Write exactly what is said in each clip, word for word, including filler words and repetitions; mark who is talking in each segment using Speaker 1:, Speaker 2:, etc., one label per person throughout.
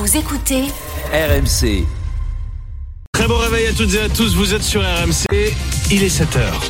Speaker 1: Vous écoutez
Speaker 2: R M C.
Speaker 3: Très bon réveil à toutes et à tous, vous êtes sur R M C, il est sept heures.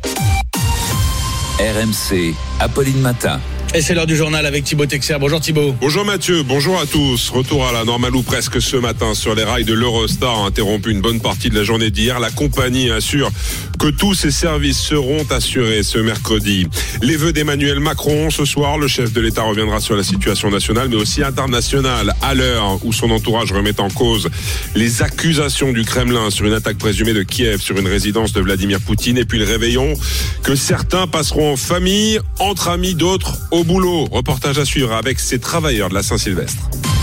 Speaker 2: R M C, Apolline Matin.
Speaker 3: Et c'est l'heure du journal avec Thibaut Texer. Bonjour Thibaut.
Speaker 4: Bonjour Mathieu, bonjour à tous. Retour à la normale ou presque ce matin sur les rails de l'Eurostar, interrompu une bonne partie de la journée d'hier. La compagnie assure que tous ses services seront assurés ce mercredi. Les vœux d'Emmanuel Macron ce soir, le chef de l'État reviendra sur la situation nationale mais aussi internationale à l'heure où son entourage remet en cause les accusations du Kremlin sur une attaque présumée de Kiev sur une résidence de Vladimir Poutine, et puis le réveillon que certains passeront en famille, entre amis, d'autres au boulot. Reportage à suivre avec ces travailleurs de la Saint-Sylvestre.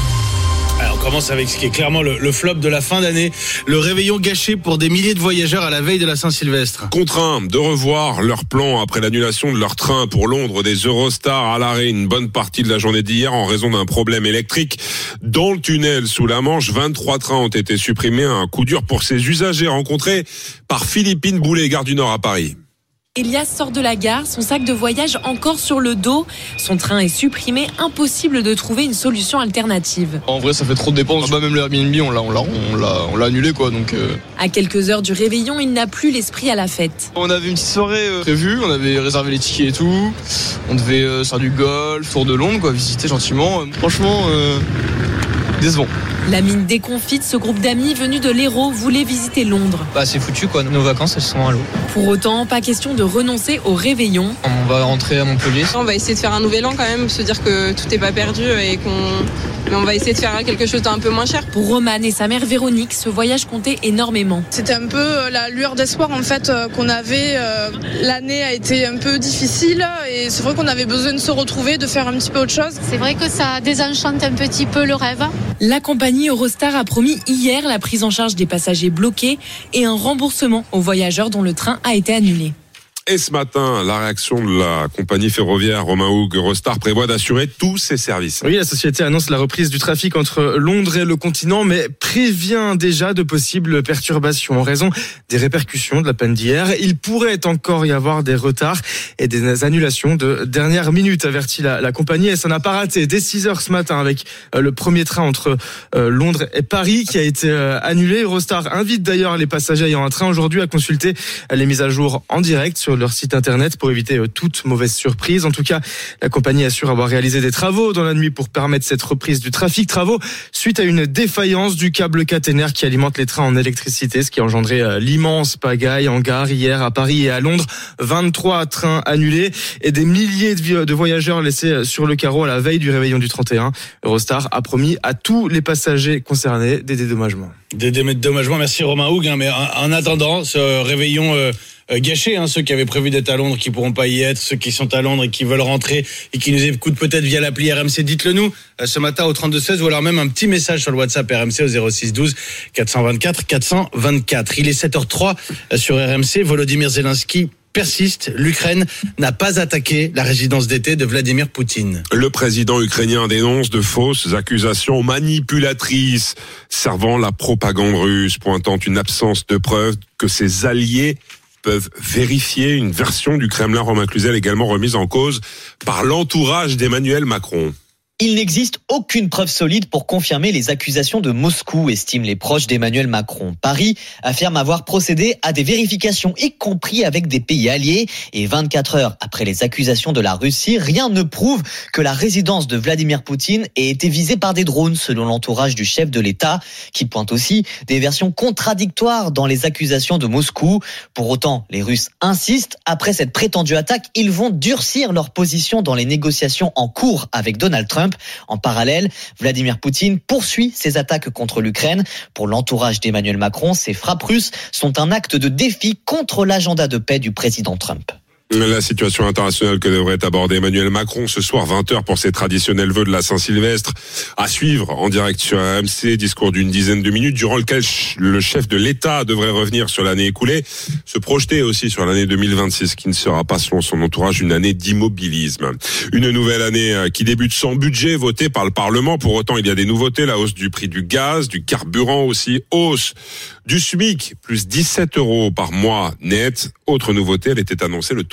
Speaker 3: Alors, on commence avec ce qui est clairement le, le flop de la fin d'année. Le réveillon gâché pour des milliers de voyageurs à la veille de la Saint-Sylvestre.
Speaker 4: Contraints de revoir leur plan après l'annulation de leur train pour Londres, des Eurostars à l'arrêt une bonne partie de la journée d'hier en raison d'un problème électrique dans le tunnel sous la Manche. vingt-trois trains ont été supprimés, un coup dur pour ces usagers rencontrés par Philippine Boulet, gare du Nord à Paris.
Speaker 5: Elias sort de la gare, son sac de voyage encore sur le dos. Son train est supprimé, impossible de trouver une solution alternative.
Speaker 6: En vrai, ça fait trop de dépenses. Bah, même le Airbnb, on l'a, on l'a, on l'a, on l'a annulé, quoi. Donc. Euh...
Speaker 5: À quelques heures du réveillon, il n'a plus l'esprit à la fête.
Speaker 6: On avait une petite soirée euh, prévue, on avait réservé les tickets et tout. On devait euh, faire du golf, tour de Londres, quoi, visiter gentiment. Euh, franchement, euh, décevant.
Speaker 5: La mine déconfite, ce groupe d'amis venus de l'Hérault voulait visiter Londres.
Speaker 7: Bah c'est foutu quoi, nos vacances elles sont à l'eau.
Speaker 5: Pour autant, pas question de renoncer au réveillon.
Speaker 7: On va rentrer à Montpellier.
Speaker 8: On va essayer de faire un nouvel an quand même, se dire que tout n'est pas perdu et qu'on... Mais on va essayer de faire quelque chose d'un peu moins cher.
Speaker 5: Pour Romane et sa mère Véronique, ce voyage comptait énormément.
Speaker 8: C'était un peu la lueur d'espoir en fait qu'on avait. L'année a été un peu difficile et c'est vrai qu'on avait besoin de se retrouver, de faire un petit peu autre chose.
Speaker 9: C'est vrai que ça désenchante un petit peu le rêve.
Speaker 5: La compagnie Eurostar a promis hier la prise en charge des passagers bloqués et un remboursement aux voyageurs dont le train a été annulé.
Speaker 4: Et ce matin, la réaction de la compagnie ferroviaire Romain Hug Eurostar prévoit d'assurer tous ses services.
Speaker 10: Oui, la société annonce la reprise du trafic entre Londres et le continent, mais prévient déjà de possibles perturbations en raison des répercussions de la panne d'hier. Il pourrait encore y avoir des retards et des annulations de dernière minute, avertit la, la compagnie. Et ça n'a pas raté. Dès six heures ce matin, avec le premier train entre Londres et Paris qui a été annulé. Eurostar invite d'ailleurs les passagers ayant un train aujourd'hui à consulter les mises à jour en direct sur leur site internet pour éviter toute mauvaise surprise. En tout cas, la compagnie assure avoir réalisé des travaux dans la nuit pour permettre cette reprise du trafic. Travaux suite à une défaillance du câble caténaire qui alimente les trains en électricité, ce qui a engendré l'immense pagaille en gare hier à Paris et à Londres. vingt-trois trains annulés et des milliers de voyageurs laissés sur le carreau à la veille du réveillon du trente et un. Eurostar a promis à tous les passagers concernés des dédommagements.
Speaker 3: Des dédommagements, merci Romain Hug. Hein, mais en, en attendant, ce réveillon... Euh gâchés, hein, ceux qui avaient prévu d'être à Londres, qui pourront pas y être, ceux qui sont à Londres et qui veulent rentrer et qui nous écoutent peut-être via l'appli R M C, dites-le nous ce matin au trente-deux seize ou alors même un petit message sur le WhatsApp R M C au zéro six douze quatre cent vingt-quatre quatre cent vingt-quatre. Il est sept heures trois sur R M C. Volodymyr Zelensky persiste, l'Ukraine n'a pas attaqué la résidence d'été de Vladimir Poutine.
Speaker 4: Le président ukrainien dénonce de fausses accusations manipulatrices servant la propagande russe, pointant une absence de preuves que ses alliés peuvent vérifier. Une version du Kremlin, Romain Cluzel, également remise en cause par l'entourage d'Emmanuel Macron.
Speaker 11: Il n'existe aucune preuve solide pour confirmer les accusations de Moscou, estiment les proches d'Emmanuel Macron. Paris affirme avoir procédé à des vérifications, y compris avec des pays alliés. Et vingt-quatre heures après les accusations de la Russie, rien ne prouve que la résidence de Vladimir Poutine ait été visée par des drones, selon l'entourage du chef de l'État, qui pointe aussi des versions contradictoires dans les accusations de Moscou. Pour autant, les Russes insistent. Après cette prétendue attaque, ils vont durcir leur position dans les négociations en cours avec Donald Trump. En parallèle, Vladimir Poutine poursuit ses attaques contre l'Ukraine. Pour l'entourage d'Emmanuel Macron, ces frappes russes sont un acte de défi contre l'agenda de paix du président Trump.
Speaker 4: La situation internationale que devrait aborder Emmanuel Macron ce soir, vingt heures pour ses traditionnels vœux de la Saint-Sylvestre. À suivre en direct sur R M C, discours d'une dizaine de minutes, durant lequel le chef de l'État devrait revenir sur l'année écoulée, se projeter aussi sur l'année deux mille vingt-six, qui ne sera pas, selon son entourage, une année d'immobilisme. Une nouvelle année qui débute sans budget voté par le Parlement. Pour autant, il y a des nouveautés, la hausse du prix du gaz, du carburant aussi, hausse du SMIC, plus dix-sept euros par mois net. Autre nouveauté, elle était annoncée, le tour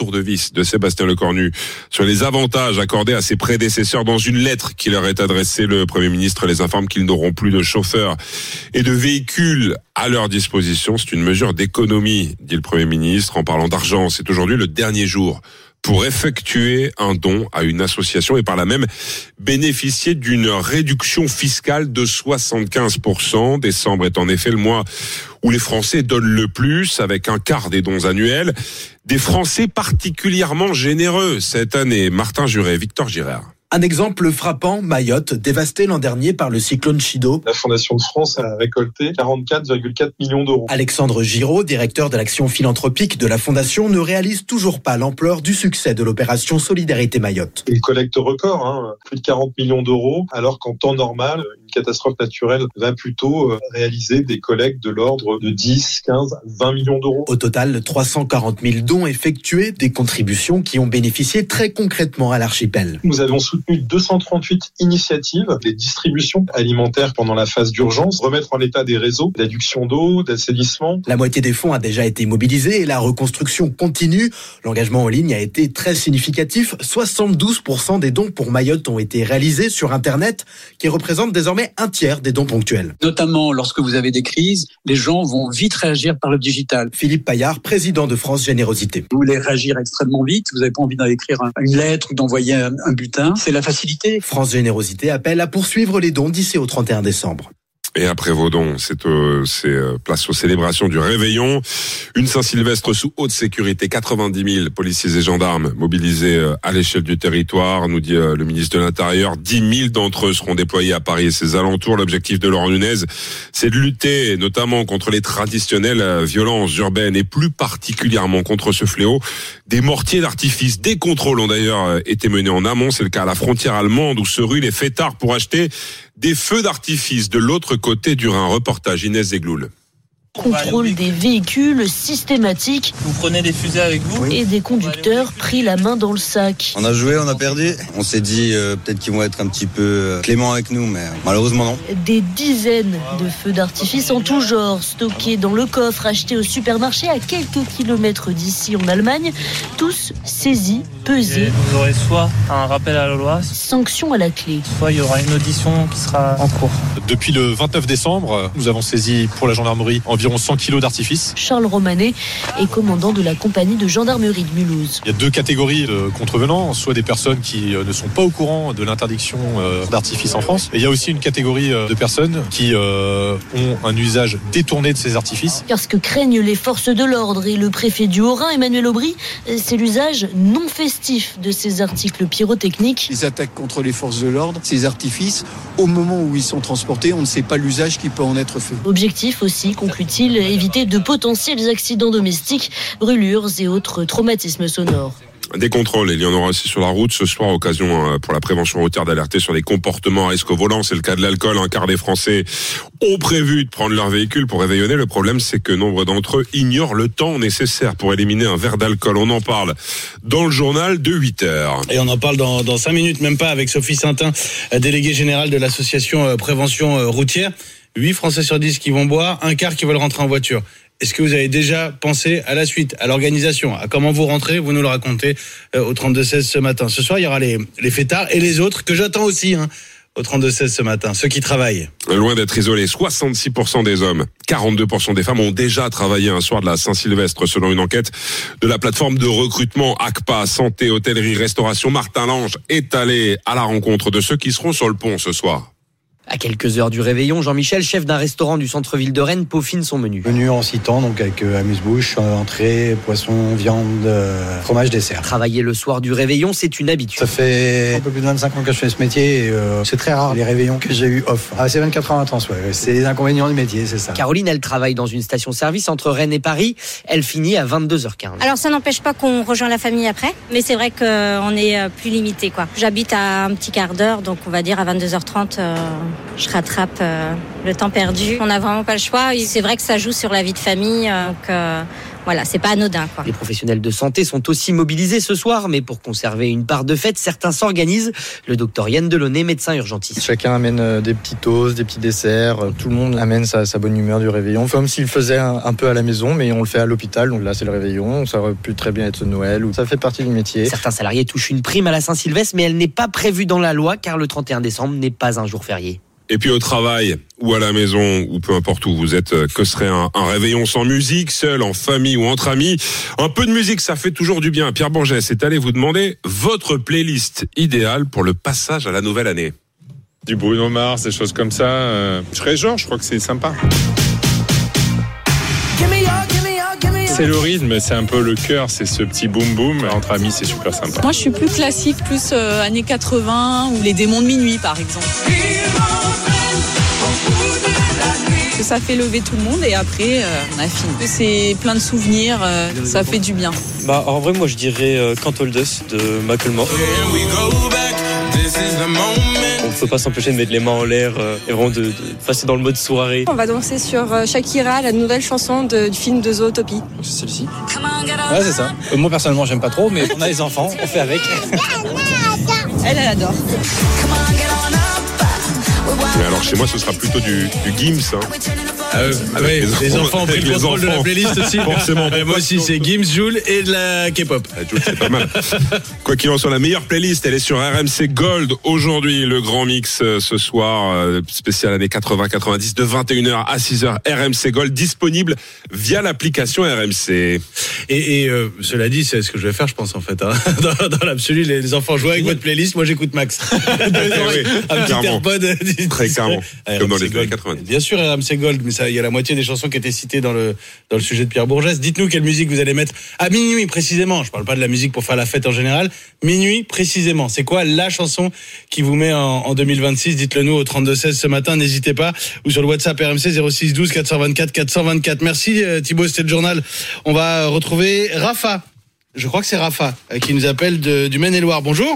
Speaker 4: tour de vis de Sébastien Lecornu sur les avantages accordés à ses prédécesseurs. Dans une lettre qui leur est adressée, le Premier ministre les informe qu'ils n'auront plus de chauffeurs et de véhicules à leur disposition. C'est une mesure d'économie, dit le Premier ministre. En parlant d'argent, c'est aujourd'hui le dernier jour pour effectuer un don à une association et par là même bénéficier d'une réduction fiscale de soixante-quinze pour cent. Décembre est en effet le mois où les Français donnent le plus, avec un quart des dons annuels. Des Français particulièrement généreux cette année. Martin Juret, Victor Girard.
Speaker 1: Un exemple frappant, Mayotte, dévastée l'an dernier par le cyclone Chido.
Speaker 12: La Fondation de France a récolté quarante-quatre virgule quatre millions d'euros.
Speaker 1: Alexandre Giraud, directeur de l'action philanthropique de la Fondation, ne réalise toujours pas l'ampleur du succès de l'opération Solidarité Mayotte.
Speaker 12: Une collecte record, hein, plus de quarante millions d'euros, alors qu'en temps normal, une catastrophe naturelle va plutôt réaliser des collectes de l'ordre de dix, quinze, vingt millions d'euros.
Speaker 1: Au total, trois cent quarante mille dons effectués, des contributions qui ont bénéficié très concrètement à l'archipel.
Speaker 12: Nous avons soutenu deux cent trente-huit initiatives, des distributions alimentaires pendant la phase d'urgence, remettre en état des réseaux d'adduction d'eau, d'assainissement.
Speaker 1: La moitié des fonds a déjà été mobilisée et la reconstruction continue. L'engagement en ligne a été très significatif. soixante-douze pour cent des dons pour Mayotte ont été réalisés sur Internet, qui représente désormais un tiers des dons ponctuels.
Speaker 13: Notamment lorsque vous avez des crises, les gens vont vite réagir par le digital.
Speaker 1: Philippe Paillard, président de France Générosité.
Speaker 13: Vous voulez réagir extrêmement vite, vous n'avez pas envie d'écrire une lettre ou d'envoyer un, un bulletin. C'est la facilité.
Speaker 1: France Générosité appelle à poursuivre les dons d'ici au trente et un décembre.
Speaker 4: Et après vos dons, c'est, euh, c'est euh, place aux célébrations du Réveillon. Une Saint-Sylvestre sous haute sécurité, quatre-vingt-dix mille policiers et gendarmes mobilisés euh, à l'échelle du territoire, nous dit euh, le ministre de l'Intérieur. dix mille d'entre eux seront déployés à Paris et ses alentours. L'objectif de Laurent Nunez, c'est de lutter notamment contre les traditionnelles euh, violences urbaines et plus particulièrement contre ce fléau des mortiers d'artifice. Des contrôles ont d'ailleurs euh, été menés en amont. C'est le cas à la frontière allemande où se ruent les fêtards pour acheter des feux d'artifice de l'autre côté du Rhin. Reportage Inès Zegloul.
Speaker 14: Contrôle des véhicules systématique.
Speaker 7: Vous prenez des fusées avec vous ?
Speaker 14: Et des conducteurs pris la main dans le sac.
Speaker 15: On a joué, on a perdu. On s'est dit euh, peut-être qu'ils vont être un petit peu euh, cléments avec nous, mais malheureusement non.
Speaker 14: Des dizaines de feux d'artifice en tout genre, stockés dans le coffre, achetés au supermarché à quelques kilomètres d'ici en Allemagne. Tous saisis, pesés.
Speaker 7: Et vous aurez soit un rappel à la loi,
Speaker 14: sanction à la clé.
Speaker 7: Soit il y aura une audition qui sera en cours.
Speaker 16: Depuis le vingt-neuf décembre, nous avons saisi pour la gendarmerie environ cent kilos d'artifice.
Speaker 14: Charles Romanet est commandant de la compagnie de gendarmerie de Mulhouse.
Speaker 16: Il y a deux catégories de contrevenants, soit des personnes qui ne sont pas au courant de l'interdiction d'artifice en France, et il y a aussi une catégorie de personnes qui ont un usage détourné de ces artifices.
Speaker 14: Car ce que craignent les forces de l'ordre et le préfet du Haut-Rhin, Emmanuel Aubry, c'est l'usage non festif de ces articles pyrotechniques.
Speaker 17: Les attaques contre les forces de l'ordre, ces artifices, au moment où ils sont transportés, on ne sait pas l'usage qui peut en être fait.
Speaker 14: Objectif aussi, conclut-il, éviter de potentiels accidents domestiques, brûlures et autres traumatismes sonores.
Speaker 4: Des contrôles, il y en aura aussi sur la route ce soir, occasion pour la prévention routière d'alerter sur les comportements à risque au volant. C'est le cas de l'alcool. Un quart des Français ont prévu de prendre leur véhicule pour réveillonner. Le problème, c'est que nombre d'entre eux ignorent le temps nécessaire pour éliminer un verre d'alcool. On en parle dans le journal de huit heures.
Speaker 3: Et on en parle dans, dans cinq minutes, même pas, avec Sophie Saintin, déléguée générale de l'association Prévention Routière. huit Français sur dix qui vont boire, un quart qui veulent rentrer en voiture. Est-ce que vous avez déjà pensé à la suite, à l'organisation, à comment vous rentrez? Vous nous le racontez au trente-deux seize ce matin. Ce soir, il y aura les, les fêtards et les autres que j'attends aussi hein, au trente-deux seize ce matin, ceux qui travaillent.
Speaker 4: Loin d'être isolés, soixante-six pour cent des hommes, quarante-deux pour cent des femmes ont déjà travaillé un soir de la Saint-Sylvestre, selon une enquête de la plateforme de recrutement A C P A. Santé, hôtellerie, restauration. Martin Lange est allé à la rencontre de ceux qui seront sur le pont ce soir.
Speaker 18: À quelques heures du réveillon, Jean-Michel, chef d'un restaurant du centre-ville de Rennes, peaufine son menu.
Speaker 19: Menu en six temps, donc avec euh, amuse-bouche, euh, entrée, poisson, viande, euh, fromage, dessert.
Speaker 18: Travailler le soir du réveillon, c'est une habitude.
Speaker 19: Ça fait un peu plus de vingt-cinq ans que je fais ce métier et euh, c'est très rare les réveillons que j'ai eu off. Ah, c'est vingt-quatre heures intenses, ouais. C'est les inconvénients du métier, c'est ça.
Speaker 18: Caroline, elle travaille dans une station-service entre Rennes et Paris. Elle finit à vingt-deux heures quinze.
Speaker 20: Alors ça n'empêche pas qu'on rejoint la famille après, mais c'est vrai qu'on est plus limité, quoi. J'habite à un petit quart d'heure, donc on va dire à vingt-deux heures trente, euh, je rattrape Euh, le temps perdu. On n'a vraiment pas le choix. C'est vrai que ça joue sur la vie de famille. Euh, donc, euh, voilà, c'est pas anodin, quoi.
Speaker 18: Les professionnels de santé sont aussi mobilisés ce soir, mais pour conserver une part de fête, certains s'organisent. Le docteur Yann Delaunay, médecin urgentiste.
Speaker 21: Chacun amène des petits toasts, des petits desserts. Tout le monde amène sa, sa bonne humeur du réveillon. Comme s'il le faisait un, un peu à la maison, mais on le fait à l'hôpital. Donc là, c'est le réveillon. Ça aurait pu très bien être Noël. Ou ça fait partie du métier.
Speaker 18: Certains salariés touchent une prime à la Saint-Sylvestre, mais elle n'est pas prévue dans la loi, car le trente et un décembre n'est pas un jour férié.
Speaker 4: Et puis au travail ou à la maison ou peu importe où vous êtes, que serait un, un réveillon sans musique, seul, en famille ou entre amis? Un peu de musique, ça fait toujours du bien. Pierre Bourget est allé vous demander votre playlist idéale pour le passage à la nouvelle année.
Speaker 22: Du Bruno Mars, des choses comme ça. Euh, je serais genre, je crois que c'est sympa. C'est le rythme, c'est un peu le cœur, c'est ce petit boum boum. Entre amis, c'est super sympa.
Speaker 23: Moi, je suis plus classique, plus euh, années quatre-vingts ou les démons de minuit, par exemple. Ça fait lever tout le monde et après, euh, on a fini. C'est plein de souvenirs, euh, ça fait du bien.
Speaker 24: Bah, en vrai, moi, je dirais euh, Can't Hold Us de Macklemore. On peut pas s'empêcher de mettre les mains en l'air euh, et vraiment de, de passer dans le mode soirée.
Speaker 25: On va danser sur euh, Shakira, la nouvelle chanson de, du film de Zootopie.
Speaker 26: C'est celle-ci. Ouais, c'est ça. Euh, moi, personnellement, j'aime pas trop, mais on a les enfants, on fait avec.
Speaker 23: Elle, elle adore.
Speaker 4: Mais alors chez moi ce sera plutôt du, du Gims hein.
Speaker 3: Ah euh, ouais, les, les enfants ont pris le contrôle de la playlist aussi.
Speaker 4: Forcément.
Speaker 3: Ouais, moi aussi c'est Gims, Joule et de la K-pop.
Speaker 4: Ah, Joule c'est pas mal. Quoi qu'il en soit, la meilleure playlist elle est sur R M C Gold aujourd'hui. Le grand mix euh, ce soir euh, spécial années quatre-vingts quatre-vingt-dix de vingt et une heures à six heures. R M C Gold disponible via l'application R M C.
Speaker 3: Et, et euh, cela dit c'est ce que je vais faire je pense en fait hein. dans, dans l'absolu les, les enfants jouent avec votre playlist, moi j'écoute Max.
Speaker 4: Oui,
Speaker 3: un petit AirPod.
Speaker 4: Très clairement. Comme dans les années quatre-vingt-dix.
Speaker 3: Bien sûr R M C Gold, mais ça, il y a la moitié des chansons qui étaient citées dans le dans le sujet de Pierre Bourges. Dites-nous quelle musique vous allez mettre à minuit précisément. Je parle pas de la musique pour faire la fête en général. Minuit précisément. C'est quoi la chanson qui vous met en, en deux mille vingt-six? Dites-le nous au trente-deux seize ce matin. N'hésitez pas. Ou sur le WhatsApp R M C zéro six douze quatre cent vingt-quatre quatre cent vingt-quatre. Merci Thibaut, c'était le journal. On va retrouver Rafa. Je crois que c'est Rafa qui nous appelle de, du Maine-et-Loire. Bonjour.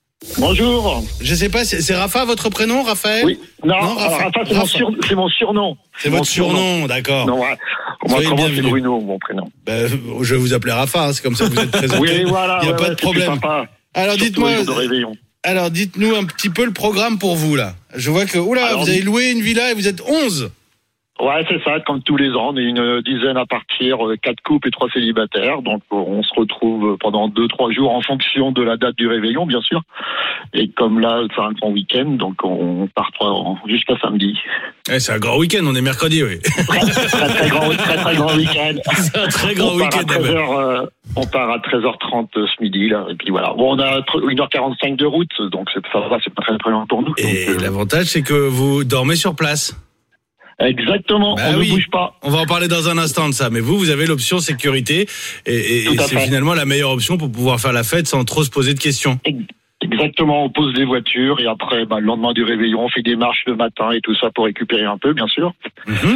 Speaker 27: Bonjour.
Speaker 3: Je sais pas, c'est, c'est Rafa votre prénom, Raphaël?
Speaker 27: Oui. Non, non Rafa, Rafa, c'est, Rafa. Mon sur, c'est mon surnom.
Speaker 3: C'est, c'est votre surnom, surnom, d'accord.
Speaker 27: Non, ouais. Moi, comment c'est Bruno, mon prénom.
Speaker 3: Ben, je vais vous appeler Rafa, hein, c'est comme ça que vous êtes présenté.
Speaker 27: Oui, voilà.
Speaker 3: Il n'y a
Speaker 27: ouais,
Speaker 3: pas
Speaker 27: ouais,
Speaker 3: de problème. Alors
Speaker 27: surtout
Speaker 3: dites-moi.
Speaker 27: De
Speaker 3: alors dites-nous un petit peu le programme pour vous là. Je vois que oula, alors, vous avez loué une villa et vous êtes onze.
Speaker 27: Ouais, c'est ça, comme tous les ans, on est une dizaine à partir, quatre couples et trois célibataires. Donc on se retrouve pendant deux, trois jours en fonction de la date du réveillon, bien sûr. Et comme là, c'est un grand week-end, donc on part jusqu'à samedi.
Speaker 3: Ouais, c'est un grand week-end, on est mercredi, oui.
Speaker 27: Très, très, très, grand, très, très grand week-end.
Speaker 3: C'est un très grand
Speaker 27: on
Speaker 3: week-end.
Speaker 27: Part heures, euh, on part à treize heures trente ce midi, là. Et puis voilà. Bon, on a une heure quarante-cinq de route, donc c'est, ça va, c'est pas très, très loin pour nous.
Speaker 3: Et
Speaker 27: donc, euh...
Speaker 3: l'avantage, c'est que vous dormez sur place.
Speaker 27: Exactement, bah on oui. ne bouge pas.
Speaker 3: On va en parler dans un instant de ça, mais vous, vous avez l'option sécurité et, et, et c'est fait. Finalement la meilleure option pour pouvoir faire la fête sans trop se poser de questions.
Speaker 27: Exactement, on pose des voitures et après, bah, le lendemain du réveillon, on fait des marches le matin et tout ça pour récupérer un peu, bien sûr. Mm-hmm.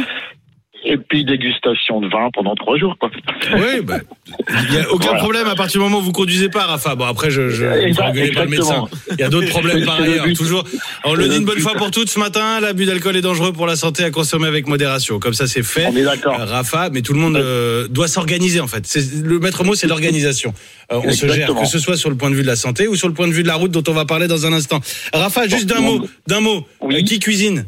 Speaker 27: Et puis dégustation de vin pendant trois jours, quoi.
Speaker 3: Oui, bah, il n'y a aucun voilà. problème à partir du moment où vous conduisez pas, Rafa. Bon, après, je, je,
Speaker 27: exact,
Speaker 3: je engueulé par le médecin. Il y a d'autres problèmes par ailleurs. Toujours. On le dit une bonne fois pour toutes ce matin. L'abus d'alcool est dangereux pour la santé, à consommer avec modération. Comme ça, c'est fait.
Speaker 27: On est d'accord.
Speaker 3: Euh, Rafa, mais tout le monde euh, doit s'organiser en fait. C'est, le maître mot, c'est l'organisation. Euh, on se gère, que ce soit sur le point de vue de la santé ou sur le point de vue de la route, dont on va parler dans un instant. Rafa, juste d'un mot, d'un mot.
Speaker 27: Oui.
Speaker 3: Euh, qui cuisine?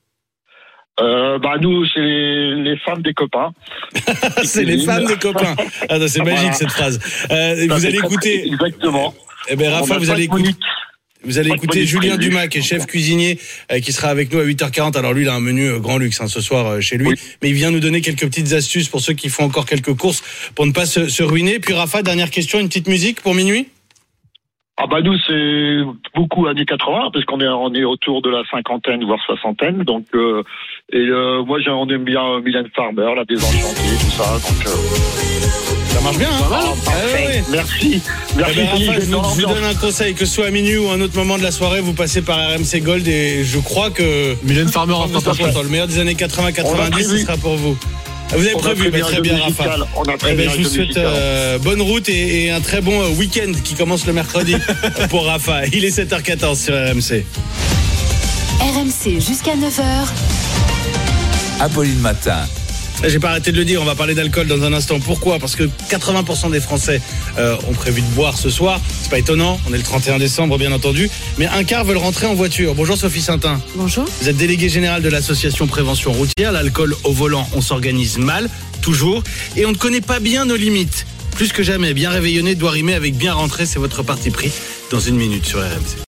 Speaker 27: Euh, bah nous c'est les, les femmes des copains.
Speaker 3: C'est les femmes des copains. Ah non, c'est magique voilà. Cette phrase. Euh, vous allez écouter.
Speaker 27: Exactement.
Speaker 3: Eh ben Rafa, vous allez écouter. Vous allez écouter Julien Dumas, qui est chef cuisinier, euh, qui sera avec nous à huit heures quarante. Alors lui, il a un menu euh, grand luxe hein, ce soir euh, chez lui, oui. Mais il vient nous donner quelques petites astuces pour ceux qui font encore quelques courses pour ne pas se, se ruiner. Puis Rafa, dernière question, une petite musique pour minuit.
Speaker 27: Ah bah nous c'est beaucoup années quatre-vingts parce qu'on est on est autour de la cinquantaine voire soixantaine donc euh, et euh, moi on aime bien Mylène Farmer, la Désenchantée, tout ça donc euh...
Speaker 3: ça marche bien hein.
Speaker 27: Ah, ah, ouais. Merci. Merci.
Speaker 3: Eh ben, Raphaël, je, vous, je vous donne un conseil, que ce soit à minuit ou à un autre moment de la soirée, vous passez par R M C Gold et je crois que
Speaker 26: Mylène Farmer en fera pas
Speaker 3: le meilleur des années quatre-vingts quatre-vingt-dix, ce sera pour vous. Vous avez on prévu, bah, très bien, Rafa. Eh ben, je vous souhaite euh, bonne route et, et un très bon euh, week-end qui commence le mercredi pour Rafa. Il est sept heures quatorze sur R M C.
Speaker 2: R M C jusqu'à neuf heures. Apolline Matin.
Speaker 3: J'ai pas arrêté de le dire, on va parler d'alcool dans un instant. Pourquoi ? Parce que quatre-vingts pour cent des Français euh, ont prévu de boire ce soir. C'est pas étonnant, on est le trente et un décembre bien entendu. Mais un quart veulent rentrer en voiture. Bonjour Sophie Saintin.
Speaker 5: Bonjour.
Speaker 3: Vous êtes déléguée générale de l'association Prévention Routière. L'alcool au volant, on s'organise mal, toujours. Et on ne connaît pas bien nos limites. Plus que jamais, bien réveillonné doit rimer avec bien rentré. C'est votre parti pris dans une minute sur R M C.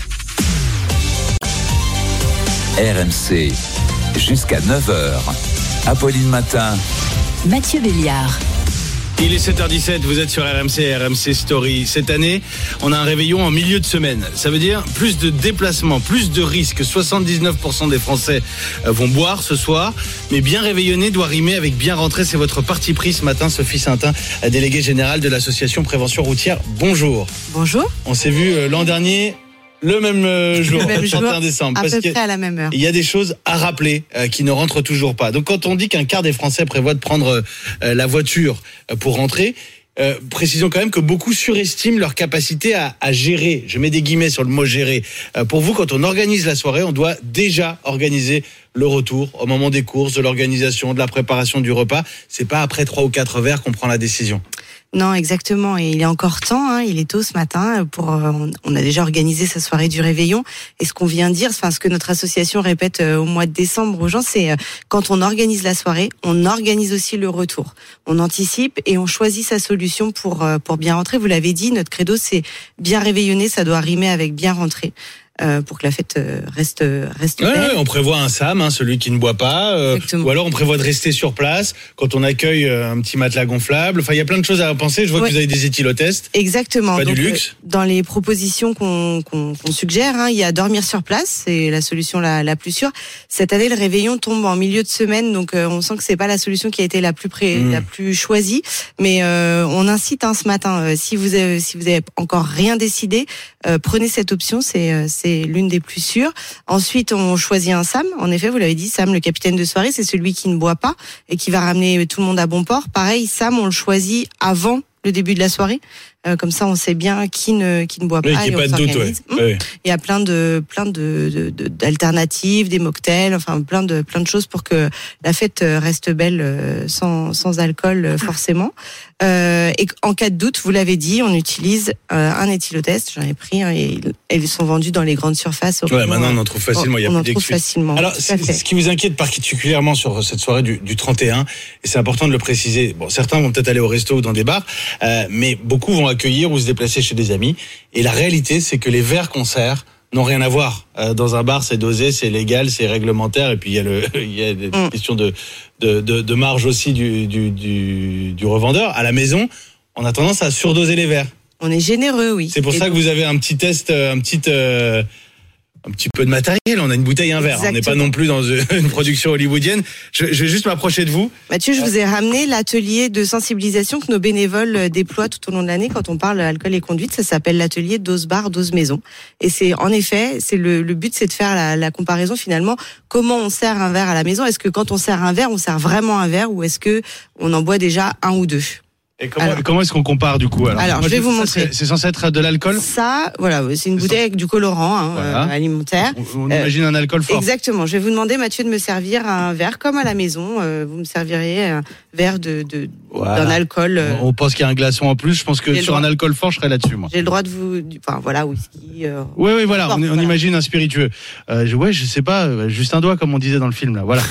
Speaker 2: R M C, jusqu'à neuf heures. Apolline Matin.
Speaker 6: Mathieu Béliard.
Speaker 3: Il est sept heures dix-sept, vous êtes sur R M C, R M C Story. Cette année, on a un réveillon en milieu de semaine. Ça veut dire plus de déplacements, plus de risques. soixante-dix-neuf pour cent des Français vont boire ce soir. Mais bien réveillonné doit rimer avec bien rentré. C'est votre parti pris ce matin, Sophie Saintin, déléguée générale de l'association Prévention Routière. Bonjour.
Speaker 5: Bonjour.
Speaker 3: On s'est vu l'an dernier... Le même jour, le, même le trente et un décembre.
Speaker 5: À
Speaker 3: parce
Speaker 5: peu près à la même heure.
Speaker 3: Il y a des choses à rappeler euh, qui ne rentrent toujours pas. Donc quand on dit qu'un quart des Français prévoient de prendre euh, la voiture euh, pour rentrer, euh, précisons quand même que beaucoup surestiment leur capacité à, à gérer. Je mets des guillemets sur le mot gérer. Euh, pour vous, quand on organise la soirée, on doit déjà organiser le retour au moment des courses, de l'organisation, de la préparation du repas. C'est pas après trois ou quatre verres qu'on prend la décision.
Speaker 5: Non, exactement. Et il est encore temps. Hein, il est tôt ce matin. Pour, euh, on a déjà organisé sa soirée du réveillon. Et ce qu'on vient de dire, enfin ce que notre association répète euh, au mois de décembre aux gens, c'est euh, quand on organise la soirée, on organise aussi le retour. On anticipe et on choisit sa solution pour euh, pour bien rentrer. Vous l'avez dit, notre credo c'est bien réveillonner. Ça doit rimer avec bien rentrer. Euh, pour que la fête euh, reste reste
Speaker 3: ouais,
Speaker 5: belle.
Speaker 3: Ouais, on prévoit un SAM, hein, celui qui ne boit pas, euh, ou alors on prévoit de rester sur place quand on accueille euh, un petit matelas gonflable. Enfin, il y a plein de choses à penser. Je vois ouais. que vous avez des éthylotests.
Speaker 5: Exactement.
Speaker 3: Pas
Speaker 5: Donc,
Speaker 3: du luxe.
Speaker 5: Euh, dans les propositions qu'on, qu'on, qu'on suggère, hein, il y a dormir sur place, c'est la solution la, la plus sûre. Cette année, le réveillon tombe en milieu de semaine, donc euh, on sent que c'est pas la solution qui a été la plus pré, mmh. la plus choisie. Mais euh, on incite hein, ce matin, euh, si vous avez, si vous avez encore rien décidé, euh, prenez cette option. C'est euh, c'est l'une des plus sûres. Ensuite, on choisit un Sam. En effet, vous l'avez dit, Sam, le capitaine de soirée, c'est celui qui ne boit pas et qui va ramener tout le monde à bon port. Pareil, Sam, on le choisit avant le début de la soirée. Euh, comme ça, on sait bien qui ne qui ne boit
Speaker 3: oui,
Speaker 5: pas.
Speaker 3: Et pas de doute, ouais.
Speaker 5: Mmh. Oui. Il y a plein de plein de, de, de d'alternatives, des mocktails, enfin plein de plein de choses pour que la fête reste belle sans sans alcool forcément. Euh, et en cas de doute, vous l'avez dit, on utilise euh, un éthylotest. J'en ai pris, hein, et ils sont vendus dans les grandes surfaces.
Speaker 3: Ouais, maintenant on en trouve facilement. Il y a
Speaker 5: on
Speaker 3: plus
Speaker 5: en trouve facilement.
Speaker 3: Alors, ce qui vous inquiète particulièrement sur cette soirée du, du trente et un, et c'est important de le préciser. Bon, certains vont peut-être aller au resto ou dans des bars, euh, mais beaucoup vont accueillir ou se déplacer chez des amis. Et la réalité, c'est que les verres qu'on sert n'ont rien à voir. Euh, dans un bar, c'est dosé, c'est légal, c'est réglementaire, et puis il y a le, il y a des mm. questions de, de, de, de marge aussi du, du, du, du revendeur. À la maison, on a tendance à surdoser les verres.
Speaker 5: On est généreux, oui.
Speaker 3: C'est pour et ça donc... que vous avez un petit test, un petit, euh, un petit peu de matériel. On a une bouteille, un verre. Exactement. On n'est pas non plus dans une production hollywoodienne. Je, je vais juste m'approcher de vous.
Speaker 5: Mathieu, je vous ai ramené l'atelier de sensibilisation que nos bénévoles déploient tout au long de l'année quand on parle alcool et conduite. Ça s'appelle l'atelier Dose Bar, Dose Maison. Et c'est, en effet, c'est le, le but, c'est de faire la, la comparaison finalement. Comment on sert un verre à la maison? Est-ce que quand on sert un verre, on sert vraiment un verre, ou est-ce que on en boit déjà un ou deux?
Speaker 3: Et comment, alors, comment est-ce qu'on compare du coup?
Speaker 5: Alors, alors moi, je vais vous montrer.
Speaker 3: C'est, c'est censé être de l'alcool?
Speaker 5: Ça, voilà, c'est une bouteille avec du colorant hein, voilà. euh, alimentaire.
Speaker 3: On, on euh, imagine un alcool fort.
Speaker 5: Exactement. Je vais vous demander, Mathieu, de me servir un verre comme à la maison. Euh, vous me servirez un verre de, de voilà. d'un alcool. Euh,
Speaker 3: on pense qu'il y a un glaçon en plus. Je pense que sur un alcool fort, je serais là-dessus, moi.
Speaker 5: J'ai le droit de vous, enfin voilà, whisky. Euh,
Speaker 3: oui, oui, voilà. Fort, on, voilà. on imagine un spiritueux. Euh, je, ouais, je sais pas, juste un doigt comme on disait dans le film là. Voilà.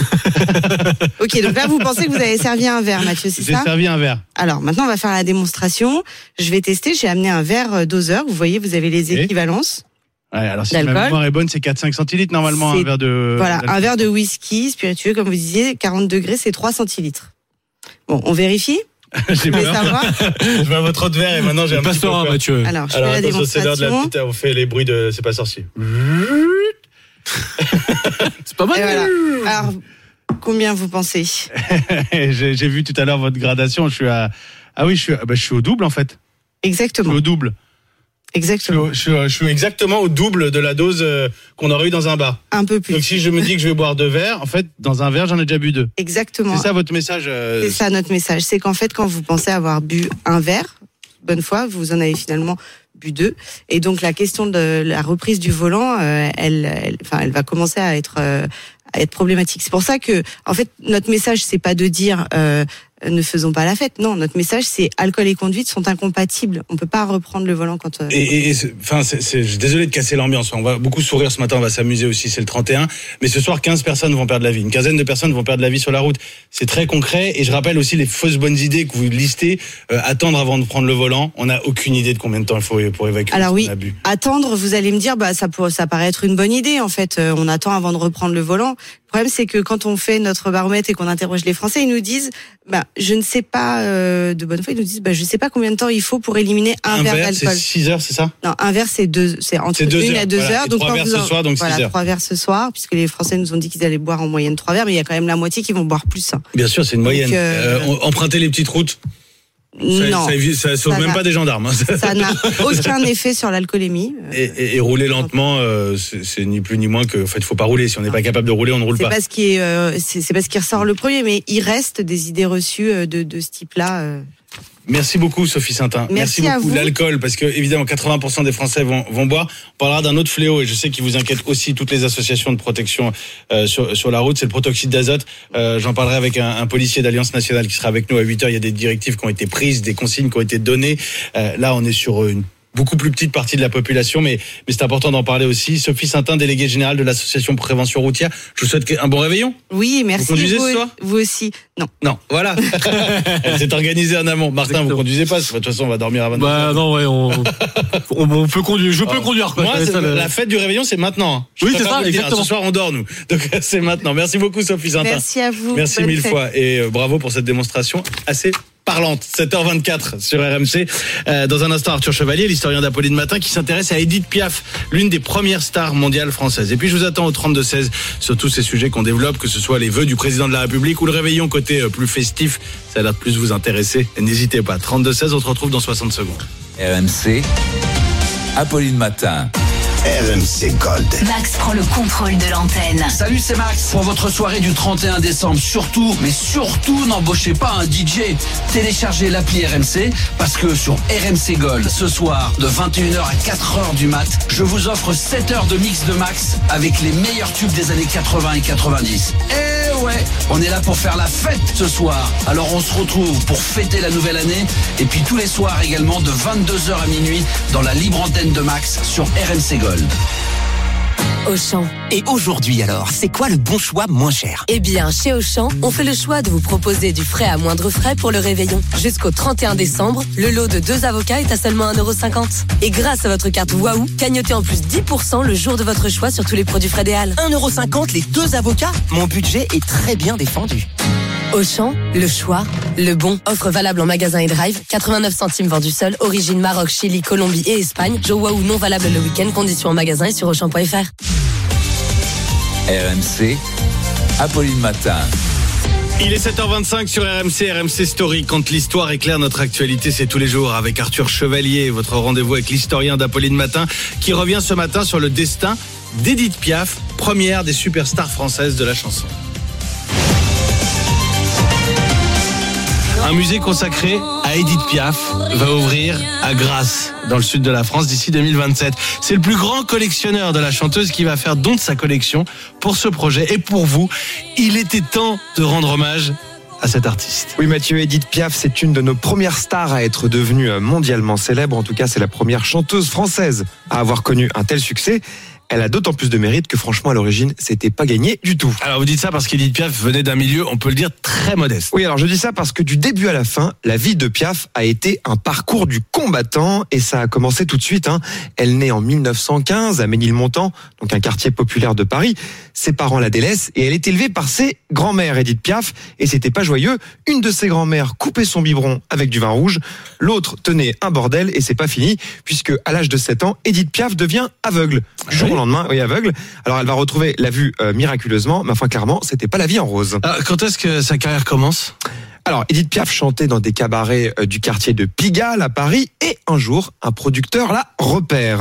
Speaker 5: Ok, donc là, vous pensez que vous avez servi un verre, Mathieu, c'est
Speaker 3: J'ai
Speaker 5: ça?
Speaker 3: J'ai servi un verre.
Speaker 5: Alors maintenant, on va faire la démonstration. Je vais tester. J'ai amené un verre doseur. Vous voyez, vous avez les équivalences.
Speaker 3: Ouais, alors si ma mémoire est bonne, c'est quatre à cinq centilitres normalement, c'est, un verre de...
Speaker 5: Voilà, d'alcool. Un verre de whisky spiritueux, comme vous disiez, quarante degrés, c'est trois centilitres. Bon, on vérifie.
Speaker 3: J'ai
Speaker 5: vous voulez savoir?
Speaker 3: Je vois votre autre verre et maintenant j'ai un petit peu peur.
Speaker 5: Mathieu. Alors, je alors, fais la démonstration. C'est l'heure de la petite,
Speaker 3: on fait les bruits de... C'est pas sorcier.
Speaker 5: C'est pas mal. Voilà. Alors, combien vous pensez?
Speaker 3: j'ai, j'ai vu tout à l'heure votre gradation, je suis à... Ah oui, je suis, bah, je suis au double en fait.
Speaker 5: Exactement.
Speaker 3: Je suis au double.
Speaker 5: Exactement.
Speaker 3: Je suis, je, suis, je suis exactement au double de la dose euh, qu'on aurait eu dans un bar.
Speaker 5: Un peu plus.
Speaker 3: Donc si je me dis que je vais boire deux verres, en fait, dans un verre, j'en ai déjà bu deux.
Speaker 5: Exactement.
Speaker 3: C'est ça votre message euh...
Speaker 5: C'est ça notre message. C'est qu'en fait, quand vous pensez avoir bu un verre, bonne foi, vous en avez finalement bu deux. Et donc la question de la reprise du volant, euh, elle, elle, enfin, elle va commencer à être... Euh, à être problématique. C'est pour ça que, en fait, notre message, c'est pas de dire euh, ne faisons pas la fête. Non, notre message, c'est alcool et conduite sont incompatibles. On peut pas reprendre le volant quand. Euh,
Speaker 3: et, et enfin, c'est, c'est, je suis désolé de casser l'ambiance. On va beaucoup sourire ce matin. On va s'amuser aussi. C'est le trente et un. Mais ce soir, quinze personnes vont perdre la vie. Une quinzaine de personnes vont perdre la vie sur la route. C'est très concret. Et je rappelle aussi les fausses bonnes idées que vous listez. Euh, attendre avant de prendre le volant. On n'a aucune idée de combien de temps il faut pour évacuer.
Speaker 5: Alors oui,
Speaker 3: abus.
Speaker 5: Attendre. Vous allez me dire, bah ça pour, ça paraît être une bonne idée. En fait, euh, on attend avant de reprendre le volant. Le problème, c'est que quand on fait notre baromètre et qu'on interroge les Français, ils nous disent, bah, je ne sais pas, euh, de bonne foi, ils nous disent, bah, je ne sais pas combien de temps il faut pour éliminer un,
Speaker 3: un
Speaker 5: verre,
Speaker 3: verre
Speaker 5: d'alcool.
Speaker 3: C'est six heures, c'est ça?
Speaker 5: Non, un verre, c'est deux, c'est entre
Speaker 3: c'est deux
Speaker 5: une
Speaker 3: heures,
Speaker 5: à deux
Speaker 3: voilà.
Speaker 5: heures.
Speaker 3: Et
Speaker 5: donc
Speaker 3: trois verres
Speaker 5: vous
Speaker 3: ce
Speaker 5: en,
Speaker 3: soir, donc
Speaker 5: voilà,
Speaker 3: six heures.
Speaker 5: trois verres ce soir, puisque les Français nous ont dit qu'ils allaient boire en moyenne trois verres, mais il y a quand même la moitié qui vont boire plus. Hein.
Speaker 3: Bien sûr, c'est une moyenne.
Speaker 5: Donc, euh...
Speaker 3: Euh, emprunter les petites routes. Ça,
Speaker 5: non,
Speaker 3: ça, ça, ça sauve
Speaker 5: ça
Speaker 3: même
Speaker 5: n'a,
Speaker 3: pas des gendarmes. Hein.
Speaker 5: Ça n'a aucun effet sur l'alcoolémie.
Speaker 3: Et, et, et rouler lentement, euh, c'est, c'est ni plus ni moins que, en fait, il faut pas rouler. Si on n'est pas capable de rouler, on ne roule
Speaker 5: c'est
Speaker 3: pas.
Speaker 5: pas ce qui est, euh, c'est, c'est pas ce qui ressort le premier, mais il reste des idées reçues de, de ce type-là. Euh.
Speaker 3: Merci beaucoup, Sophie Saintin.
Speaker 5: Merci,
Speaker 3: Merci beaucoup.
Speaker 5: à vous.
Speaker 3: L'alcool, parce que évidemment, quatre-vingts pour cent des Français vont, vont boire. On parlera d'un autre fléau, et je sais qu'il vous inquiète aussi toutes les associations de protection euh, sur, sur la route. C'est le protoxyde d'azote. Euh, j'en parlerai avec un, un policier d'Alliance Nationale qui sera avec nous à huit heures. Il y a des directives qui ont été prises, des consignes qui ont été données. Euh, là, on est sur une beaucoup plus petite partie de la population, mais, mais c'est important d'en parler aussi. Sophie Saintin, déléguée générale de l'association Prévention Routière. Je vous souhaite un bon réveillon.
Speaker 5: Oui, merci.
Speaker 3: Vous conduisez
Speaker 5: vous,
Speaker 3: ce soir?
Speaker 5: Vous aussi. Non.
Speaker 3: Non, voilà. Elle s'est organisée en amont. Martin, Exactement. Vous conduisez pas? De toute façon, on va dormir à vingt-deux heures.
Speaker 1: Bah non, ouais, on, on, on peut conduire. Je peux oh. conduire. Quoi.
Speaker 3: Moi,
Speaker 1: ça,
Speaker 3: le...
Speaker 1: le...
Speaker 3: la fête du réveillon, c'est maintenant. Je
Speaker 1: oui, c'est ça, exactement.
Speaker 3: Ce soir, on dort, nous. Donc, c'est maintenant. Merci beaucoup, Sophie Saintin.
Speaker 5: Merci à vous.
Speaker 3: Merci
Speaker 5: Bonne
Speaker 3: mille
Speaker 5: fête.
Speaker 3: fois. Et euh, bravo pour cette démonstration assez parlante. sept heures vingt-quatre sur R M C. Euh, dans un instant, Arthur Chevalier, l'historien d'Apolline Matin, qui s'intéresse à Edith Piaf, l'une des premières stars mondiales françaises. Et puis, je vous attends au trente-deux seize sur tous ces sujets qu'on développe, que ce soit les vœux du président de la République ou le réveillon côté euh, plus festif. Ça a l'air de plus vous intéresser. Et n'hésitez pas. trente-deux seize, on se retrouve dans soixante secondes.
Speaker 2: R M C, Apolline Matin.
Speaker 8: R M C Gold.
Speaker 6: Max prend le contrôle de l'antenne.
Speaker 9: Salut, c'est Max. Pour votre soirée du trente et un décembre, surtout, mais surtout, n'embauchez pas un D J. Téléchargez l'appli R M C parce que sur R M C Gold, ce soir, de vingt et une heures à quatre heures du mat, je vous offre sept heures de mix de Max avec les meilleurs tubes des années quatre-vingts et quatre-vingt-dix. Et ouais, on est là pour faire la fête ce soir. Alors on se retrouve pour fêter la nouvelle année et puis tous les soirs également de vingt-deux heures à minuit dans la libre antenne de Max sur R M C Gold.
Speaker 10: Auchan. Et aujourd'hui alors, c'est quoi le bon choix moins cher?
Speaker 11: Eh bien, chez Auchan, on fait le choix de vous proposer du frais à moindre frais pour le réveillon. Jusqu'au trente et un décembre, le lot de deux avocats est à seulement un euro cinquante. Et grâce à votre carte Waouh, cagnotez en plus dix pour cent le jour de votre choix sur tous les produits Frédéal.
Speaker 10: un euro cinquante les deux avocats? Mon budget est très bien défendu.
Speaker 11: Auchan, le choix, le bon. Offre valable en magasin et drive. quatre-vingt-neuf centimes vendus seul. Origine Maroc, Chili, Colombie et Espagne. Joe Waouh non valable le week-end. Conditions en magasin et sur auchan point f r.
Speaker 2: R M C, Apolline Matin.
Speaker 3: Il est sept heures vingt-cinq sur R M C, R M C Story. Quand l'histoire éclaire notre actualité, c'est tous les jours avec Arthur Chevalier, votre rendez-vous avec l'historien d'Apolline Matin, qui revient ce matin sur le destin d'Edith Piaf, première des superstars françaises de la chanson. Un musée consacré à Edith Piaf va ouvrir à Grasse, dans le sud de la France, d'ici deux mille vingt-sept. C'est le plus grand collectionneur de la chanteuse qui va faire don de sa collection pour ce projet. Et pour vous, il était temps de rendre hommage à cet artiste.
Speaker 12: Oui, Mathieu, Edith Piaf, c'est une de nos premières stars à être devenue mondialement célèbre. En tout cas, c'est la première chanteuse française à avoir connu un tel succès. Elle a d'autant plus de mérite que franchement à l'origine c'était pas gagné du tout.
Speaker 3: Alors vous dites ça parce qu'Edith Piaf venait d'un milieu, on peut le dire, très modeste.
Speaker 12: Oui, alors je dis ça parce que du début à la fin, la vie de Piaf a été un parcours du combattant et ça a commencé tout de suite. Hein. Elle naît en mille neuf cent quinze à Ménilmontant, donc un quartier populaire de Paris. Ses parents la délaissent et elle est élevée par ses grands-mères, Edith Piaf, et c'était pas joyeux. Une de ses grands-mères coupait son biberon avec du vin rouge, l'autre tenait un bordel et c'est pas fini puisque à l'âge de sept ans, Edith Piaf devient aveugle. Du jour au lendemain, oui, aveugle. Alors elle va retrouver la vue euh, miraculeusement, mais enfin clairement, c'était pas la vie en rose.
Speaker 3: Ah, quand est-ce que sa carrière commence ?
Speaker 12: Alors, Edith Piaf chantait dans des cabarets euh, du quartier de Pigalle à Paris et un jour, un producteur la repère. Hein.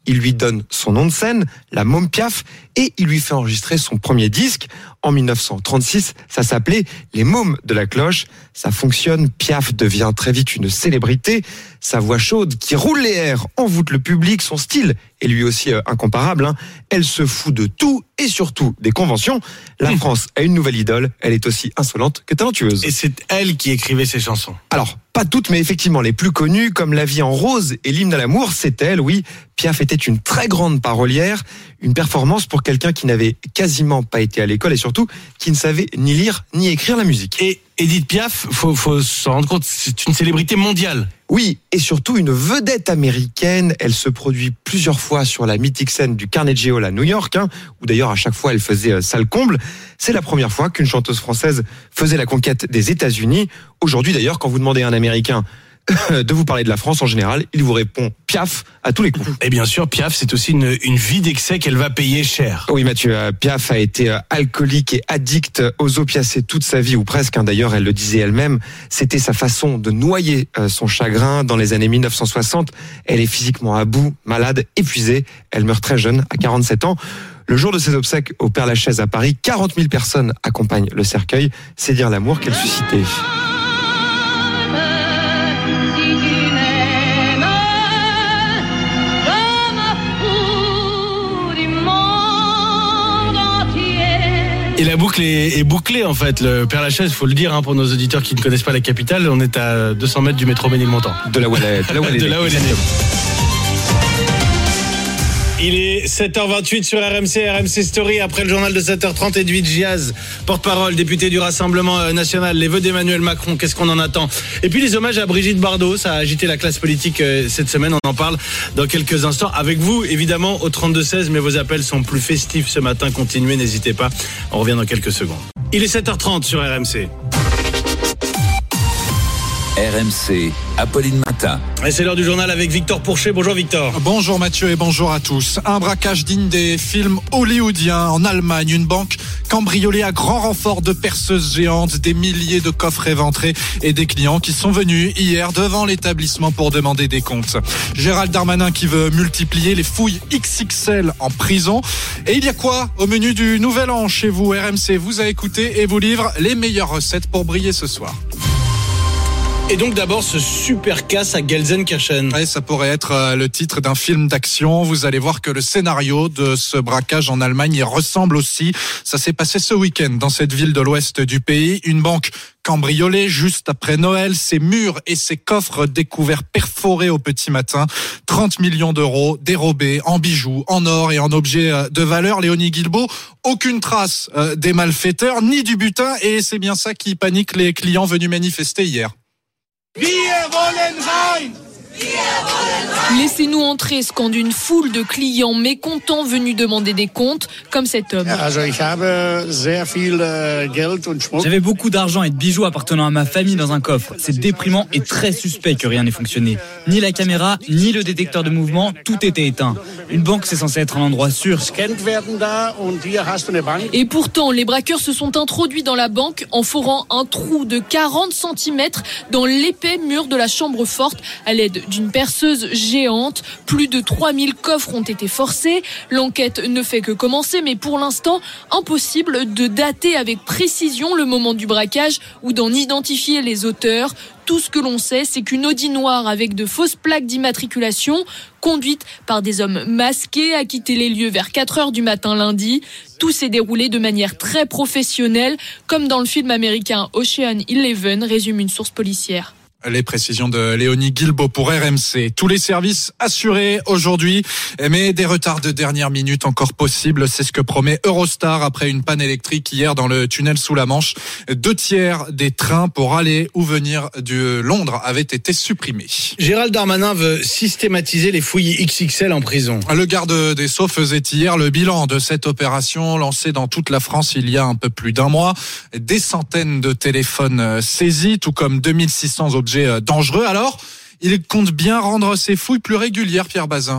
Speaker 12: Il lui donne son nom de scène, la Môme Piaf, et il lui fait enregistrer son premier disque. En mille neuf cent trente-six, ça s'appelait Les Mômes de la Cloche. Ça fonctionne, Piaf devient très vite une célébrité. Sa voix chaude qui roule les airs envoûte le public, son style est lui aussi euh, incomparable. Hein. Elle se fout de tout et surtout des conventions. La mmh. France a une nouvelle idole, elle est aussi insolente que talentueuse.
Speaker 3: Et c'est elle qui écrivait ses chansons.
Speaker 12: Alors, pas toutes, mais effectivement les plus connues, comme La vie en rose et L'hymne à l'amour, c'est elle, oui. Piaf était une très grande parolière, une performance pour quelqu'un qui n'avait quasiment pas été à l'école et surtout qui ne savait ni lire ni écrire la musique.
Speaker 3: Et Edith Piaf, faut, faut se rendre compte, c'est une célébrité mondiale.
Speaker 12: Oui, et surtout une vedette américaine. Elle se produit plusieurs fois sur la mythique scène du Carnegie Hall à New York, hein, où d'ailleurs à chaque fois elle faisait euh, salle comble. C'est la première fois qu'une chanteuse française faisait la conquête des États-Unis. Aujourd'hui d'ailleurs, quand vous demandez à un Américain de vous parler de la France en général, il vous répond Piaf à tous les coups.
Speaker 3: Et bien sûr, Piaf, c'est aussi une, une vie d'excès qu'elle va payer cher.
Speaker 12: Oui Mathieu, Piaf a été alcoolique et addict aux opiacés toute sa vie, ou presque. Hein, d'ailleurs, elle le disait elle-même, c'était sa façon de noyer son chagrin. Dans les années mille neuf cent soixante, elle est physiquement à bout, malade, épuisée. Elle meurt très jeune, à quarante-sept ans. Le jour de ses obsèques au Père-Lachaise à Paris, quarante mille personnes accompagnent le cercueil. C'est dire l'amour qu'elle suscitait.
Speaker 3: Et la boucle est, est bouclée en fait. Le Père-Lachaise, il faut le dire hein, pour nos auditeurs qui ne connaissent pas la capitale, on est à deux cents mètres du métro Ménilmontant.
Speaker 12: De là où elle est, de là où elle est,
Speaker 3: de là où elle est née. Il est sept heures vingt-huit sur R M C, R M C Story. Après le journal de sept heures trente, Edwige Giaz, porte-parole, député du Rassemblement national, les vœux d'Emmanuel Macron, qu'est-ce qu'on en attend? Et puis les hommages à Brigitte Bardot, ça a agité la classe politique cette semaine, on en parle dans quelques instants. Avec vous, évidemment, au trente-deux seize, mais vos appels sont plus festifs ce matin, continuez, n'hésitez pas, on revient dans quelques secondes. Il est sept heures trente sur R M C.
Speaker 2: R M C, Apolline Matin.
Speaker 3: Et c'est l'heure du journal avec Victor Pourchet. Bonjour Victor.
Speaker 7: Bonjour Mathieu et bonjour à tous. Un braquage digne des films hollywoodiens en Allemagne. Une banque cambriolée à grand renfort de perceuses géantes, des milliers de coffres éventrés et des clients qui sont venus hier devant l'établissement pour demander des comptes. Gérald Darmanin qui veut multiplier les fouilles X X L en prison. Et il y a quoi au menu du Nouvel An chez vous? R M C vous a écouté et vous livre les meilleures recettes pour briller ce soir.
Speaker 3: Et donc d'abord ce super casse à Gelsenkirchen.
Speaker 7: Ouais, ça pourrait être le titre d'un film d'action. Vous allez voir que le scénario de ce braquage en Allemagne y ressemble aussi. Ça s'est passé ce week-end dans cette ville de l'ouest du pays. Une banque cambriolée juste après Noël, ses murs et ses coffres découverts perforés au petit matin. trente millions d'euros dérobés en bijoux, en or et en objets de valeur. Léonie Guilbault, aucune trace des malfaiteurs ni du butin, et c'est bien ça qui panique les clients venus manifester hier.
Speaker 13: Wir wollen rein!
Speaker 14: Laissez-nous entrer, scande une foule de clients mécontents venus demander des comptes, comme cet homme.
Speaker 15: J'avais beaucoup d'argent et de bijoux appartenant à ma famille dans un coffre. C'est déprimant et très suspect que rien n'ait fonctionné. Ni la caméra, ni le détecteur de mouvement, tout était éteint. Une banque, c'est censé être un endroit sûr.
Speaker 14: Et pourtant, les braqueurs se sont introduits dans la banque en forant un trou de quarante centimètres dans l'épais mur de la chambre forte à l'aide d'une perceuse géante. Plus de trois mille coffres ont été forcés. L'enquête ne fait que commencer, mais pour l'instant, impossible de dater avec précision le moment du braquage ou d'en identifier les auteurs. Tout ce que l'on sait, c'est qu'une Audi noire avec de fausses plaques d'immatriculation, conduite par des hommes masqués, a quitté les lieux vers quatre heures du matin lundi. Tout s'est déroulé de manière très professionnelle, comme dans le film américain Ocean Eleven, résume une source policière.
Speaker 7: Les précisions de Léonie Guilbault pour R M C. Tous les services assurés aujourd'hui, mais des retards de dernière minute encore possibles. C'est ce que promet Eurostar après une panne électrique hier dans le tunnel sous la Manche. Deux tiers des trains pour aller ou venir de Londres avaient été supprimés.
Speaker 3: Gérald Darmanin veut systématiser les fouilles X X L en prison.
Speaker 7: Le garde des Sceaux faisait hier le bilan de cette opération lancée dans toute la France il y a un peu plus d'un mois. Des centaines de téléphones saisis, tout comme deux mille six cents objets dangereux. Alors, il compte bien rendre ses fouilles plus régulières, Pierre Bazin.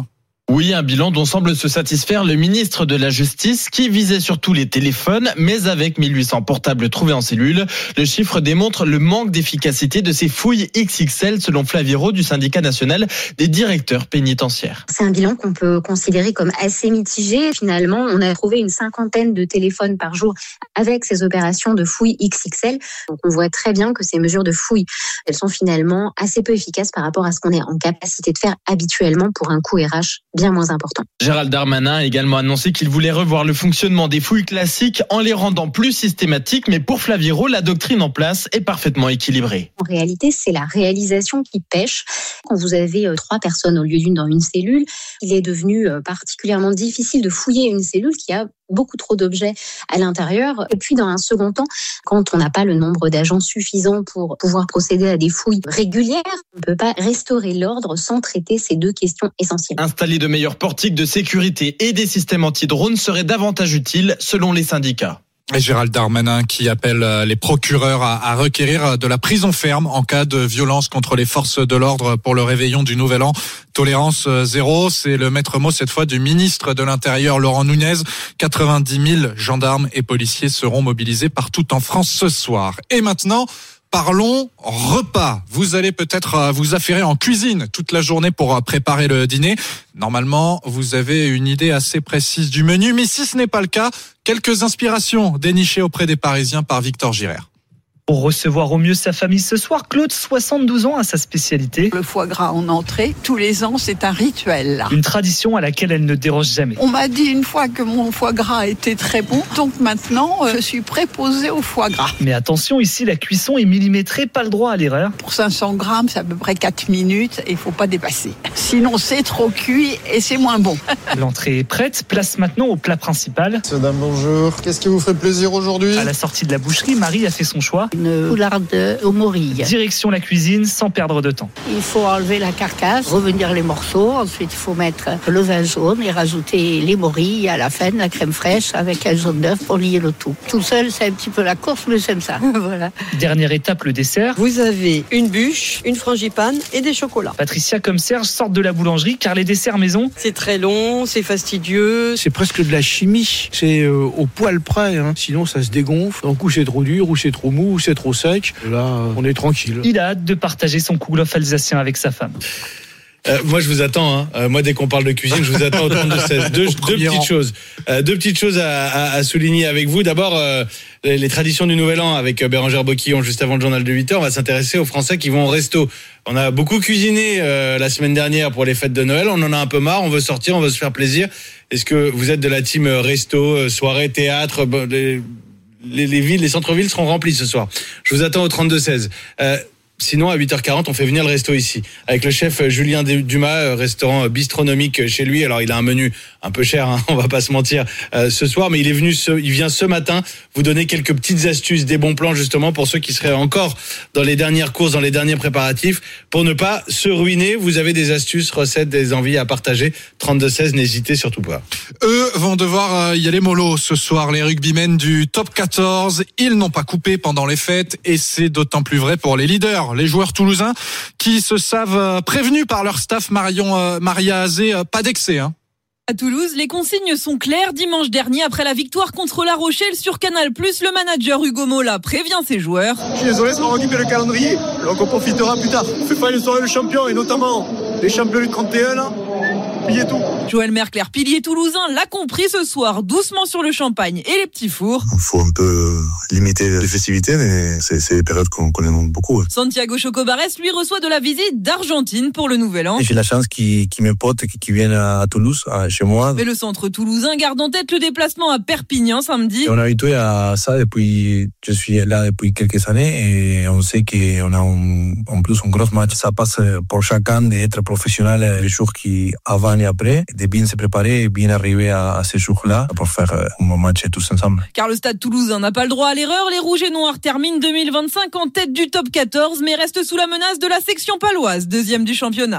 Speaker 16: Oui, un bilan dont semble se satisfaire le ministre de la Justice qui visait surtout les téléphones, mais avec mille huit cents portables trouvés en cellule. Le chiffre démontre le manque d'efficacité de ces fouilles X X L selon Flavie Rault du syndicat national des directeurs pénitentiaires.
Speaker 17: C'est un bilan qu'on peut considérer comme assez mitigé. Finalement, on a trouvé une cinquantaine de téléphones par jour avec ces opérations de fouilles X X L. Donc on voit très bien que ces mesures de fouilles, elles sont finalement assez peu efficaces par rapport à ce qu'on est en capacité de faire habituellement pour un coût R H bien moins important.
Speaker 16: Gérald Darmanin a également annoncé qu'il voulait revoir le fonctionnement des fouilles classiques en les rendant plus systématiques, mais pour Flavie Rault, la doctrine en place est parfaitement équilibrée.
Speaker 17: En réalité, c'est la réalisation qui pêche. Quand vous avez trois personnes au lieu d'une dans une cellule, il est devenu particulièrement difficile de fouiller une cellule qui a beaucoup trop d'objets à l'intérieur. Et puis, dans un second temps, quand on n'a pas le nombre d'agents suffisant pour pouvoir procéder à des fouilles régulières, on ne peut pas restaurer l'ordre sans traiter ces deux questions essentielles.
Speaker 16: Installer de meilleurs portiques de sécurité et des systèmes anti-drones serait davantage utile, selon les syndicats.
Speaker 7: Et Gérald Darmanin qui appelle les procureurs à, à requérir de la prison ferme en cas de violence contre les forces de l'ordre pour le réveillon du Nouvel An. Tolérance zéro, c'est le maître mot cette fois du ministre de l'Intérieur Laurent Nunez. quatre-vingt-dix mille gendarmes et policiers seront mobilisés partout en France ce soir. Et maintenant, parlons repas. Vous allez peut-être vous affairer en cuisine toute la journée pour préparer le dîner. Normalement, vous avez une idée assez précise du menu, mais si ce n'est pas le cas, quelques inspirations dénichées auprès des Parisiens par Victor Girard.
Speaker 18: Pour recevoir au mieux sa famille ce soir, Claude, soixante-douze ans, a sa spécialité.
Speaker 19: Le foie gras en entrée, tous les ans, c'est un rituel. Là.
Speaker 18: Une tradition à laquelle elle ne déroge jamais.
Speaker 19: On m'a dit une fois que mon foie gras était très bon, donc maintenant, je suis préposée au foie gras.
Speaker 18: Mais attention, ici, la cuisson est millimétrée, pas le droit à l'erreur.
Speaker 19: Pour cinq cents grammes, c'est à peu près quatre minutes et il ne faut pas dépasser. Sinon, c'est trop cuit et c'est moins bon.
Speaker 18: L'entrée est prête, place maintenant au plat principal.
Speaker 20: Madame, bonjour. Qu'est-ce qui vous ferait plaisir aujourd'hui ?
Speaker 18: À la sortie de la boucherie, Marie a fait son choix.
Speaker 21: Une poularde aux morilles.
Speaker 18: Direction la cuisine sans perdre de temps.
Speaker 21: Il faut enlever la carcasse, revenir les morceaux. Ensuite, il faut mettre le vin jaune et rajouter les morilles à la fin, la crème fraîche avec un jaune d'œuf pour lier le tout. Tout seul, c'est un petit peu la course, mais j'aime ça. Voilà.
Speaker 18: Dernière étape, le dessert.
Speaker 22: Vous avez une bûche, une frangipane et des chocolats.
Speaker 18: Patricia comme Serge sortent de la boulangerie car les desserts maison,
Speaker 22: c'est très long, c'est fastidieux.
Speaker 28: C'est presque de la chimie. C'est euh, au poil près. Hein. Sinon, ça se dégonfle. Donc, ou c'est trop dur, ou c'est trop mou, ou c'est trop sec. Là, on est tranquille.
Speaker 18: Il a hâte de partager son kouglof alsacien avec sa femme.
Speaker 3: Euh, moi, je vous attends. Hein. Euh, moi, dès qu'on parle de cuisine, je vous attends au trente-deux seize. Deux, deux petites rang. choses. Euh, deux petites choses à, à, à souligner avec vous. D'abord, euh, les, les traditions du Nouvel An avec Bérangère Boquillon juste avant le journal de huit heures. On va s'intéresser aux Français qui vont au resto. On a beaucoup cuisiné euh, la semaine dernière pour les fêtes de Noël. On en a un peu marre. On veut sortir, on veut se faire plaisir. Est-ce que vous êtes de la team resto, soirée, théâtre bon, les, les, les villes, les centres-villes seront remplis ce soir. Je vous attends au trente-deux seize. Euh, Sinon, à huit heures quarante, on fait venir le resto ici. Avec le chef Julien Dumas, restaurant bistronomique chez lui. Alors, il a un menu un peu cher, hein, on va pas se mentir, euh, ce soir. Mais il est venu, ce, il vient ce matin vous donner quelques petites astuces, des bons plans, justement, pour ceux qui seraient encore dans les dernières courses, dans les derniers préparatifs. Pour ne pas se ruiner, vous avez des astuces, recettes, des envies à partager. trente-deux seize, n'hésitez surtout pas.
Speaker 7: Eux vont devoir y aller mollo ce soir, les rugbymen du top quatorze. Ils n'ont pas coupé pendant les fêtes et c'est d'autant plus vrai pour les leaders. Les joueurs toulousains qui se savent prévenus par leur staff. Marion euh, Maria Azé, euh, pas d'excès. Hein.
Speaker 14: À Toulouse, les consignes sont claires. Dimanche dernier, après la victoire contre La Rochelle sur Canal plus, le manager Hugo Mola prévient ses joueurs.
Speaker 29: Je suis désolé, ça va occuper le calendrier. Donc on profitera plus tard. On fait pas une soirée de champions et notamment les champions du trente et un là. Pilier tout.
Speaker 14: Joël Mercler, pilier toulousain, l'a compris ce soir, doucement sur le champagne et les petits fours.
Speaker 30: Il faut un peu limiter les festivités, mais c'est, c'est des périodes qu'on connaît beaucoup.
Speaker 14: Santiago Chocobares, lui, reçoit de la visite d'Argentine pour le Nouvel An.
Speaker 30: Et j'ai la chance qu'il, qu'il mes potes qui viennent à Toulouse, chez moi.
Speaker 14: Mais le centre toulousain garde en tête le déplacement à Perpignan samedi.
Speaker 30: Et on a habitué à ça depuis, je suis là depuis quelques années et on sait qu'on a un, en plus un gros match. Ça passe pour chacun d'être professionnel les jours qui avant et après, de bien se préparer et bien arriver à, à ces jours-là pour faire un bon match tous ensemble.
Speaker 14: Car le stade toulousain n'a pas le droit à l'erreur, les Rouges et Noirs terminent deux mille vingt-cinq en tête du top quatorze mais restent sous la menace de la section paloise, deuxième du championnat.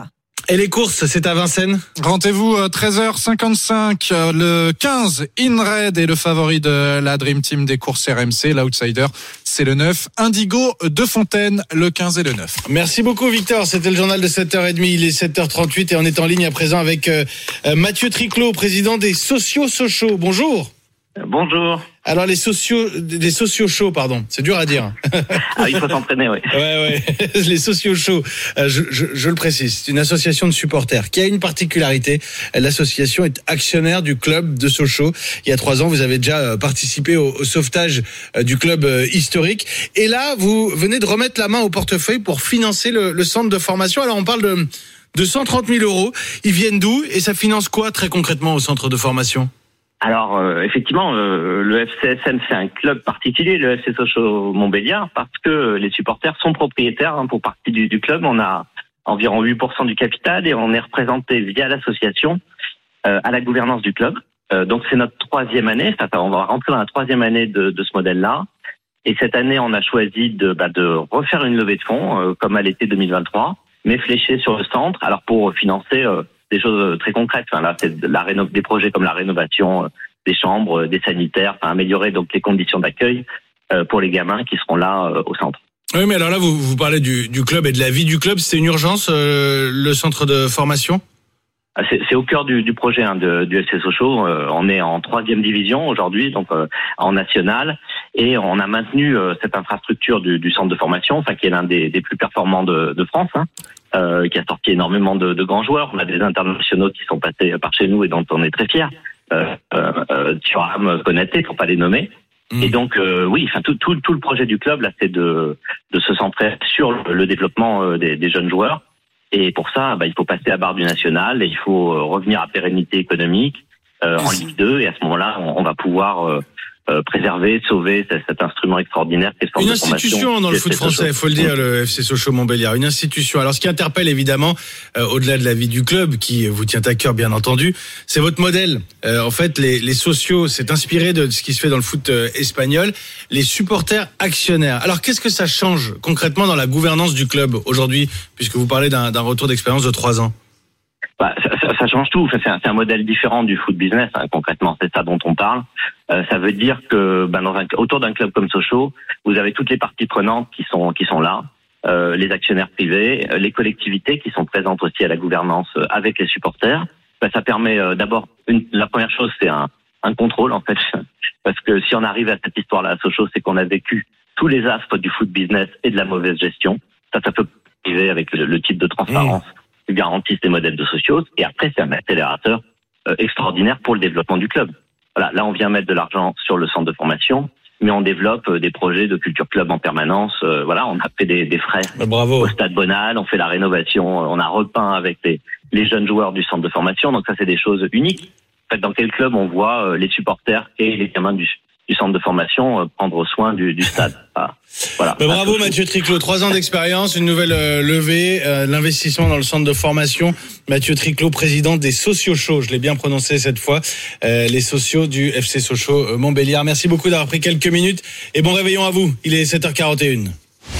Speaker 3: Et les courses, c'est à Vincennes.
Speaker 7: Rendez-vous treize heures cinquante-cinq. Le quinze, InRed est le favori de la Dream Team des courses R M C. L'outsider, c'est le neuf, Indigo de Fontaine, le quinze et le neuf.
Speaker 3: Merci beaucoup, Victor. C'était le journal de sept heures trente. Il est sept heures trente-huit et on est en ligne à présent avec euh, Mathieu Triclot, président des Socios Sochaux. Bonjour.
Speaker 1: Bonjour.
Speaker 3: Alors les socios, les socios chauds, pardon, c'est dur à dire.
Speaker 1: Ah, il faut s'entraîner, oui.
Speaker 3: Ouais, ouais. Les socios chauds, euh, je, je, je le précise, c'est une association de supporters qui a une particularité. L'association est actionnaire du club de Sochaux. Il y a trois ans, vous avez déjà participé au, au sauvetage du club historique. Et là, vous venez de remettre la main au portefeuille pour financer le, le centre de formation. Alors on parle de, de cent trente mille euros. Ils viennent d'où et ça finance quoi très concrètement au centre de formation ?
Speaker 1: Alors, euh, effectivement, euh, le F C S M, c'est un club particulier, le F C Sochaux Montbéliard, parce que les supporters sont propriétaires hein, pour partie du, du club. On a environ huit pour cent du capital et on est représenté via l'association euh, à la gouvernance du club. Euh, donc, c'est notre troisième année. Enfin, on va rentrer dans la troisième année de, de ce modèle-là. Et cette année, on a choisi de, bah, de refaire une levée de fonds, euh, comme à l'été deux mille vingt-trois, mais fléchée sur le centre, alors pour financer... Euh, des choses très concrètes. Enfin, là, c'est de la réno- des projets comme la rénovation des chambres, des sanitaires, enfin, améliorer donc les conditions d'accueil euh, pour les gamins qui seront là euh, au centre.
Speaker 3: Oui, mais alors là, vous, vous parlez du, du club et de la vie du club. C'est une urgence, euh, le centre de formation ?
Speaker 1: C'est, c'est au cœur du, du projet hein, de, du F C Sochaux. Euh, on est en troisième division aujourd'hui, donc euh, en national, et on a maintenu euh, cette infrastructure du, du centre de formation, enfin qui est l'un des, des plus performants de, de France. Hein. Euh, qui a sorti énormément de, de grands joueurs. On a des internationaux qui sont passés par chez nous et dont on est très fiers. Euh, euh, Thuram, Konaté, pour pas les nommer. Mmh. Et donc, euh, oui, enfin tout, tout, tout le projet du club là, c'est de, de se centrer sur le, le développement des, des jeunes joueurs. Et pour ça, bah, il faut passer à barre du national et il faut revenir à pérennité économique euh, en Ligue deux. Et à ce moment-là, on, on va pouvoir euh, Euh, préserver, sauver cet, cet instrument extraordinaire qu'est le centre
Speaker 3: une
Speaker 1: de formation.
Speaker 3: Une institution dans le foot français, il faut le dire, le F C Sochaux Montbéliard. Une institution. Alors, ce qui interpelle évidemment, euh, au-delà de la vie du club, qui vous tient à cœur, bien entendu, c'est votre modèle. Euh, en fait, les, les socios, c'est inspiré de ce qui se fait dans le foot euh, espagnol. Les supporters actionnaires. Alors, qu'est-ce que ça change concrètement dans la gouvernance du club aujourd'hui, puisque vous parlez d'un, d'un retour d'expérience de trois ans?
Speaker 1: Bah, ça, ça, ça change tout. Enfin, c'est, un, c'est un modèle différent du foot business. Hein, concrètement, c'est ça dont on parle. Euh, ça veut dire que bah, dans un, autour d'un club comme Sochaux, vous avez toutes les parties prenantes qui sont qui sont là, euh, les actionnaires privés, les collectivités qui sont présentes aussi à la gouvernance euh, avec les supporters. Bah, ça permet euh, d'abord une, la première chose, c'est un, un contrôle en fait, parce que si on arrive à cette histoire-là à Sochaux, c'est qu'on a vécu tous les aspects du foot business et de la mauvaise gestion. Ça, ça peut arriver avec le, le type de transparence. Mmh. qui garantissent des modèles de socios, et après c'est un accélérateur euh, extraordinaire pour le développement du club. Voilà, là on vient mettre de l'argent sur le centre de formation, mais on développe euh, des projets de culture club en permanence. Euh, voilà, on a fait des, des frais
Speaker 3: Bravo.
Speaker 1: au Stade Bonal, on fait la rénovation, on a repeint avec les, les jeunes joueurs du centre de formation, donc ça c'est des choses uniques. En fait, dans quel club on voit euh, les supporters et les gamins du du centre de formation euh, prendre soin du, du stade. Ah, voilà.
Speaker 3: Bah, bravo Mathieu Triclot, trois ans d'expérience, une nouvelle euh, levée, euh, l'investissement dans le centre de formation. Mathieu Triclot, président des Socios Chauds, je l'ai bien prononcé cette fois, euh, les socios du F C Sochaux euh, Montbéliard. Merci beaucoup d'avoir pris quelques minutes et bon réveillon à vous. Il est sept heures quarante et une.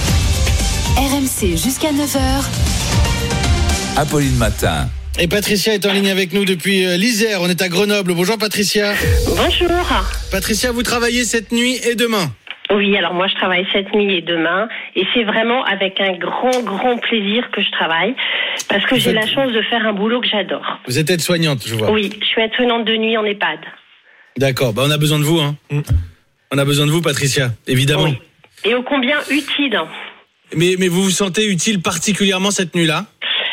Speaker 11: R M C jusqu'à neuf heures.
Speaker 2: Apolline Matin.
Speaker 3: Et Patricia est en ligne avec nous depuis l'Isère. On est à Grenoble. Bonjour Patricia.
Speaker 4: Bonjour.
Speaker 3: Patricia, vous travaillez cette nuit et demain?
Speaker 4: Oui, alors moi je travaille cette nuit et demain. Et c'est vraiment avec un grand, grand plaisir que je travaille. Parce que vous j'ai êtes... la chance de faire un boulot que j'adore.
Speaker 3: Vous êtes aide-soignante, je vois.
Speaker 4: Oui, je suis aide-soignante de nuit en EHPAD.
Speaker 3: D'accord, bah on a besoin de vous. Hein. Mm. On a besoin de vous Patricia, évidemment.
Speaker 4: Oui. Et ô combien utile.
Speaker 3: Mais, mais vous vous sentez utile particulièrement cette nuit-là?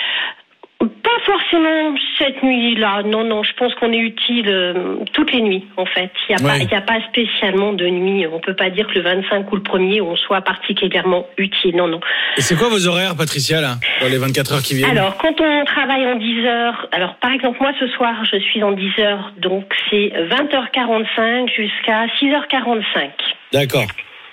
Speaker 4: Pas forcément cette nuit-là, non, non, je pense qu'on est utile euh, toutes les nuits, en fait. Il n'y a, ouais. a pas spécialement de nuit, on ne peut pas dire que le vingt-cinq ou le premier, on soit particulièrement utile, non, non.
Speaker 3: Et c'est quoi vos horaires, Patricia, là, dans les vingt-quatre heures qui viennent?
Speaker 4: Alors, quand on travaille en dix heures, alors par exemple, moi ce soir, je suis en dix heures, donc c'est vingt heures quarante-cinq jusqu'à six heures quarante-cinq.
Speaker 3: D'accord.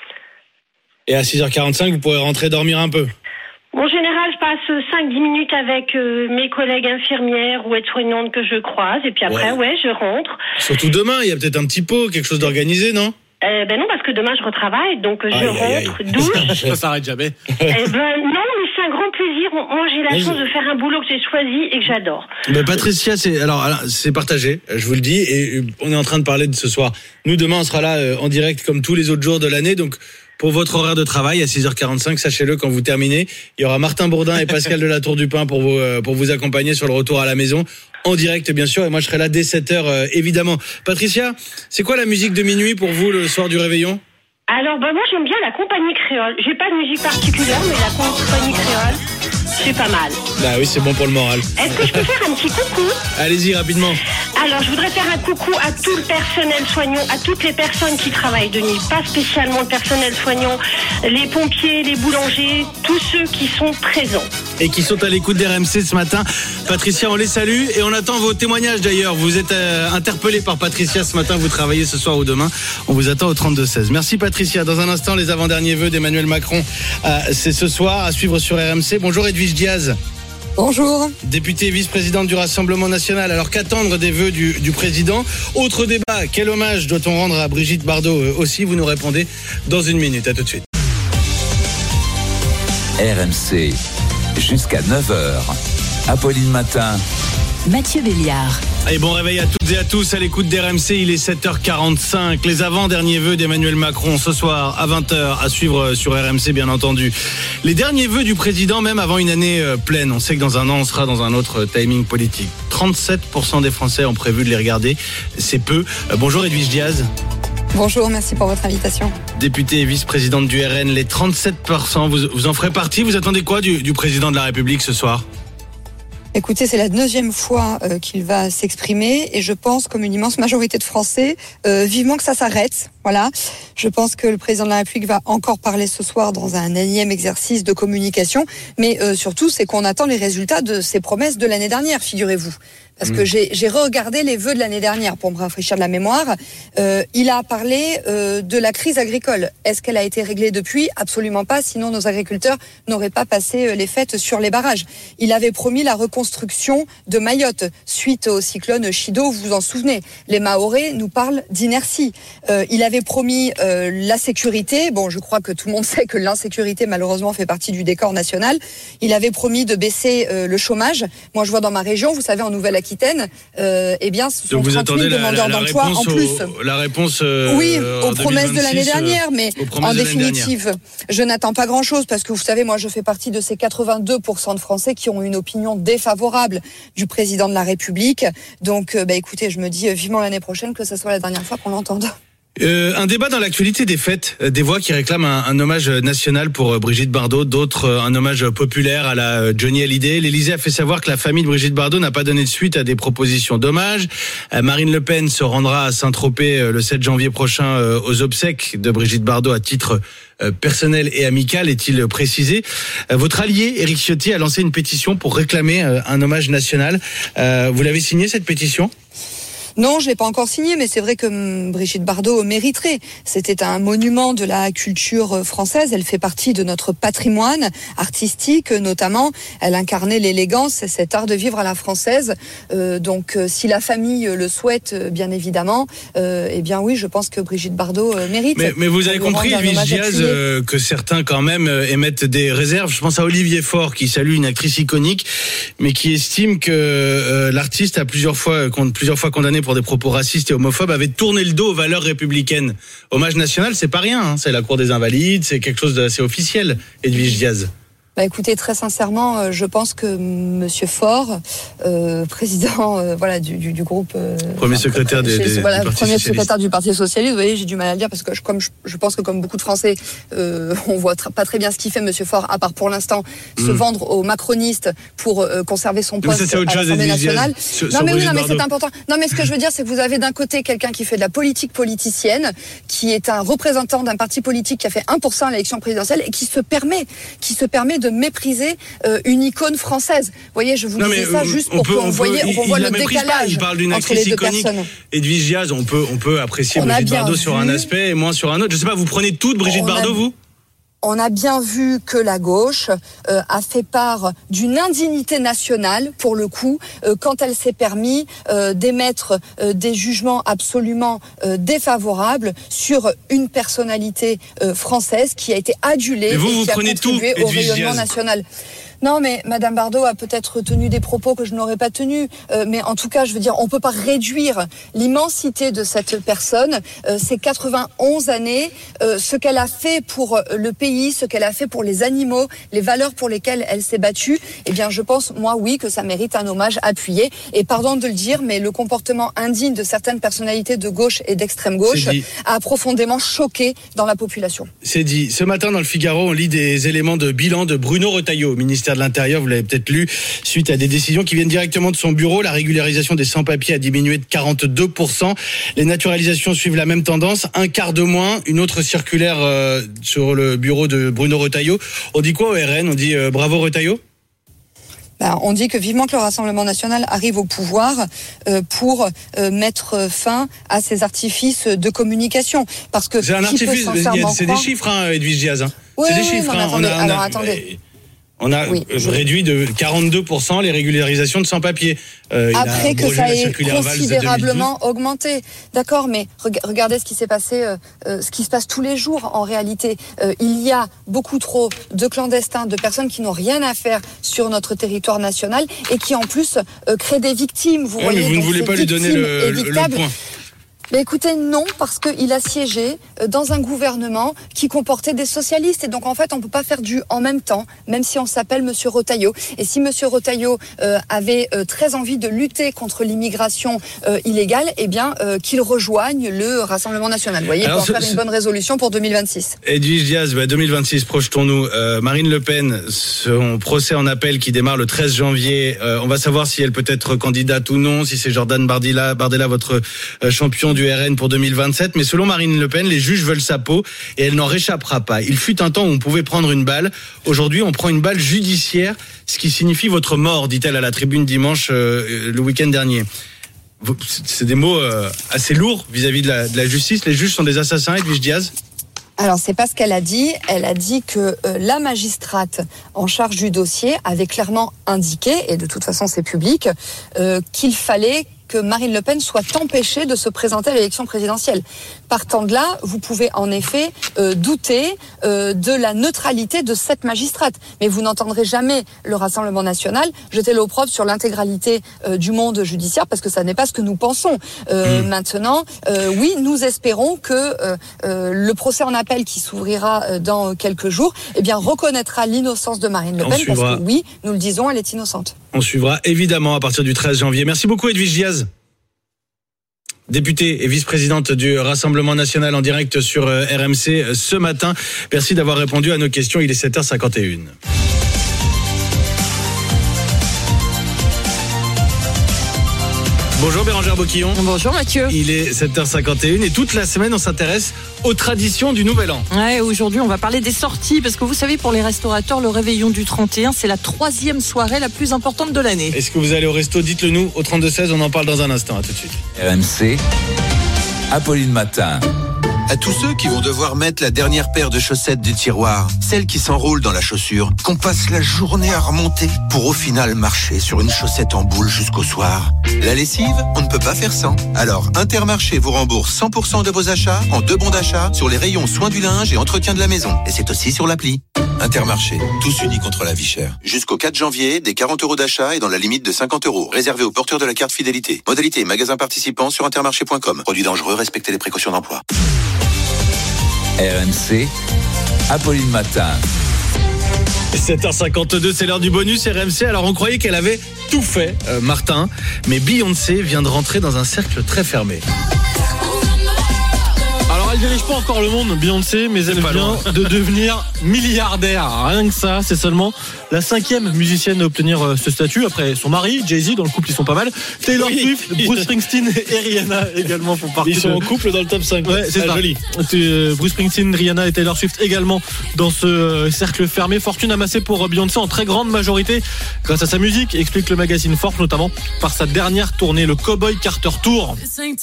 Speaker 3: Et à six heures quarante-cinq, vous pourrez rentrer dormir un peu?
Speaker 4: En général, je passe cinq dix minutes avec euh, mes collègues infirmières ou aides-soignantes que je croise. Et puis après, ouais, ouais je rentre.
Speaker 3: Surtout demain, il y a peut-être un petit pot, quelque chose d'organisé, non?
Speaker 4: Euh, ben non, parce que demain je retravaille, donc je
Speaker 3: aïe,
Speaker 4: rentre,
Speaker 3: aïe, aïe.
Speaker 4: douche.
Speaker 3: Ça s'arrête jamais.
Speaker 4: Eh ben non, mais c'est un grand plaisir. Moi, j'ai la
Speaker 3: Mais
Speaker 4: chance
Speaker 3: je-
Speaker 4: de faire un boulot que j'ai choisi et que j'adore.
Speaker 3: Ben, Patricia, c'est alors alors, c'est partagé, je vous le dis, et euh, on est en train de parler de ce soir. Nous demain, on sera là euh, en direct comme tous les autres jours de l'année, donc. Pour votre horaire de travail à six heures quarante-cinq, sachez-le, quand vous terminez, il y aura Martin Bourdin et Pascal de la Tour du Pin pour vous euh, pour vous accompagner sur le retour à la maison en direct, bien sûr. Et moi, je serai là dès sept heures, euh, évidemment. Patricia, c'est quoi la musique de minuit pour vous le soir du réveillon?
Speaker 4: Alors, ben moi, j'aime bien la compagnie créole. J'ai pas de musique particulière, mais la compagnie créole, c'est pas mal.
Speaker 3: Bah oui, c'est bon pour le moral.
Speaker 4: Est-ce que je peux faire un petit coucou?
Speaker 3: Allez-y rapidement.
Speaker 4: Alors, je voudrais faire un coucou à tout le personnel soignant, à toutes les personnes qui travaillent de nuit, pas spécialement le personnel soignant, les pompiers, les boulangers, tous ceux qui sont présents.
Speaker 3: Et qui sont à l'écoute d'R M C ce matin. Patricia, on les salue et on attend vos témoignages d'ailleurs. Vous êtes euh, interpellé par Patricia ce matin, vous travaillez ce soir ou demain. On vous attend au trente-deux seize. Merci Patricia. Dans un instant, les avant-derniers vœux d'Emmanuel Macron. Euh, c'est ce soir à suivre sur R M C. Bonjour Edwige Diaz.
Speaker 5: Bonjour.
Speaker 3: Députée et vice-présidente du Rassemblement National. Alors qu'attendre des vœux du, du président? Autre débat, quel hommage doit-on rendre à Brigitte Bardot euh, aussi? Vous nous répondez dans une minute. À tout de suite.
Speaker 2: R M C, jusqu'à neuf heures. Apolline Matin.
Speaker 11: Mathieu Béliard.
Speaker 3: Allez, bon réveil à toutes et à tous à l'écoute d'R M C, il est sept heures quarante-cinq. Les avant-derniers vœux d'Emmanuel Macron ce soir à vingt heures à suivre sur R M C bien entendu. Les derniers vœux du président même avant une année pleine. On sait que dans un an on sera dans un autre timing politique. trente-sept pour cent des Français ont prévu de les regarder. C'est peu. Bonjour Edwige Diaz.
Speaker 5: Bonjour, merci pour votre invitation.
Speaker 3: Députée et vice-présidente du R N, les trente-sept pour cent, vous, vous en ferez partie. Vous attendez quoi du, du président de la République ce soir?
Speaker 5: Écoutez, c'est la deuxième fois euh, qu'il va s'exprimer et je pense, comme une immense majorité de Français, euh, vivement que ça s'arrête. Voilà. Je pense que le président de la République va encore parler ce soir dans un énième exercice de communication, mais euh, surtout, c'est qu'on attend les résultats de ses promesses de l'année dernière, figurez-vous. Parce que j'ai, j'ai regardé les vœux de l'année dernière pour me rafraîchir de la mémoire. Euh, il a parlé euh, de la crise agricole. Est-ce qu'elle a été réglée depuis? Absolument pas, sinon nos agriculteurs n'auraient pas passé les fêtes sur les barrages. Il avait promis la reconstruction de Mayotte suite au cyclone Chido, vous vous en souvenez. Les Mahorais nous parlent d'inertie. Euh, il avait promis euh, la sécurité. Bon, je crois que tout le monde sait que l'insécurité, malheureusement, fait partie du décor national. Il avait promis de baisser euh, le chômage. Moi, je vois dans ma région, vous savez, en Nouvelle-Aquitaine, Euh, eh bien, ce sont
Speaker 3: Donc vous
Speaker 5: trente mille
Speaker 3: attendez
Speaker 5: demandeurs
Speaker 3: la, la, la
Speaker 5: d'emploi en plus.
Speaker 3: Au, la réponse euh,
Speaker 5: Oui,
Speaker 3: euh,
Speaker 5: aux promesses de l'année dernière,
Speaker 3: euh,
Speaker 5: mais en définitive, je n'attends pas grand-chose parce que vous savez, moi, je fais partie de ces quatre-vingt-deux pour cent de Français qui ont une opinion défavorable du président de la République. Donc, euh, bah, écoutez, je me dis vivement l'année prochaine que ce soit la dernière fois qu'on l'entende.
Speaker 3: Euh, un débat dans l'actualité des fêtes, des voix qui réclament un, un hommage national pour Brigitte Bardot, d'autres un hommage populaire à la Johnny Hallyday. L'Élysée a fait savoir que la famille de Brigitte Bardot n'a pas donné de suite à des propositions d'hommage. Euh, Marine Le Pen se rendra à Saint-Tropez le sept janvier prochain euh, aux obsèques de Brigitte Bardot à titre euh, personnel et amical, est-il précisé. Euh, votre allié, Éric Ciotti, a lancé une pétition pour réclamer euh, un hommage national. Euh, vous l'avez signé cette pétition ?
Speaker 5: Non, je l'ai pas encore signé, mais c'est vrai que hum, Brigitte Bardot mériterait. C'était un monument de la culture française. Elle fait partie de notre patrimoine artistique, notamment. Elle incarnait l'élégance et cet art de vivre à la française. Euh, donc, euh, si la famille le souhaite, euh, bien évidemment, euh, eh bien oui, je pense que Brigitte Bardot euh, mérite.
Speaker 3: Mais, mais vous avez compris, Edwige Diaz, euh, que certains quand même euh, émettent des réserves. Je pense à Olivier Faure, qui salue une actrice iconique, mais qui estime que euh, l'artiste a plusieurs fois, plusieurs fois condamné pour des propos racistes et homophobes, avait tourné le dos aux valeurs républicaines. Hommage national, c'est pas rien, hein. C'est la Cour des Invalides, c'est quelque chose d'assez officiel, Edwige Diaz.
Speaker 5: Bah écoutez, très sincèrement, je pense que Monsieur Faure, euh, président, euh, voilà, du, du, du groupe, euh,
Speaker 3: premier secrétaire des, des,
Speaker 5: voilà,
Speaker 3: du Parti
Speaker 5: premier
Speaker 3: socialiste.
Speaker 5: secrétaire du Parti socialiste. Vous voyez, j'ai du mal à le dire parce que je, comme je, je pense que comme beaucoup de Français, euh, on voit tra- pas très bien ce qu'il fait Monsieur Faure, à part pour l'instant mmh. se vendre aux macronistes pour euh, conserver son poste
Speaker 3: ça,
Speaker 5: à l'Assemblée nationale.
Speaker 3: Sur,
Speaker 5: non
Speaker 3: sur
Speaker 5: mais oui, non mais
Speaker 3: Bardot.
Speaker 5: c'est important. Non mais ce que je veux dire, c'est que vous avez d'un côté quelqu'un qui fait de la politique politicienne, qui est un représentant d'un parti politique qui a fait un pour cent à l'élection présidentielle et qui se permet, qui se permet de mépriser Euh, une icône française. Vous voyez, je vous
Speaker 3: non,
Speaker 5: disais ça juste pour
Speaker 3: peut,
Speaker 5: qu'on
Speaker 3: on
Speaker 5: voie le décalage
Speaker 3: pas. Il parle d'une
Speaker 5: entre les
Speaker 3: actrice
Speaker 5: deux
Speaker 3: iconique.
Speaker 5: personnes.
Speaker 3: Edwige Diaz, on peut, on peut apprécier
Speaker 5: on
Speaker 3: Brigitte Bardot
Speaker 5: vu.
Speaker 3: sur un aspect et moins sur un autre. Je sais pas, vous prenez tout de Brigitte
Speaker 5: on
Speaker 3: Bardot,
Speaker 5: a...
Speaker 3: vous ?
Speaker 5: on a bien vu que la gauche euh, a fait part d'une indignité nationale, pour le coup, euh, quand elle s'est permis euh, d'émettre euh, des jugements absolument euh, défavorables sur une personnalité euh, française qui a été adulée
Speaker 3: vous,
Speaker 5: et
Speaker 3: vous
Speaker 5: qui a
Speaker 3: prenez
Speaker 5: contribué
Speaker 3: tout,
Speaker 5: au
Speaker 3: Edwige
Speaker 5: rayonnement
Speaker 3: Diaz.
Speaker 5: national. Non, mais Madame Bardot a peut-être tenu des propos que je n'aurais pas tenus. Euh, mais en tout cas, je veux dire, on peut pas réduire l'immensité de cette personne, euh, ces quatre-vingt-onze années, euh, ce qu'elle a fait pour le pays, ce qu'elle a fait pour les animaux, les valeurs pour lesquelles elle s'est battue. Eh bien, je pense, moi, oui, que ça mérite un hommage appuyé. Et pardon de le dire, mais le comportement indigne de certaines personnalités de gauche et d'extrême gauche a profondément choqué dans la population.
Speaker 3: C'est dit. Ce matin, dans le Figaro, on lit des éléments de bilan de Bruno Retailleau, ministère de l'Intérieur, vous l'avez peut-être lu, suite à des décisions qui viennent directement de son bureau. La régularisation des sans-papiers a diminué de quarante-deux pour cent. Les naturalisations suivent la même tendance. Un quart de moins. Une autre circulaire euh, sur le bureau de Bruno Retailleau. On dit quoi au R N ? On dit euh, bravo Retailleau ?
Speaker 5: Ben, on dit que vivement que le Rassemblement national arrive au pouvoir euh, pour euh, mettre fin à ces artifices de communication. Parce que
Speaker 3: c'est un artifice, c'est des chiffres, hein, Edwige Diaz. Hein.
Speaker 5: Oui,
Speaker 3: c'est des
Speaker 5: oui,
Speaker 3: chiffres.
Speaker 5: non,
Speaker 3: Hein.
Speaker 5: attendez,
Speaker 3: on a, on
Speaker 5: alors
Speaker 3: a,
Speaker 5: attendez.
Speaker 3: On a
Speaker 5: oui,
Speaker 3: réduit de quarante-deux pour cent les régularisations de sans-papiers. Euh,
Speaker 5: Après que ça ait considérablement augmenté. D'accord, mais reg- regardez ce qui s'est passé, euh, euh, ce qui se passe tous les jours en réalité. Euh, il y a beaucoup trop de clandestins, de personnes qui n'ont rien à faire sur notre territoire national et qui en plus euh, créent des victimes. Vous
Speaker 3: ouais,
Speaker 5: voyez,
Speaker 3: mais vous ne voulez pas lui donner le, le, le point.
Speaker 5: Mais écoutez, non, parce qu'il a siégé dans un gouvernement qui comportait des socialistes. Et donc, en fait, on ne peut pas faire du en même temps, même si on s'appelle Monsieur Retailleau. Et si Monsieur Retailleau euh, avait euh, très envie de lutter contre l'immigration euh, illégale, eh bien, euh, qu'il rejoigne le Rassemblement national. Vous voyez, pour en faire une bonne résolution pour deux mille vingt-six.
Speaker 3: Edwige Diaz, bah deux mille vingt-six, projetons-nous. Euh, Marine Le Pen, son procès en appel qui démarre le treize janvier. Euh, on va savoir si elle peut être candidate ou non, si c'est Jordan Bardella, Bardella votre euh, champion du du R N pour deux mille vingt-sept, mais selon Marine Le Pen, les juges veulent sa peau et elle n'en réchappera pas. Il fut un temps où on pouvait prendre une balle. Aujourd'hui, on prend une balle judiciaire, ce qui signifie votre mort, dit-elle à la tribune dimanche euh, le week-end dernier. C'est des mots euh, assez lourds vis-à-vis de la, de la justice. Les juges sont des assassins, Edwige Diaz ?
Speaker 5: Alors, c'est pas ce qu'elle a dit. Elle a dit que euh, la magistrate en charge du dossier avait clairement indiqué, et de toute façon c'est public, euh, qu'il fallait que Marine Le Pen soit empêchée de se présenter à l'élection présidentielle. Partant de là, vous pouvez en effet euh, douter euh, de la neutralité de cette magistrate. Mais vous n'entendrez jamais le Rassemblement national jeter l'opprobre sur l'intégralité euh, du monde judiciaire, parce que ça n'est pas ce que nous pensons. Euh, mmh. Maintenant, euh, oui, nous espérons que euh, euh, le procès en appel qui s'ouvrira euh, dans quelques jours, eh bien, reconnaîtra l'innocence de Marine Le Pen, parce que oui, nous le disons, elle est innocente.
Speaker 3: On suivra évidemment à partir du treize janvier. Merci beaucoup Edwige Diaz, députée et vice-présidente du Rassemblement national en direct sur R M C ce matin. Merci d'avoir répondu à nos questions. Il est sept heures cinquante et une. Bonjour Bérangère Boquillon.
Speaker 6: Bonjour Mathieu.
Speaker 3: Il est sept heures cinquante et une et toute la semaine on s'intéresse aux traditions du Nouvel An.
Speaker 6: Ouais, aujourd'hui on va parler des sorties parce que vous savez, pour les restaurateurs, le réveillon du trente et un, c'est la troisième soirée la plus importante de l'année.
Speaker 3: Est-ce que vous allez au resto? Dites-le nous au trente-deux seize, on en parle dans un instant. À tout de suite.
Speaker 2: R M C, Apolline Matin.
Speaker 8: À tous ceux qui vont devoir mettre la dernière paire de chaussettes du tiroir, celle qui s'enroule dans la chaussure, qu'on passe la journée à remonter pour au final marcher sur une chaussette en boule jusqu'au soir. La lessive, on ne peut pas faire sans. Alors Intermarché vous rembourse cent pour cent de vos achats en deux bons d'achat sur les rayons soins du linge et entretien de la maison. Et c'est aussi sur l'appli. Intermarché, tous unis contre la vie chère. Jusqu'au quatre janvier, des quarante euros d'achat et dans la limite de cinquante euros. Réservé aux porteurs de la carte fidélité. Modalité magasin participant sur intermarché point com. Produit dangereux, respectez les précautions d'emploi.
Speaker 2: R M C, Apolline Matin.
Speaker 3: sept heures cinquante-deux, c'est l'heure du bonus R M C. Alors on croyait qu'elle avait tout fait, euh, Martin, mais Beyoncé vient de rentrer dans un cercle très fermé.
Speaker 9: Alors elle dirige pas encore le monde, Beyoncé, mais elle vient de devenir milliardaire. Rien que ça, c'est seulement la cinquième musicienne à obtenir ce statut après son mari, Jay-Z. Dans le couple, ils sont pas mal. Taylor oui. Swift, Bruce Springsteen et Rihanna également font partie.
Speaker 3: Ils sont
Speaker 9: de...
Speaker 3: en couple dans le top cinq.
Speaker 9: Ouais, c'est ah, ça. Joli. Bruce Springsteen, Rihanna et Taylor Swift également dans ce cercle fermé. Fortune amassée pour Beyoncé en très grande majorité grâce à sa musique, explique le magazine Forbes, notamment par sa dernière tournée, le Cowboy Carter Tour.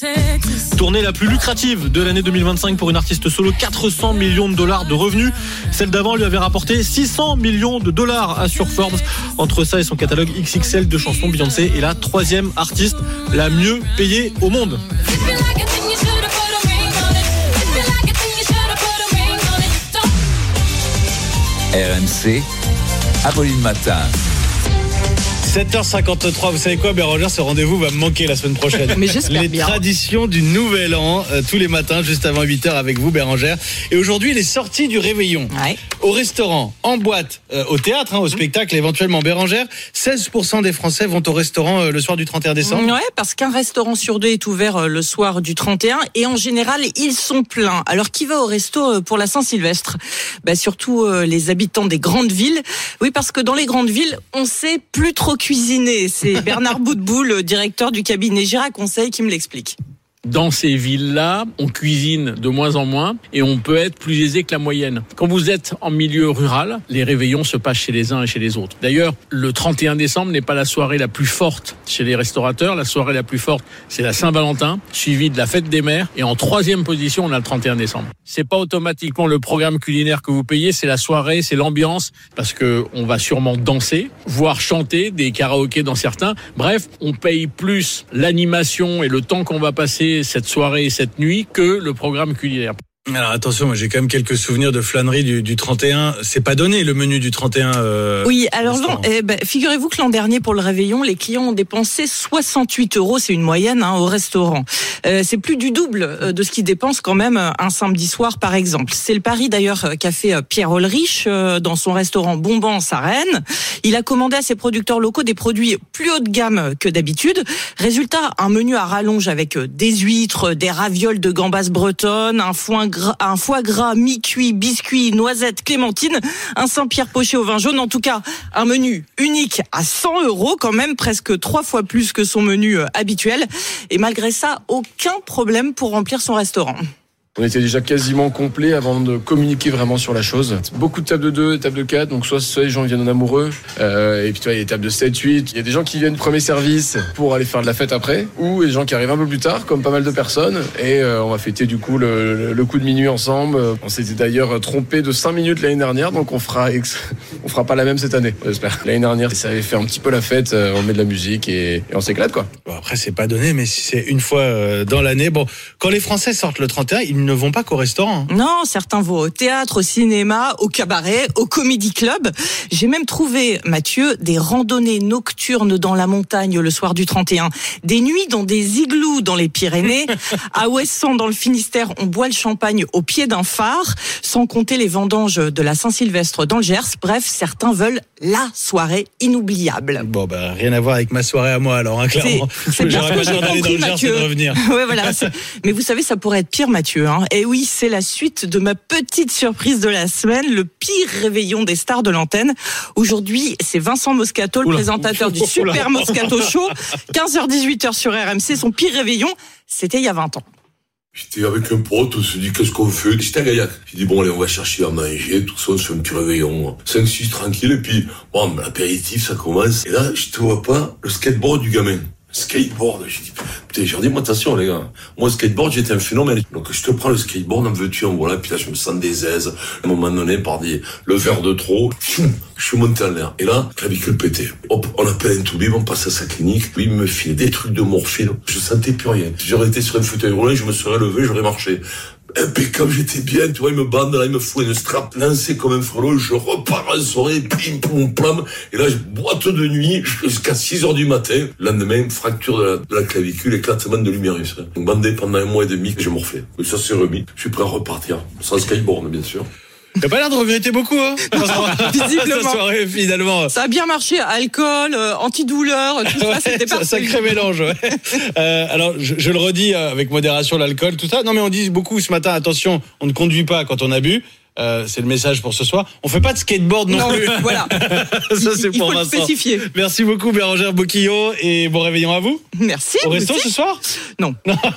Speaker 9: Tournée la plus lucrative de l'année deux mille vingt-cinq pour une artiste solo, quatre cents millions de dollars de revenus. Celle d'avant lui avait rapporté six cents millions de dollars, assure Forbes. Entre ça et son catalogue X X L de chansons, Beyoncé est la troisième artiste la mieux payée au monde.
Speaker 2: R M C, Apolline Matin.
Speaker 3: sept heures cinquante-trois, vous savez quoi, Bérangère, ce rendez-vous va me manquer la semaine prochaine.
Speaker 6: Mais j'espère
Speaker 3: les
Speaker 6: bien.
Speaker 3: traditions du Nouvel An, euh, tous les matins, juste avant huit heures avec vous, Bérangère. Et aujourd'hui, les sorties du réveillon.
Speaker 6: Ouais.
Speaker 3: Au restaurant, en boîte, euh, au théâtre, hein, au spectacle, éventuellement. Bérangère, seize pour cent des Français vont au restaurant euh, le soir du trente et un décembre.
Speaker 6: Ouais, parce qu'un restaurant sur deux est ouvert euh, le soir du trente et un et en général, ils sont pleins. Alors, qui va au resto euh, pour la Saint-Sylvestre ? Bah, surtout euh, les habitants des grandes villes. Oui, parce que dans les grandes villes, on sait plus trop cuisiner. C'est Bernard Boutboul, le directeur du cabinet Girac Conseil, qui me l'explique.
Speaker 10: Dans ces villes-là, on cuisine de moins en moins et on peut être plus aisé que la moyenne. Quand vous êtes en milieu rural, les réveillons se passent chez les uns et chez les autres. D'ailleurs, le trente et un décembre n'est pas la soirée la plus forte chez les restaurateurs. La soirée la plus forte, c'est la Saint-Valentin, suivie de la fête des mères. Et en troisième position, on a le trente et un décembre. C'est pas automatiquement le programme culinaire que vous payez, c'est la soirée, c'est l'ambiance, parce que on va sûrement danser, voire chanter, des karaokés dans certains. Bref, on paye plus l'animation et le temps qu'on va passer cette soirée et cette nuit que le programme culinaire.
Speaker 3: Alors attention, moi j'ai quand même quelques souvenirs de flânerie du, du trente et un. C'est pas donné le menu du trente et un. Euh,
Speaker 6: oui, alors non, eh ben, figurez-vous que l'an dernier pour le réveillon, les clients ont dépensé soixante-huit euros, c'est une moyenne hein, au restaurant. Euh, c'est plus du double de ce qu'ils dépensent quand même un samedi soir par exemple. C'est le pari d'ailleurs qu'a fait Pierre Ulrich euh, dans son restaurant Bombance à Rennes. Il a commandé à ses producteurs locaux des produits plus haut de gamme que d'habitude. Résultat, un menu à rallonge avec des huîtres, des ravioles de gambas bretonnes, un foin un foie gras mi-cuit, biscuits, noisettes, clémentines, un Saint-Pierre poché au vin jaune. En tout cas, un menu unique à cent euros, quand même presque trois fois plus que son menu habituel. Et malgré ça, aucun problème pour remplir son restaurant.
Speaker 12: On était déjà quasiment complet avant de communiquer vraiment sur la chose. Beaucoup de tables de deux, tables de quatre, donc soit, soit les gens viennent en amoureux, euh, et puis tu vois, il y a des tables de sept, huit. Il y a des gens qui viennent premier service pour aller faire de la fête après, ou des gens qui arrivent un peu plus tard, comme pas mal de personnes, et euh, on va fêter du coup le, le coup de minuit ensemble. On s'était d'ailleurs trompé de cinq minutes l'année dernière, donc on fera, ex... on fera pas la même cette année, j'espère. L'année dernière, ça avait fait un petit peu la fête, on met de la musique et, et on s'éclate quoi.
Speaker 3: Bon, après, c'est pas donné, mais si c'est une fois euh, dans l'année. Bon, quand les Français sortent le trente et un, ils ne vont pas qu'au restaurant.
Speaker 6: Non, certains vont au théâtre, au cinéma, au cabaret, au comédie club. J'ai même trouvé, Mathieu, des randonnées nocturnes dans la montagne le soir du trente et un. Des nuits dans des igloos dans les Pyrénées. À Ouessant, dans le Finistère, on boit le champagne au pied d'un phare, sans compter les vendanges de la Saint-Sylvestre dans le Gers. Bref, certains veulent la soirée inoubliable.
Speaker 3: Bon, bah, rien à voir avec ma soirée à moi, alors, hein, clairement.
Speaker 6: C'est, c'est bien ce que j'ai compris, Mathieu.
Speaker 3: De revenir.
Speaker 6: Ouais, voilà. C'est... Mais vous savez, ça pourrait être pire, Mathieu, hein. Et oui, c'est la suite de ma petite surprise de la semaine, le pire réveillon des stars de l'antenne. Aujourd'hui, c'est Vincent Moscato, le Oula. présentateur du Super Oula. Moscato Show. quinze heures dix-huit heures sur R M C, son pire réveillon, c'était il y a vingt ans.
Speaker 13: J'étais avec un pote, on se dit qu'est-ce qu'on fait. J'étais à Gaillac. J'ai dit bon allez on va chercher à manger, tout ça, on se fait un petit réveillon. cinq six tranquille et puis bon l'apéritif ça commence. Et là je te vois pas le skateboard du gamin. Skateboard, j'ai dit putain j'ai dit moi attention les gars. Moi skateboard j'étais un phénomène. Donc je te prends le skateboard, en veux-tu en voilà, puis là je me sens des aises. À un moment donné par des le verre de trop, je suis monté en l'air. Et là, clavicule pété. Hop, on appelle un toubib, on passe à sa clinique. Lui il me filait des trucs de morphine. Je sentais plus rien. Si j'aurais été sur un fauteuil roulant, je me serais levé, j'aurais marché. Impeccable, j'étais bien, tu vois, il me bande, là, il me fout une strap lancée comme un frelon, je repars en soirée, pim, pum, plam, et là, je boite de nuit jusqu'à six heures du matin. Le lendemain, fracture de la, de la clavicule, éclatement de l'humérus. Donc, bandé pendant un mois et demi, j'ai morflé. Et ça s'est remis. Je suis prêt à repartir. Sans skateboard, bien sûr.
Speaker 3: T'as pas l'air de regretter beaucoup, hein?
Speaker 6: Visiblement.
Speaker 3: Soirée, finalement.
Speaker 6: Ça a bien marché. Alcool, euh, antidouleur, tout ça,
Speaker 3: ouais,
Speaker 6: c'était parfait.
Speaker 3: Sacré mélange, ouais. euh, alors, je, je le redis, euh, avec modération, l'alcool, tout ça. Non, mais on dit beaucoup ce matin, attention, on ne conduit pas quand on a bu. Euh, c'est le message pour ce soir. On fait pas de skateboard non, non plus.
Speaker 6: Voilà.
Speaker 3: Ça, c'est
Speaker 6: il,
Speaker 3: pour
Speaker 6: il faut
Speaker 3: Vincent.
Speaker 6: le spécifier.
Speaker 3: Merci beaucoup, Bérangère Boquillot, et bon réveillon à vous.
Speaker 6: Merci.
Speaker 3: Au resto ce soir?
Speaker 6: Non.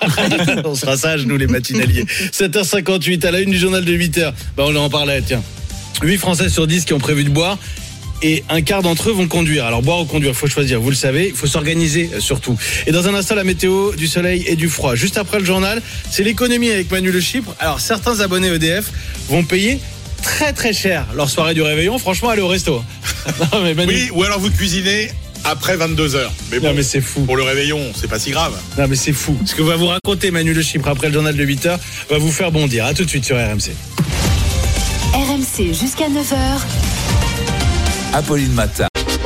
Speaker 3: On sera sages, nous, les matinaliers. sept heures cinquante-huit, à la une du journal de huit heures. Bah, on en parlait, tiens. huit Français sur dix qui ont prévu de boire. Et un quart d'entre eux vont conduire. Alors boire ou conduire, il faut choisir, vous le savez, il faut s'organiser surtout. Et dans un instant, la météo, du soleil et du froid. Juste après le journal, c'est l'économie avec Manu Le Chypre. Alors certains abonnés E D F vont payer très très cher leur soirée du réveillon, franchement, allez au resto. Non, mais Manu...
Speaker 15: Oui, ou alors vous cuisinez après vingt-deux heures. Mais bon,
Speaker 3: non, mais c'est fou.
Speaker 15: Pour le réveillon, c'est pas si grave.
Speaker 3: Non, mais c'est fou. Ce que va vous raconter Manu Le Chypre après le journal de huit heures va vous faire bondir. À tout de suite sur R M C.
Speaker 16: R M C jusqu'à neuf heures.
Speaker 2: Apolline Matin.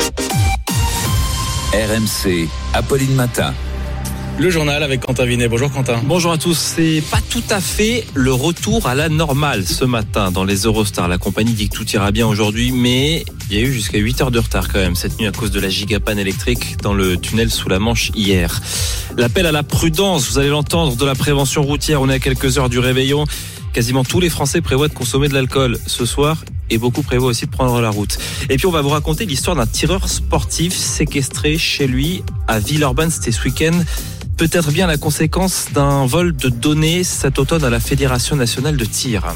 Speaker 2: R M C, Apolline Matin.
Speaker 3: Le journal avec Quentin Vinet. Bonjour Quentin.
Speaker 17: Bonjour à tous. C'est pas tout à fait le retour à la normale ce matin dans les Eurostars. La compagnie dit que tout ira bien aujourd'hui, mais il y a eu jusqu'à huit heures de retard quand même cette nuit à cause de la gigapanne électrique dans le tunnel sous la Manche hier. L'appel à la prudence, vous allez l'entendre, de la prévention routière. On est à quelques heures du réveillon. Quasiment tous les Français prévoient de consommer de l'alcool ce soir et beaucoup prévoient aussi de prendre la route. Et puis on va vous raconter l'histoire d'un tireur sportif séquestré chez lui à Villeurbanne, c'était ce week-end. Peut-être bien la conséquence d'un vol de données cet automne à la Fédération nationale de tir.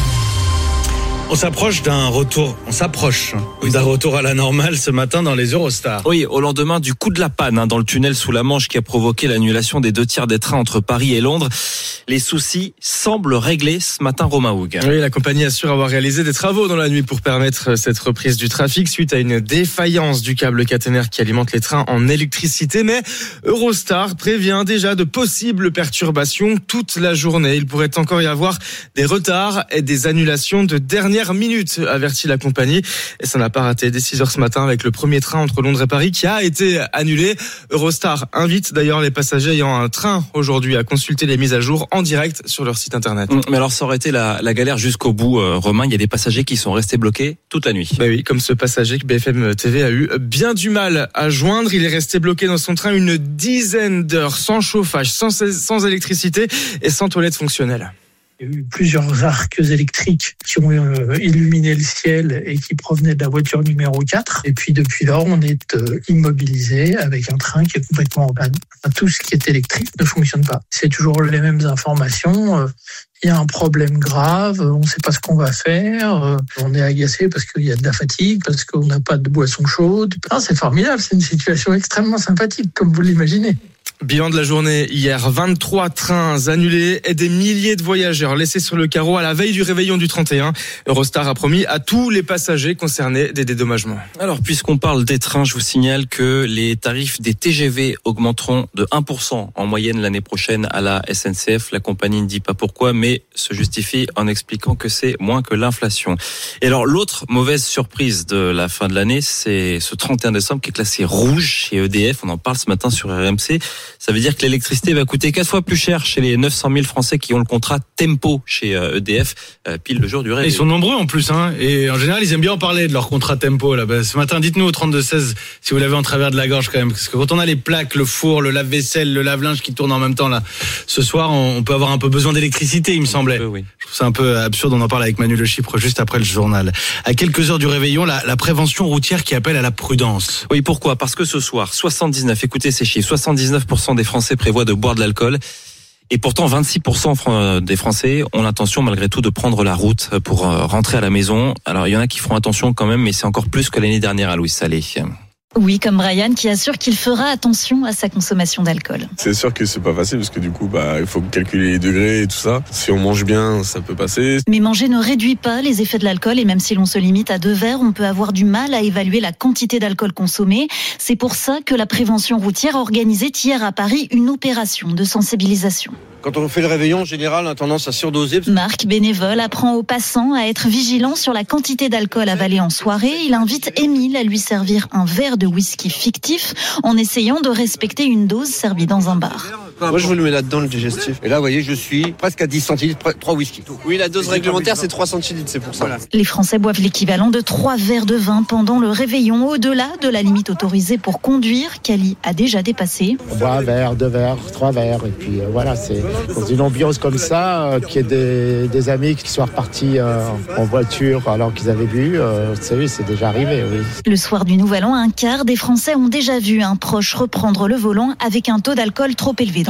Speaker 3: On s'approche d'un retour, on s'approche oui. d'un retour à la normale ce matin dans les Eurostars.
Speaker 17: Oui, au lendemain du coup de la panne hein, dans le tunnel sous la Manche qui a provoqué l'annulation des deux tiers des trains entre Paris et Londres. Les soucis semblent réglés ce matin, Romain Houg.
Speaker 19: Oui, la compagnie assure avoir réalisé des travaux dans la nuit pour permettre cette reprise du trafic suite à une défaillance du câble caténaire qui alimente les trains en électricité. Mais Eurostar prévient déjà de possibles perturbations toute la journée. Il pourrait encore y avoir des retards et des annulations de dernière minute, avertit la compagnie. Et ça n'a pas raté dès six heures ce matin avec le premier train entre Londres et Paris qui a été annulé. Eurostar invite d'ailleurs les passagers ayant un train aujourd'hui à consulter les mises à jour en direct sur leur site internet.
Speaker 17: Mais alors ça aurait été la, la galère jusqu'au bout, euh, Romain. Il y a des passagers qui sont restés bloqués toute la nuit.
Speaker 19: Bah oui, comme ce passager que B F M T V a eu bien du mal à joindre. Il est resté bloqué dans son train une dizaine d'heures sans chauffage, sans, sans électricité et sans toilette fonctionnelle.
Speaker 20: Il y a eu plusieurs arcs électriques qui ont euh, illuminé le ciel et qui provenaient de la voiture numéro quatre. Et puis depuis lors, on est euh, immobilisé avec un train qui est complètement en panne. Tout ce qui est électrique ne fonctionne pas. C'est toujours les mêmes informations. Euh, il y a un problème grave, on ne sait pas ce qu'on va faire. Euh, on est agacé parce qu'il y a de la fatigue, parce qu'on n'a pas de boisson chaude. Ah, c'est formidable, c'est une situation extrêmement sympathique, comme vous l'imaginez.
Speaker 19: Bilan de la journée hier, vingt-trois trains annulés et des milliers de voyageurs laissés sur le carreau à la veille du réveillon du trente et un. Eurostar a promis à tous les passagers concernés des dédommagements.
Speaker 17: Alors, puisqu'on parle des trains, je vous signale que les tarifs des T G V augmenteront de un pour cent en moyenne l'année prochaine à la S N C F. La compagnie ne dit pas pourquoi, mais se justifie en expliquant que c'est moins que l'inflation. Et alors, l'autre mauvaise surprise de la fin de l'année, c'est ce trente et un décembre qui est classé rouge chez E D F. On en parle ce matin sur R M C. Ça veut dire que l'électricité va coûter quatre fois plus cher chez les neuf cent mille Français qui ont le contrat Tempo chez E D F, pile le jour du réveil.
Speaker 3: Ils sont nombreux en plus, hein. Et en général, ils aiment bien en parler de leur contrat Tempo. Là. Ben, ce matin, dites-nous au trente-deux seize si vous l'avez en travers de la gorge quand même. Parce que quand on a les plaques, le four, le lave-vaisselle, le lave-linge qui tournent en même temps, là, ce soir, on peut avoir un peu besoin d'électricité, il me semblait. Peu, oui. Je trouve ça un peu absurde. On en parle avec Manu Le Chypre juste après le journal. À quelques heures du réveillon, la, la prévention routière qui appelle à la prudence.
Speaker 17: Oui, pourquoi ? Parce que ce soir, soixante-dix-neuf, écoutez ces chiffres, soixante-dix-neuf pour cent des Français prévoient de boire de l'alcool. Et pourtant, vingt-six pour cent des Français ont l'intention, malgré tout, de prendre la route pour rentrer à la maison. Alors, il y en a qui feront attention quand même, mais c'est encore plus que l'année dernière à Louis Salé.
Speaker 23: Oui, comme Brian qui assure qu'il fera attention à sa consommation d'alcool.
Speaker 24: C'est sûr que c'est pas facile parce que du coup, bah, il faut calculer les degrés et tout ça. Si on mange bien, ça peut passer.
Speaker 23: Mais manger ne réduit pas les effets de l'alcool et même si l'on se limite à deux verres, on peut avoir du mal à évaluer la quantité d'alcool consommée. C'est pour ça que la prévention routière a organisé hier à Paris une opération de sensibilisation.
Speaker 29: Quand on fait le réveillon, en général, on a tendance à surdoser.
Speaker 23: Marc, bénévole, apprend aux passants à être vigilants sur la quantité d'alcool avalée en soirée. Il invite Émile à lui servir un verre de whisky fictif en essayant de respecter une dose servie dans un bar.
Speaker 29: Moi, je vous le mets là-dedans, le digestif. Et là, vous voyez, je suis presque à dix centilitres, trois whisky. Oui, la dose réglementaire, c'est trois centilitres, c'est pour ça. Voilà.
Speaker 23: Les Français boivent l'équivalent de trois verres de vin pendant le réveillon, au-delà de la limite autorisée pour conduire, qu'Ali a déjà dépassé.
Speaker 25: On boit un verre, deux verres, trois verres, et puis euh, voilà, c'est dans une ambiance comme ça, euh, qu'il y ait des, des amis qui soient repartis euh, en voiture alors qu'ils avaient bu, euh, c'est, c'est déjà arrivé, oui.
Speaker 23: Le soir du Nouvel An, un quart des Français ont déjà vu un proche reprendre le volant avec un taux d'alcool trop élevé dans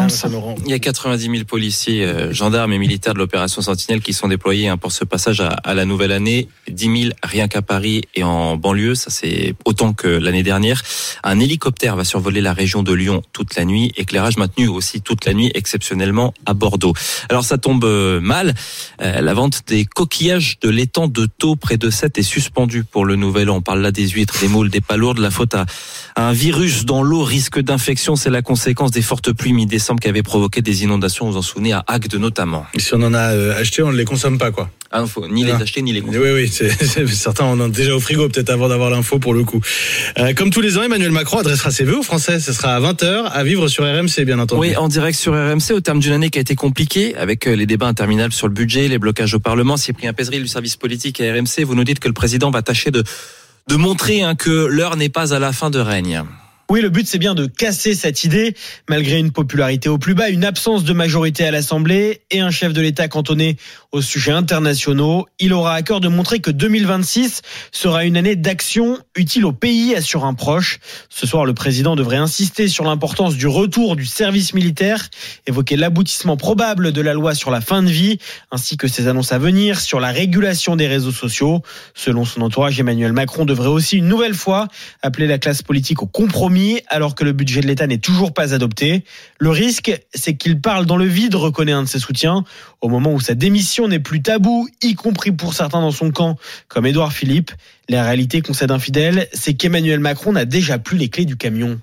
Speaker 6: intense.
Speaker 17: Il y a quatre-vingt-dix mille policiers, euh, gendarmes et militaires de l'opération Sentinelle qui sont déployés hein, pour ce passage à, à la nouvelle année. dix mille rien qu'à Paris et en banlieue, ça c'est autant que l'année dernière. Un hélicoptère va survoler la région de Lyon toute la nuit. Éclairage maintenu aussi toute la nuit, exceptionnellement à Bordeaux. Alors ça tombe mal. Euh, la vente des coquillages de l'étang de Thau près de Sète est suspendue pour le nouvel an. On parle là des huîtres, des moules, des palourdes. La faute à un virus dans l'eau, risque d'infection. C'est la conséquence des fortes pluies mi-décembre qui avaient provoqué des inondations, vous vous en souvenez, à Agde notamment.
Speaker 3: Et si on en a euh, acheté, on ne les consomme pas, quoi.
Speaker 17: Ah non, faut ni les acheter ni les consommer.
Speaker 3: Oui, oui, c'est, c'est, certains en ont déjà au frigo peut-être avant d'avoir l'info pour le coup. Euh, comme tous les ans, Emmanuel Macron adressera ses vœux aux Français. Ce sera à vingt heures à vivre sur R M C, bien entendu.
Speaker 17: Oui, en direct sur R M C au terme d'une année qui a été compliquée avec les débats interminables sur le budget, les blocages au Parlement. Cyprien Pézeril du service politique à R M C, vous nous dites que le président va tâcher de, de montrer hein, que l'heure n'est pas à la fin de règne.
Speaker 1: Oui, le but, c'est bien de casser cette idée. Malgré une popularité au plus bas, une absence de majorité à l'Assemblée et un chef de l'État cantonné aux sujets internationaux, il aura à cœur de montrer que deux mille vingt-six sera une année d'action utile au pays, assure un proche. Ce soir, le président devrait insister sur l'importance du retour du service militaire, évoquer l'aboutissement probable de la loi sur la fin de vie, ainsi que ses annonces à venir sur la régulation des réseaux sociaux. Selon son entourage, Emmanuel Macron devrait aussi une nouvelle fois appeler la classe politique au compromis, alors que le budget de l'État n'est toujours pas adopté. Le risque, c'est qu'il parle dans le vide, reconnaît un de ses soutiens, au moment où sa démission n'est plus tabou, y compris pour certains dans son camp, comme Édouard Philippe. La réalité, concède un fidèle, c'est qu'Emmanuel Macron n'a déjà plus les clés du camion.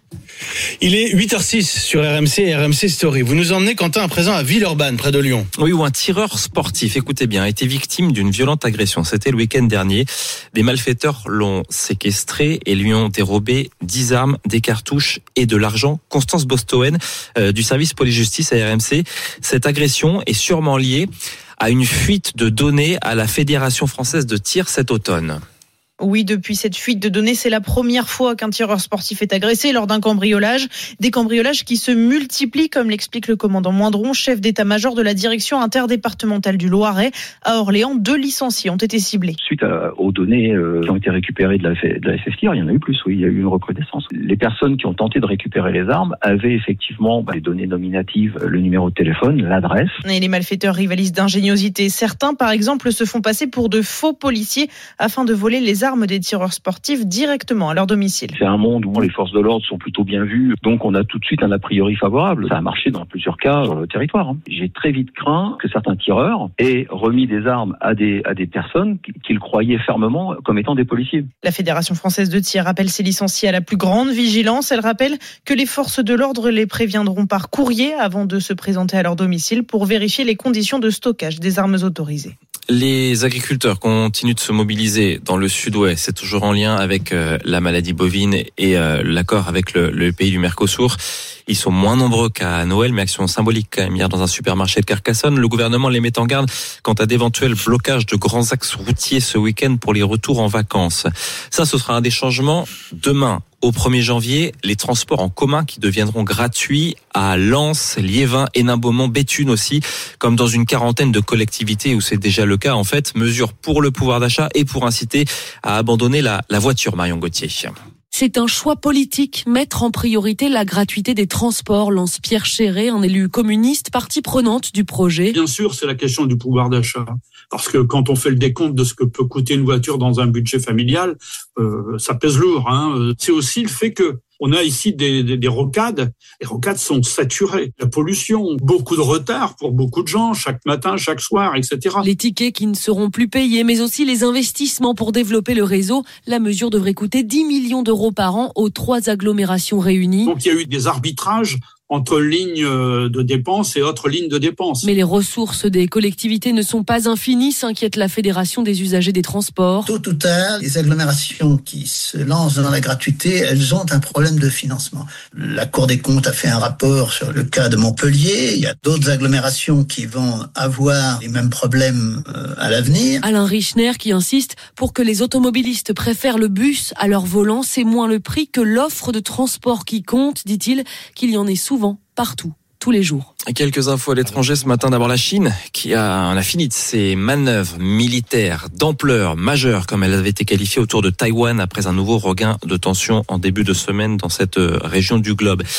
Speaker 3: Il est huit heures six sur R M C et R M C Story. Vous nous emmenez, Quentin, à présent à Villeurbanne, près de Lyon.
Speaker 17: Oui, où un tireur sportif, écoutez bien, a été victime d'une violente agression. C'était le week-end dernier. Des malfaiteurs l'ont séquestré et lui ont dérobé dix armes, des cartouches et de l'argent. Constance Bostoen, euh, du service police-justice à R M C. Cette agression est sûrement liée à une fuite de données à la Fédération française de tir cet automne.
Speaker 6: Oui, depuis cette fuite de données, c'est la première fois qu'un tireur sportif est agressé lors d'un cambriolage. Des cambriolages qui se multiplient, comme l'explique le commandant Moindron, chef d'état-major de la direction interdépartementale du Loiret. À Orléans, deux licenciés ont été ciblés.
Speaker 7: Suite à, aux données euh, qui ont été récupérées de la, de la F F T I R, il y en a eu plus, oui, il y a eu une recrudescence. Les personnes qui ont tenté de récupérer les armes avaient effectivement bah, les données nominatives, le numéro de téléphone, l'adresse.
Speaker 6: Et les malfaiteurs rivalisent d'ingéniosité. Certains, par exemple, se font passer pour de faux policiers afin de voler les armes des tireurs sportifs directement à leur domicile.
Speaker 7: C'est un monde où les forces de l'ordre sont plutôt bien vues, donc on a tout de suite un a priori favorable. Ça a marché dans plusieurs cas sur le territoire. J'ai très vite craint que certains tireurs aient remis des armes à des, à des personnes qu'ils croyaient fermement comme étant des policiers.
Speaker 6: La Fédération française de tir appelle ses licenciés à la plus grande vigilance. Elle rappelle que les forces de l'ordre les préviendront par courrier avant de se présenter à leur domicile pour vérifier les conditions de stockage des armes autorisées.
Speaker 17: Les agriculteurs continuent de se mobiliser dans le sud-ouest. C'est toujours en lien avec euh, la maladie bovine et euh, l'accord avec le, le pays du Mercosur. Ils sont moins nombreux qu'à Noël, mais action symbolique quand même. Hier, dans un supermarché de Carcassonne, le gouvernement les met en garde quant à d'éventuels blocages de grands axes routiers ce week-end pour les retours en vacances. Ça, ce sera un des changements demain. Au premier janvier, les transports en commun qui deviendront gratuits à Lens, Liévin, Hénin-Beaumont, Béthune aussi, comme dans une quarantaine de collectivités où c'est déjà le cas en fait. Mesures pour le pouvoir d'achat et pour inciter à abandonner la, la voiture, Marion Gauthier.
Speaker 14: C'est un choix politique, mettre en priorité la gratuité des transports, lance Pierre Chéré, un élu communiste, partie prenante du projet.
Speaker 18: Bien sûr, c'est la question du pouvoir d'achat. Parce que quand on fait le décompte de ce que peut coûter une voiture dans un budget familial, euh, ça pèse lourd. Hein. C'est aussi le fait que on a ici des, des, des rocades. Les rocades sont saturées. La pollution, beaucoup de retard pour beaucoup de gens, chaque matin, chaque soir, et cetera.
Speaker 14: Les tickets qui ne seront plus payés, mais aussi les investissements pour développer le réseau. La mesure devrait coûter dix millions d'euros par an aux trois agglomérations réunies.
Speaker 18: Donc il y a eu des arbitrages entre lignes de dépenses et autres lignes de dépenses.
Speaker 14: Mais les ressources des collectivités ne sont pas infinies, s'inquiète la Fédération des usagers des transports.
Speaker 21: Tôt ou tard, les agglomérations qui se lancent dans la gratuité, elles ont un problème de financement. La Cour des comptes a fait un rapport sur le cas de Montpellier. Il y a d'autres agglomérations qui vont avoir les mêmes problèmes à l'avenir.
Speaker 14: Alain Richner qui insiste pour que les automobilistes préfèrent le bus à leur volant, c'est moins le prix que l'offre de transport qui compte, dit-il, qu'il y en ait souvent partout, tous les jours.
Speaker 17: Quelques infos à l'étranger ce matin. D'abord la Chine, qui a, a fini de ses manœuvres militaires d'ampleur majeure, comme elles avaient été qualifiées autour de Taïwan après un nouveau regain de tension en début de semaine dans cette région du globe.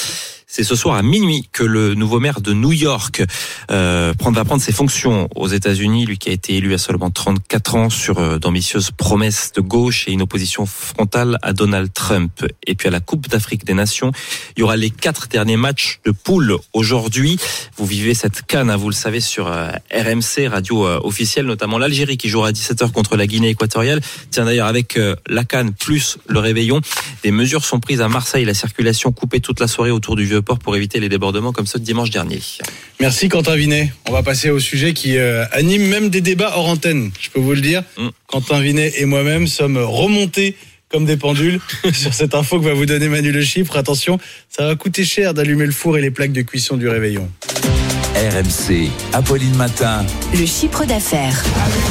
Speaker 17: C'est ce soir à minuit que le nouveau maire de New York euh, va prendre ses fonctions aux États-Unis, lui qui a été élu à seulement trente-quatre ans sur euh, d'ambitieuses promesses de gauche et une opposition frontale à Donald Trump. Et puis à la Coupe d'Afrique des Nations, il y aura les quatre derniers matchs de poule aujourd'hui. Vous vivez cette CAN, hein, vous le savez, sur euh, R M C, radio euh, officielle, notamment l'Algérie qui jouera à dix-sept heures contre la Guinée équatoriale. Tiens d'ailleurs, avec euh, la CAN plus le réveillon, des mesures sont prises à Marseille, la circulation coupée toute la soirée autour du Vieux-Port pour éviter les débordements comme ceux de dimanche dernier.
Speaker 3: Merci Quentin Vinet. On va passer au sujet qui euh, anime même des débats hors antenne, je peux vous le dire. Mm. Quentin Vinet et moi-même sommes remontés comme des pendules sur cette info que va vous donner Manu Le Chypre. Attention, ça va coûter cher d'allumer le four et les plaques de cuisson du réveillon.
Speaker 2: R M C, Apolline Matin.
Speaker 16: Le chiffre d'affaires.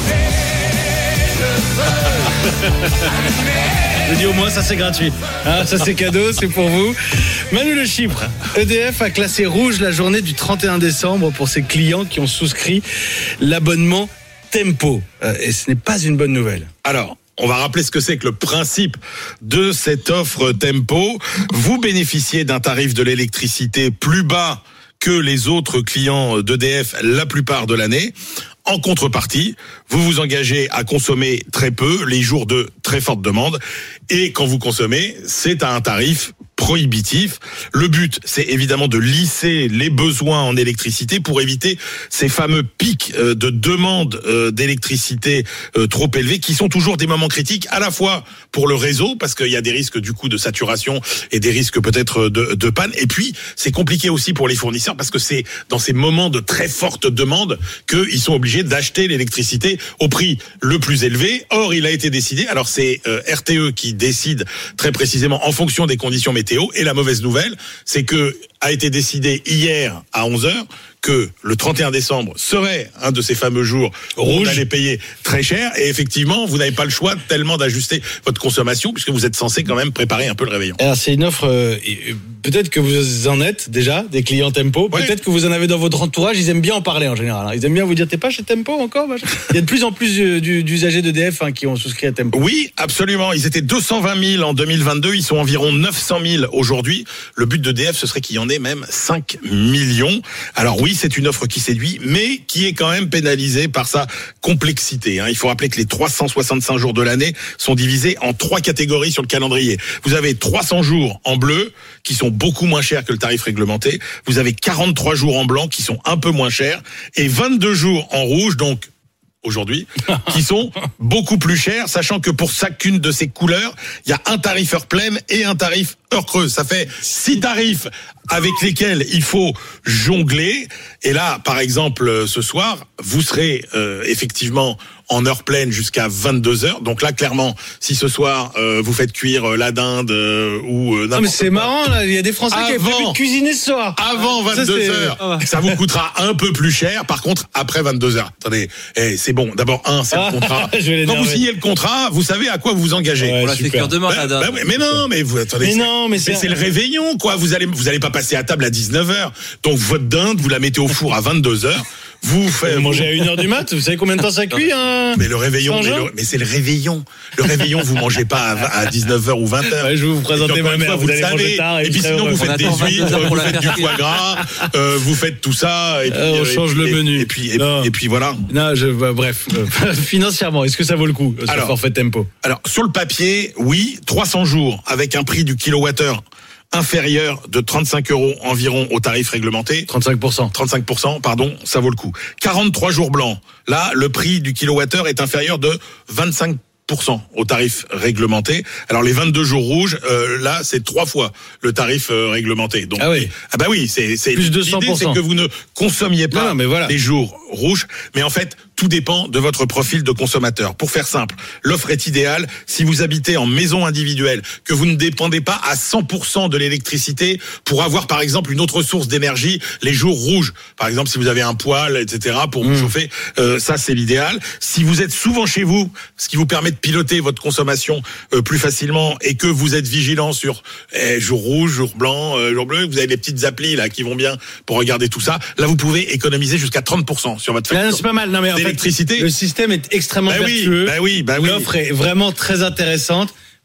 Speaker 3: Je dis au moins ça c'est gratuit, hein, ça c'est cadeau, c'est pour vous. Manu Le Chypre, E D F a classé rouge la journée du trente et un décembre pour ses clients qui ont souscrit l'abonnement Tempo. Euh, et ce n'est pas une bonne nouvelle.
Speaker 15: Alors, on va rappeler ce que c'est que le principe de cette offre Tempo. Vous bénéficiez d'un tarif de l'électricité plus bas que les autres clients d'E D F la plupart de l'année. En contrepartie, vous vous engagez à consommer très peu les jours de très forte demande. Et quand vous consommez, c'est à un tarif prohibitif. Le but, c'est évidemment de lisser les besoins en électricité pour éviter ces fameux pics de demande d'électricité trop élevés qui sont toujours des moments critiques à la fois pour le réseau parce qu'il y a des risques du coup de saturation et des risques peut-être de, de panne. Et puis, c'est compliqué aussi pour les fournisseurs parce que c'est dans ces moments de très forte demande qu'ils sont obligés d'acheter l'électricité au prix le plus élevé. Or, il a été décidé, alors c'est euh, R T E qui décide très précisément en fonction des conditions météo. Et la mauvaise nouvelle, c'est que a été décidé hier à onze heures que le trente et un décembre serait un de ces fameux jours où on allait payer très cher. Et effectivement, vous n'avez pas le choix tellement d'ajuster votre consommation puisque vous êtes censé quand même préparer un peu le réveillon.
Speaker 3: Alors c'est une offre, euh, peut-être que vous en êtes déjà des clients Tempo, ouais. Peut-être que vous en avez dans votre entourage, ils aiment bien en parler en général. Hein. Ils aiment bien vous dire, t'es pas chez Tempo encore? Il y a de plus en plus d'usagers d'E D F hein, qui ont souscrit à Tempo.
Speaker 15: Oui, absolument. Ils étaient deux cent vingt mille en deux mille vingt-deux, ils sont environ neuf cent mille aujourd'hui. Le but d'E D F, ce serait qu'il y en ait même cinq millions. Alors oui, c'est une offre qui séduit, mais qui est quand même pénalisée par sa complexité. Il faut rappeler que les trois cent soixante-cinq jours de l'année sont divisés en trois catégories sur le calendrier. Vous avez trois cents jours en bleu, qui sont beaucoup moins chers que le tarif réglementé. Vous avez quarante-trois jours en blanc, qui sont un peu moins chers, et vingt-deux jours en rouge, donc aujourd'hui, qui sont beaucoup plus chers, sachant que pour chacune de ces couleurs, il y a un tarif heure pleine et un tarif heure creuse. Ça fait six tarifs avec lesquels il faut jongler. Et là, par exemple, ce soir, vous serez euh, effectivement en heure pleine jusqu'à vingt-deux heures. Donc là, clairement, si ce soir, euh, vous faites cuire la dinde euh, ou euh, n'importe quoi.
Speaker 3: Non mais c'est marrant, là, il y a des Français avant, qui avaient prévu de cuisiner ce soir.
Speaker 15: Avant vingt-deux heures, ça, ça vous coûtera un peu plus cher. Par contre, après vingt-deux heures. Attendez, eh, c'est bon. D'abord, un, c'est ah, le contrat. Quand vous signez le contrat, vous savez à quoi vous vous engagez.
Speaker 17: Ouais, on l'a fait cuire demain, la dinde.
Speaker 15: Bah, bah, mais non, mais vous attendez.
Speaker 3: Mais non, mais c'est,
Speaker 15: c'est le réveillon, quoi. Vous allez, vous allez pas passer à table à dix-neuf heures. Donc votre dinde, vous la mettez au four à vingt-deux heures. Vous faites.
Speaker 3: Vous mangez à une heure du mat, vous savez combien de temps ça cuit, hein?
Speaker 15: Mais le réveillon, mais, le, mais c'est le réveillon. Le réveillon, vous mangez pas à, à dix-neuf heures ou vingt heures.
Speaker 3: Ouais, je vais vous présenter ma mère,
Speaker 15: fois, vous, vous le savez. Tard, et, et puis sinon, heureux. Vous faites des huîtres, vous faites du foie gras, euh, vous faites tout ça. Et puis,
Speaker 3: euh, on
Speaker 15: et
Speaker 3: change
Speaker 15: puis,
Speaker 3: le menu.
Speaker 15: Et, et puis, et, et puis voilà.
Speaker 3: Non, je, bah, bref. Financièrement, est-ce que ça vaut le coup, ce
Speaker 15: alors,
Speaker 3: forfait Tempo?
Speaker 15: Alors, sur le papier, oui, trois cents jours avec un prix du kilowattheure inférieur de trente-cinq euros environ au tarif réglementé.
Speaker 3: trente-cinq pour cent.
Speaker 15: trente-cinq pour cent, pardon, ça vaut le coup. quarante-trois jours blancs. Là, le prix du kilowattheure est inférieur de vingt-cinq pour cent au tarif réglementé. Alors les vingt-deux jours rouges, euh, là c'est trois fois le tarif euh, réglementé. Donc
Speaker 3: ah oui,
Speaker 15: ah bah oui, c'est c'est
Speaker 3: plus de cent pour cent.
Speaker 15: L'idée, c'est que vous ne consommiez pas
Speaker 3: non, non, mais voilà.
Speaker 15: les jours rouges, mais en fait tout dépend de votre profil de consommateur. Pour faire simple, l'offre est idéale si vous habitez en maison individuelle, que vous ne dépendez pas à cent pour cent de l'électricité pour avoir par exemple une autre source d'énergie les jours rouges. Par exemple si vous avez un poêle, et cetera pour mmh. vous chauffer, euh, ça c'est l'idéal. Si vous êtes souvent chez vous, ce qui vous permet de piloter votre consommation euh, plus facilement et que vous êtes vigilant sur eh, jour rouge, jour blanc, euh, jour bleu, vous avez des petites applis là qui vont bien pour regarder tout ça. Là, vous pouvez économiser jusqu'à trente pour cent sur votre facture.
Speaker 3: Là, c'est pas mal. Non, mais en fait, le système est extrêmement bah vertueux.
Speaker 15: Oui, bah oui, bah oui.
Speaker 3: L'offre est vraiment très intéressante.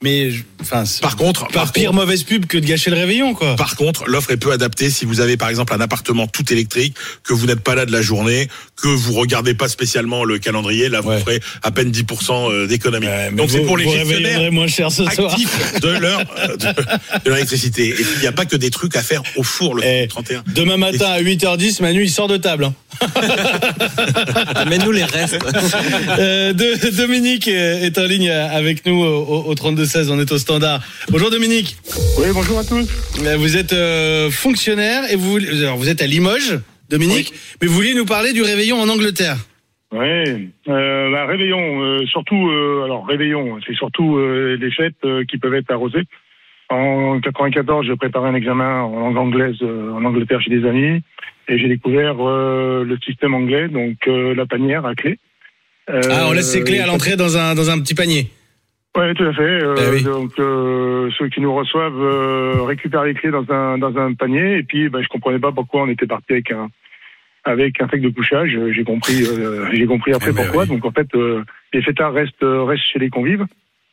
Speaker 3: Mais enfin,
Speaker 15: par contre,
Speaker 3: pas pire contre, mauvaise pub que de gâcher le réveillon, quoi.
Speaker 15: Par contre, l'offre est peu adaptée si vous avez par exemple un appartement tout électrique, que vous n'êtes pas là de la journée, que vous regardez pas spécialement le calendrier. Là, vous ouais. ferez à peine dix pour cent d'économie. Ouais,
Speaker 3: donc
Speaker 15: c'est pour les
Speaker 3: gestionnaires moins cher ce
Speaker 15: actifs de leur de, de l'électricité. Et puis il n'y a pas que des trucs à faire au four le eh, trente et un.
Speaker 3: Demain matin à huit heures dix, Manu il sort de table. Hein.
Speaker 17: Amène-nous les restes.
Speaker 3: euh, de, Dominique est en ligne avec nous au, au trente-deux seize. On est au standard. Bonjour Dominique.
Speaker 4: Oui, bonjour à tous.
Speaker 3: Vous êtes euh, fonctionnaire et vous, alors vous êtes à Limoges, Dominique, oui. mais vous vouliez nous parler du réveillon en Angleterre.
Speaker 4: Oui, euh, bah, réveillon, euh, surtout, euh, alors réveillon, c'est surtout euh, des fêtes euh, qui peuvent être arrosées. En quatre-vingt-quatorze, j'ai préparé un examen en langue anglaise euh, en Angleterre chez des amis et j'ai découvert euh, le système anglais, donc euh, la panière à clé.
Speaker 3: Euh, ah, on laisse ses clés à l'entrée dans un dans un petit panier.
Speaker 4: Oui, tout à fait. Euh,
Speaker 3: eh oui.
Speaker 4: Donc euh, ceux qui nous reçoivent euh, récupèrent les clés dans un dans un panier et puis bah, je comprenais pas pourquoi on était parti avec un avec un sac de couchage. J'ai compris euh, j'ai compris après eh pourquoi. Oui. Donc en fait euh, les fêtards restent restent chez les convives.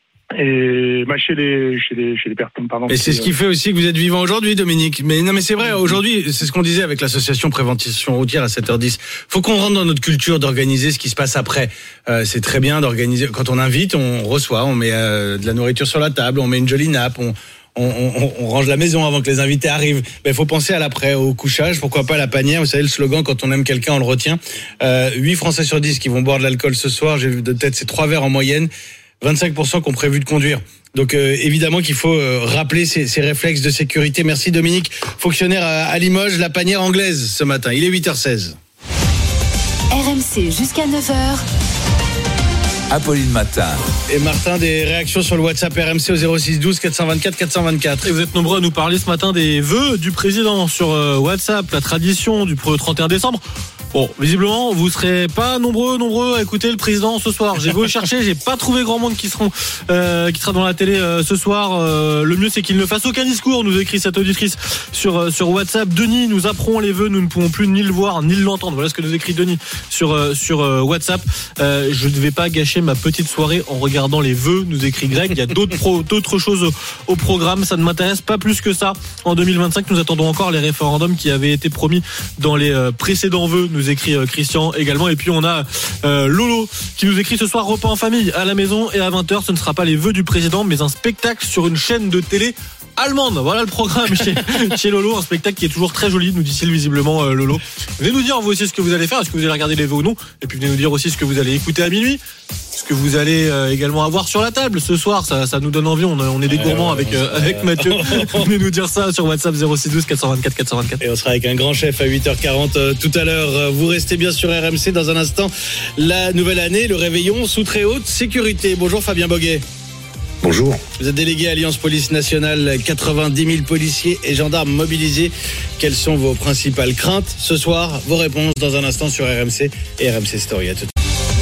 Speaker 4: Et bah, chez les chez les chez les personnes pardon.
Speaker 3: Et c'est ce qui fait aussi que vous êtes vivant aujourd'hui, Dominique. Mais non, mais c'est vrai. Aujourd'hui, c'est ce qu'on disait avec l'association Prévention Routière à sept heures dix. Faut qu'on rentre dans notre culture d'organiser ce qui se passe après. Euh, c'est très bien d'organiser. Quand on invite, on reçoit, on met euh, de la nourriture sur la table, on met une jolie nappe, on on, on, on range la maison avant que les invités arrivent. Mais il faut penser à l'après, au couchage. Pourquoi pas à la panière. Vous savez le slogan, quand on aime quelqu'un, on le retient. Euh, huit Français sur dix qui vont boire de l'alcool ce soir. J'ai vu de tête, c'est trois verres en moyenne. vingt-cinq pour cent qui ont prévu de conduire. Donc euh, évidemment qu'il faut euh, rappeler ces, ces réflexes de sécurité. Merci Dominique, fonctionnaire à, à Limoges, la panière anglaise ce matin. Il est huit heures seize.
Speaker 16: R M C jusqu'à neuf heures.
Speaker 2: Apolline Matin.
Speaker 3: Et Martin, des réactions sur le WhatsApp R M C au zéro six douze quatre cent vingt-quatre quatre cent vingt-quatre.
Speaker 19: Et vous êtes nombreux à nous parler ce matin des vœux du président sur euh, WhatsApp, la tradition du trente et un décembre. Bon, visiblement, vous serez pas nombreux, nombreux à écouter le président ce soir. J'ai beau le chercher, j'ai pas trouvé grand monde qui seront, euh, qui sera dans la télé euh, ce soir. Euh, le mieux, c'est qu'il ne fasse aucun discours, nous écrit cette auditrice sur euh, sur WhatsApp. Denis, nous apprend les vœux, nous ne pouvons plus ni le voir ni l'entendre. Voilà ce que nous écrit Denis sur euh, sur euh, WhatsApp. Euh, je ne vais pas gâcher ma petite soirée en regardant les vœux, nous écrit Greg. Il y a d'autres pro, d'autres choses au, au programme. Ça ne m'intéresse pas plus que ça. En deux mille vingt-cinq, nous attendons encore les référendums qui avaient été promis dans les euh, précédents vœux. Nous écrit euh, Christian également. Et puis on a euh, Lolo qui nous écrit ce soir repas en famille à la maison et à vingt heures. Ce ne sera pas les vœux du président mais un spectacle sur une chaîne de télé allemande. Voilà le programme chez, chez Lolo, un spectacle qui est toujours très joli, nous dit-il visiblement euh, Lolo. Venez nous dire vous aussi ce que vous allez faire, est-ce que vous allez regarder les vœux ou non, et puis venez nous dire aussi ce que vous allez écouter à minuit, ce que vous allez euh, également avoir sur la table ce soir. Ça, ça nous donne envie, on, on est des gourmands avec, euh, avec Mathieu. Venez nous dire ça sur WhatsApp zéro six douze quatre cent vingt-quatre quatre cent vingt-quatre.
Speaker 3: Et on sera avec un grand chef à huit heures quarante euh, tout à l'heure. Vous restez bien sur R M C. Dans un instant, la nouvelle année, le réveillon sous très haute sécurité. Bonjour Fabien Boguet.
Speaker 5: Bonjour.
Speaker 3: Vous êtes délégué Alliance Police Nationale, quatre-vingt-dix mille policiers et gendarmes mobilisés. Quelles sont vos principales craintes ce soir? Vos réponses dans un instant sur R M C et R M C Story. À tout de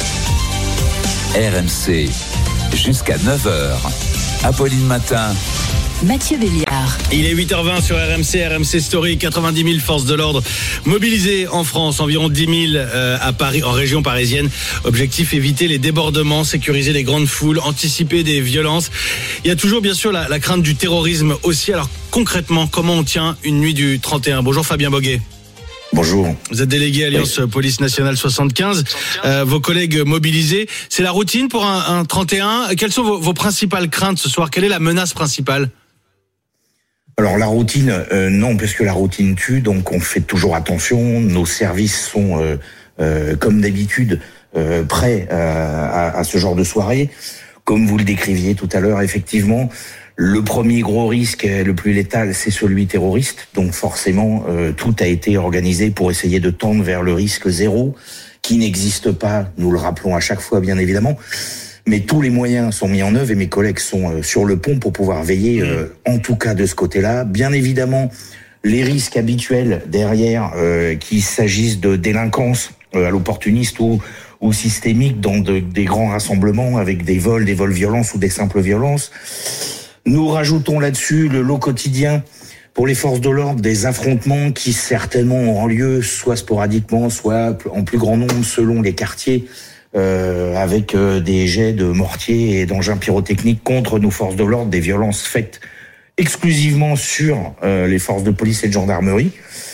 Speaker 2: suite. R M C, jusqu'à neuf heures. Apolline Matin.
Speaker 16: Mathieu Béliard.
Speaker 3: Il est huit heures vingt sur R M C, R M C Story, quatre-vingt-dix mille forces de l'ordre mobilisées en France, environ dix mille euh, à Paris, en région parisienne. Objectif, éviter les débordements, sécuriser les grandes foules, anticiper des violences. Il y a toujours bien sûr la, la crainte du terrorisme aussi. Alors concrètement, comment on tient une nuit du trente et un? Bonjour Fabien Boguet.
Speaker 5: Bonjour.
Speaker 3: Vous êtes délégué Alliance oui. Police Nationale soixante-quinze. Euh, vos collègues mobilisés, c'est la routine pour un, un trente et un. Quelles sont vos, vos principales craintes ce soir? Quelle est la menace principale?
Speaker 5: Alors la routine, euh, non, puisque la routine tue, donc on fait toujours attention. Nos services sont, euh, euh, comme d'habitude, euh, prêts euh, à, à ce genre de soirée. Comme vous le décriviez tout à l'heure, effectivement, le premier gros risque, le plus létal, c'est celui terroriste. Donc forcément, euh, tout a été organisé pour essayer de tendre vers le risque zéro, qui n'existe pas, nous le rappelons à chaque fois, bien évidemment. Mais tous les moyens sont mis en œuvre et mes collègues sont euh, sur le pont pour pouvoir veiller, euh, en tout cas de ce côté-là. Bien évidemment, les risques habituels derrière, euh, qu'il s'agisse de délinquance euh, à l'opportuniste ou, ou systémique dans de, des grands rassemblements avec des vols, des vols violences ou des simples violences. Nous rajoutons là-dessus le lot quotidien pour les forces de l'ordre, des affrontements qui certainement auront lieu soit sporadiquement, soit en plus grand nombre selon les quartiers. euh, avec euh, des jets de mortiers et d'engins pyrotechniques contre nos forces de l'ordre, des violences faites exclusivement sur euh, les forces de police et de gendarmerie.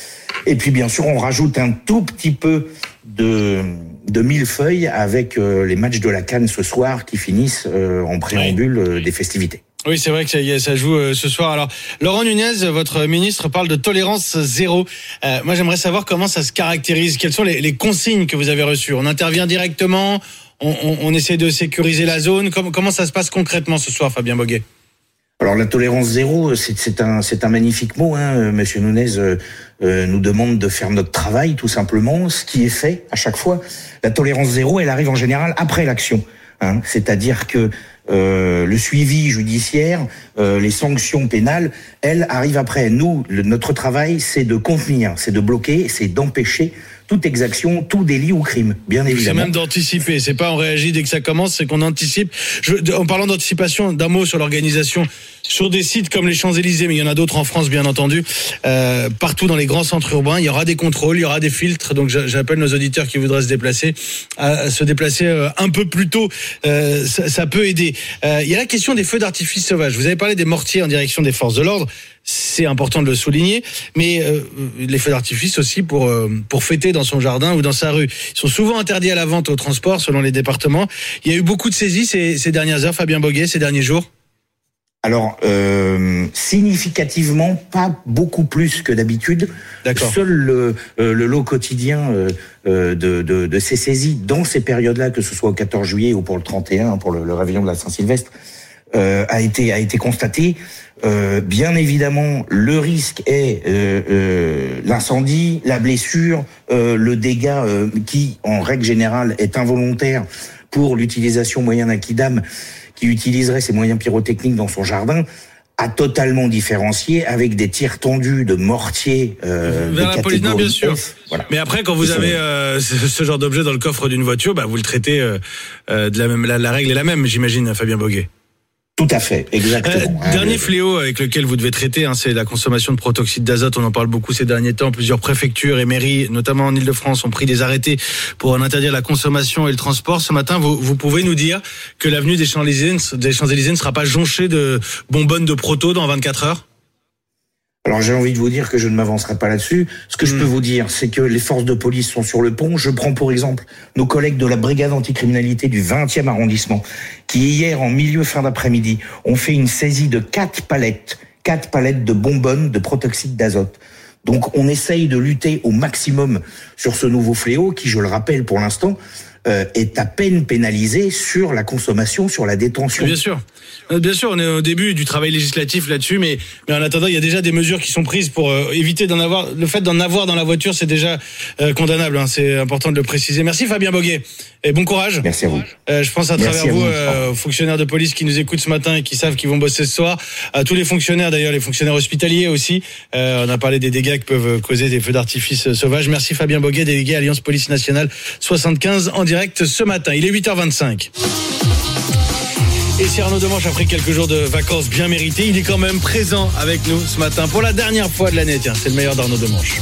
Speaker 5: Et puis bien sûr, on rajoute un tout petit peu de, de millefeuille avec euh, les matchs de la CAN ce soir qui finissent euh, en préambule euh, des festivités.
Speaker 3: Oui, c'est vrai que ça, ça joue euh, ce soir. Alors, Laurent Nunez, votre ministre, parle de tolérance zéro. Euh, moi, j'aimerais savoir comment ça se caractérise. Quelles sont les, les consignes que vous avez reçues? On intervient directement, on, on, on essaie de sécuriser la zone. Comment, comment ça se passe concrètement ce soir, Fabien Boguet?
Speaker 5: Alors la tolérance zéro, c'est, c'est un c'est un magnifique mot. Hein. Monsieur Nunez euh, euh, nous demande de faire notre travail, tout simplement, ce qui est fait à chaque fois. La tolérance zéro, elle arrive en général après l'action. Hein. C'est-à-dire que euh, le suivi judiciaire, euh, les sanctions pénales, elles arrivent après. Nous, le, notre travail, c'est de contenir, c'est de bloquer, c'est d'empêcher toute exaction, tout délit ou crime, bien évidemment.
Speaker 3: C'est même d'anticiper, c'est pas on réagit dès que ça commence, c'est qu'on anticipe. Je, en parlant d'anticipation, d'un mot sur l'organisation, sur des sites comme les Champs-Élysées, mais il y en a d'autres en France bien entendu, euh, partout dans les grands centres urbains, il y aura des contrôles, il y aura des filtres, donc j'appelle nos auditeurs qui voudraient se déplacer à se déplacer un peu plus tôt, euh, ça, ça peut aider. Euh, il y a la question des feux d'artifice sauvages, vous avez parlé des mortiers en direction des forces de l'ordre, c'est important de le souligner, mais euh, les feux d'artifice aussi pour euh, pour fêter dans son jardin ou dans sa rue. Ils sont souvent interdits à la vente au transport selon les départements. Il y a eu beaucoup de saisies ces, ces dernières heures, Fabien Boguet, ces derniers jours.
Speaker 5: Alors, euh, significativement, pas beaucoup plus que d'habitude.
Speaker 3: D'accord.
Speaker 5: Seul le, euh, le lot quotidien euh, de, de, de ces saisies dans ces périodes-là, que ce soit au quatorze juillet ou pour le trente et un, pour le, le réveillon de la Saint-Sylvestre, euh, a été a été constaté. Euh, bien évidemment, le risque est euh, euh, l'incendie, la blessure, euh, le dégât euh, qui, en règle générale, est involontaire pour l'utilisation moyen d'un kidam qui utiliserait ces moyens pyrotechniques dans son jardin, a totalement différencié avec des tirs tendus de mortiers euh,
Speaker 3: vers
Speaker 5: de
Speaker 3: la police, bien sûr.
Speaker 5: F. Voilà.
Speaker 3: Mais après, quand vous avez euh, ce, ce genre d'objet dans le coffre d'une voiture, bah, vous le traitez euh, euh, de la même. La, la règle est la même, j'imagine, Fabien Boguet.
Speaker 5: Tout à fait, exactement.
Speaker 3: Euh, dernier fléau avec lequel vous devez traiter, hein, c'est la consommation de protoxyde d'azote. On en parle beaucoup ces derniers temps. Plusieurs préfectures et mairies, notamment en Ile-de-France, ont pris des arrêtés pour en interdire la consommation et le transport. Ce matin, vous, vous pouvez nous dire que l'avenue des Champs-Élysées, des Champs-Élysées ne sera pas jonchée de bonbonnes de proto dans vingt-quatre heures?
Speaker 5: Alors j'ai envie de vous dire que je ne m'avancerai pas là-dessus. Ce que mmh. je peux vous dire, c'est que les forces de police sont sur le pont. Je prends pour exemple nos collègues de la brigade anticriminalité du vingtième arrondissement, qui hier, en milieu fin d'après-midi, ont fait une saisie de quatre palettes, quatre palettes de bonbonnes de protoxyde d'azote. Donc on essaye de lutter au maximum sur ce nouveau fléau qui, je le rappelle pour l'instant, euh, est à peine pénalisé sur la consommation, sur la détention.
Speaker 3: Bien sûr. Bien sûr, on est au début du travail législatif là-dessus, mais, mais en attendant, il y a déjà des mesures qui sont prises pour euh, éviter d'en avoir. Le fait d'en avoir dans la voiture, c'est déjà euh, condamnable. Hein, c'est important de le préciser. Merci Fabien Boguet et bon courage.
Speaker 5: Merci à vous.
Speaker 3: Euh, je pense à
Speaker 5: Merci
Speaker 3: travers
Speaker 5: à
Speaker 3: vous,
Speaker 5: vous
Speaker 3: euh, aux fonctionnaires de police qui nous écoutent ce matin et qui savent qu'ils vont bosser ce soir. À tous les fonctionnaires d'ailleurs, les fonctionnaires hospitaliers aussi. Euh, on a parlé des dégâts que peuvent causer des feux d'artifice sauvages. Merci Fabien Boguet, délégué Alliance Police Nationale soixante-quinze en direct ce matin. Il est huit heures vingt-cinq. Et si Arnaud Demanche a pris quelques jours de vacances bien méritées, il est quand même présent avec nous ce matin pour la dernière fois de l'année. Tiens, c'est le meilleur d'Arnaud Demanche.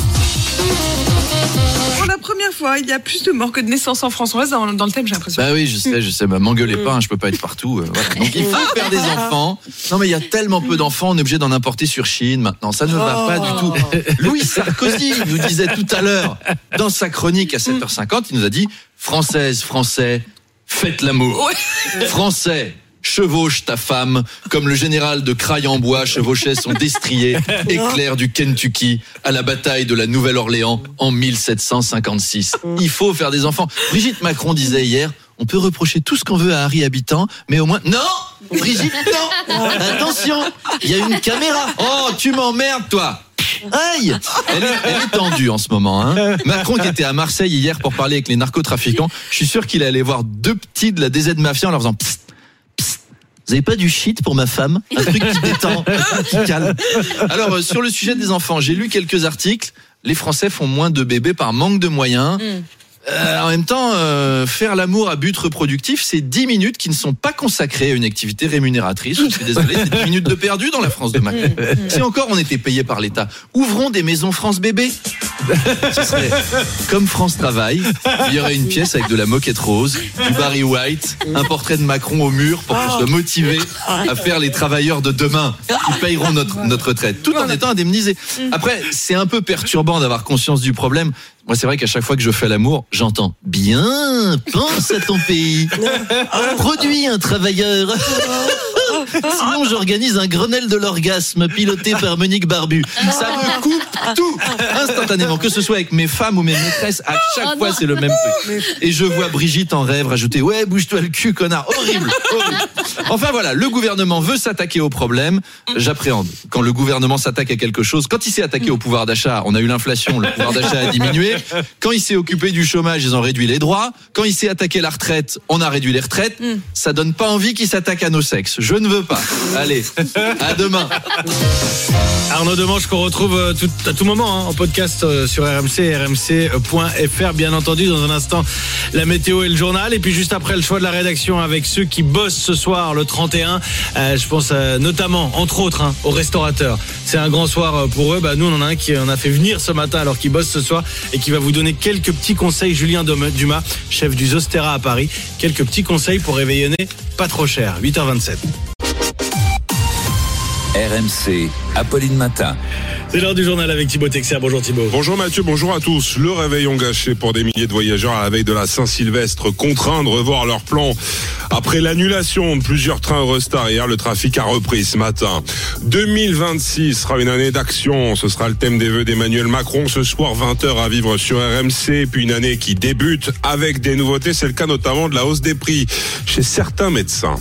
Speaker 8: Pour la première fois, il y a plus de morts que de naissances en France. On reste dans, dans le thème, j'ai l'impression.
Speaker 9: Bah oui, je sais, je sais. Bah, m'engueulez pas, hein, je peux pas être partout. Euh, voilà. Donc il faut faire des enfants. Non mais il y a tellement peu d'enfants, on est obligé d'en importer sur Chine maintenant. Ça ne va pas du tout. Louis Sarkozy nous disait tout à l'heure, dans sa chronique à sept heures cinquante, il nous a dit « Française, Français, faites l'amour. Ouais. Français, chevauche ta femme, comme le général de Crail-en-Bois chevauchait son destrier éclair du Kentucky à la bataille de la Nouvelle-Orléans en mille sept cent cinquante-six. Il faut faire des enfants. Brigitte Macron disait hier, on peut reprocher tout ce qu'on veut à Harry Habitant, mais au moins... Non, Brigitte, non. Attention, il y a une caméra. Oh, tu m'emmerdes, toi. Aïe, elle est, elle est tendue en ce moment. Hein. Macron qui était à Marseille hier pour parler avec les narcotrafiquants, je suis sûr qu'il allait voir deux petits de la D Z Mafia en leur faisant psst, psst, vous avez pas du shit pour ma femme? Un truc qui détend, qui calme. Alors euh, sur le sujet des enfants, j'ai lu quelques articles. Les Français font moins de bébés par manque de moyens. Mm. Euh, en même temps, euh, faire l'amour à but reproductif, c'est dix minutes qui ne sont pas consacrées à une activité rémunératrice. Je suis désolé, c'est dix minutes de perdu dans la France de Macron. Si encore on était payé par l'État, ouvrons des maisons France Bébé. Ce serait comme France Travail. Il y aurait une pièce avec de la moquette rose, du Barry White, un portrait de Macron au mur pour qu'on soit motivé à faire les travailleurs de demain qui payeront notre, notre retraite, tout en étant indemnisés. Après, c'est un peu perturbant d'avoir conscience du problème. Moi, c'est vrai qu'à chaque fois que je fais l'amour, j'entends « Bien, pense à ton pays, produis un travailleur ». Sinon, j'organise un Grenelle de l'orgasme piloté par Monique Barbu. Ça me coupe tout instantanément, que ce soit avec mes femmes ou mes maîtresses. À chaque oh fois, c'est le même truc. Et je vois Brigitte en rêve rajouter « Ouais, bouge-toi le cul, connard ». Horrible, horrible. Enfin voilà, le gouvernement veut s'attaquer au problème. J'appréhende. Quand le gouvernement s'attaque à quelque chose, quand il s'est attaqué au pouvoir d'achat, on a eu l'inflation, le pouvoir d'achat a diminué. Quand il s'est occupé du chômage, ils ont réduit les droits. Quand il s'est attaqué à la retraite, on a réduit les retraites. Mm. Ça donne pas envie qu'il s'attaque à nos sexes. Je ne veux pas. Allez, à demain.
Speaker 3: Arnaud Demange qu'on retrouve tout, à tout moment hein, en podcast sur R M C, R M C point F R. Bien entendu, dans un instant, la météo et le journal. Et puis juste après, le choix de la rédaction avec ceux qui bossent ce soir, le trente et un. Euh, je pense euh, notamment, entre autres, hein, aux restaurateurs. C'est un grand soir pour eux. Bah, nous, on en a un qui en a fait venir ce matin alors qu'il bosse ce soir et qui va vous donner quelques petits conseils. Julien Dumas, chef du Zostera à Paris. Quelques petits conseils pour réveillonner pas trop cher. huit heures vingt-sept.
Speaker 2: R M C, Apolline Matin.
Speaker 3: C'est l'heure du journal avec Thibaut Texer. Bonjour Thibaut.
Speaker 15: Bonjour Mathieu, bonjour à tous. Le réveillon gâché pour des milliers de voyageurs à la veille de la Saint-Sylvestre, contraints de revoir leurs plans. Après l'annulation de plusieurs trains Eurostar hier, le trafic a repris ce matin. deux mille vingt-six sera une année d'action. Ce sera le thème des vœux d'Emmanuel Macron. Ce soir, vingt heures à vivre sur R M C. Puis une année qui débute avec des nouveautés. C'est le cas notamment de la hausse des prix chez certains médecins.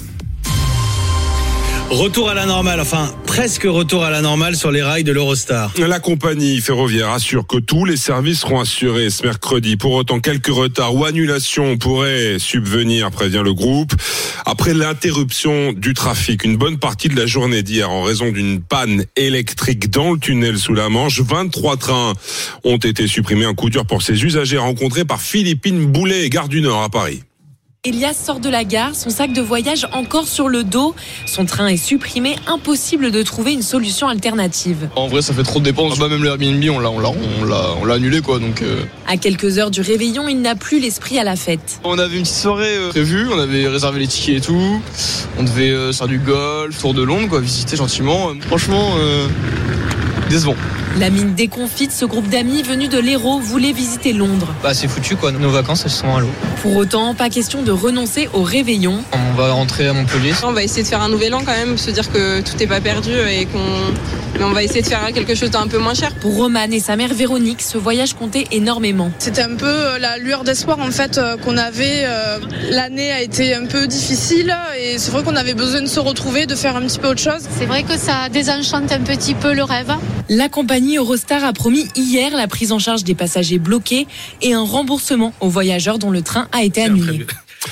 Speaker 3: Retour à la normale, enfin presque retour à la normale sur les rails de l'Eurostar.
Speaker 15: La compagnie ferroviaire assure que tous les services seront assurés ce mercredi. Pour autant, quelques retards ou annulations pourraient subvenir, prévient le groupe. Après l'interruption du trafic, une bonne partie de la journée d'hier en raison d'une panne électrique dans le tunnel sous la Manche, vingt-trois trains ont été supprimés. Un coup dur pour ces usagers rencontrés par Philippine Boulet, gare du Nord à Paris.
Speaker 10: Elias sort de la gare, son sac de voyage encore sur le dos. Son train est supprimé, impossible de trouver une solution alternative.
Speaker 11: En vrai, ça fait trop de dépenses. Bah, même le Airbnb, on l'a, on l'a, on l'a, on l'a annulé, quoi. Donc. Euh...
Speaker 10: À quelques heures du réveillon, il n'a plus l'esprit à la fête.
Speaker 11: On avait une petite soirée euh, prévue, on avait réservé les tickets et tout. On devait euh, faire du golf, tour de Londres, quoi, visiter gentiment. Euh, franchement, euh, décevant.
Speaker 10: La mine déconfite, ce groupe d'amis venus de l'Hérault voulait visiter Londres.
Speaker 11: Bah c'est foutu quoi, nos vacances elles sont à l'eau.
Speaker 10: Pour autant, pas question de renoncer au réveillon.
Speaker 11: On va rentrer à Montpellier.
Speaker 8: On va essayer de faire un nouvel an quand même, se dire que tout n'est pas perdu et qu'on... Mais on va essayer de faire quelque chose d'un peu moins cher.
Speaker 10: Pour Romane et sa mère Véronique, ce voyage comptait énormément.
Speaker 8: C'était un peu la lueur d'espoir en fait qu'on avait. L'année a été un peu difficile et c'est vrai qu'on avait besoin de se retrouver, de faire un petit peu autre chose.
Speaker 12: C'est vrai que ça désenchante un petit peu le rêve.
Speaker 10: La compagnie Eurostar a promis hier la prise en charge des passagers bloqués et un remboursement aux voyageurs dont le train a été annulé.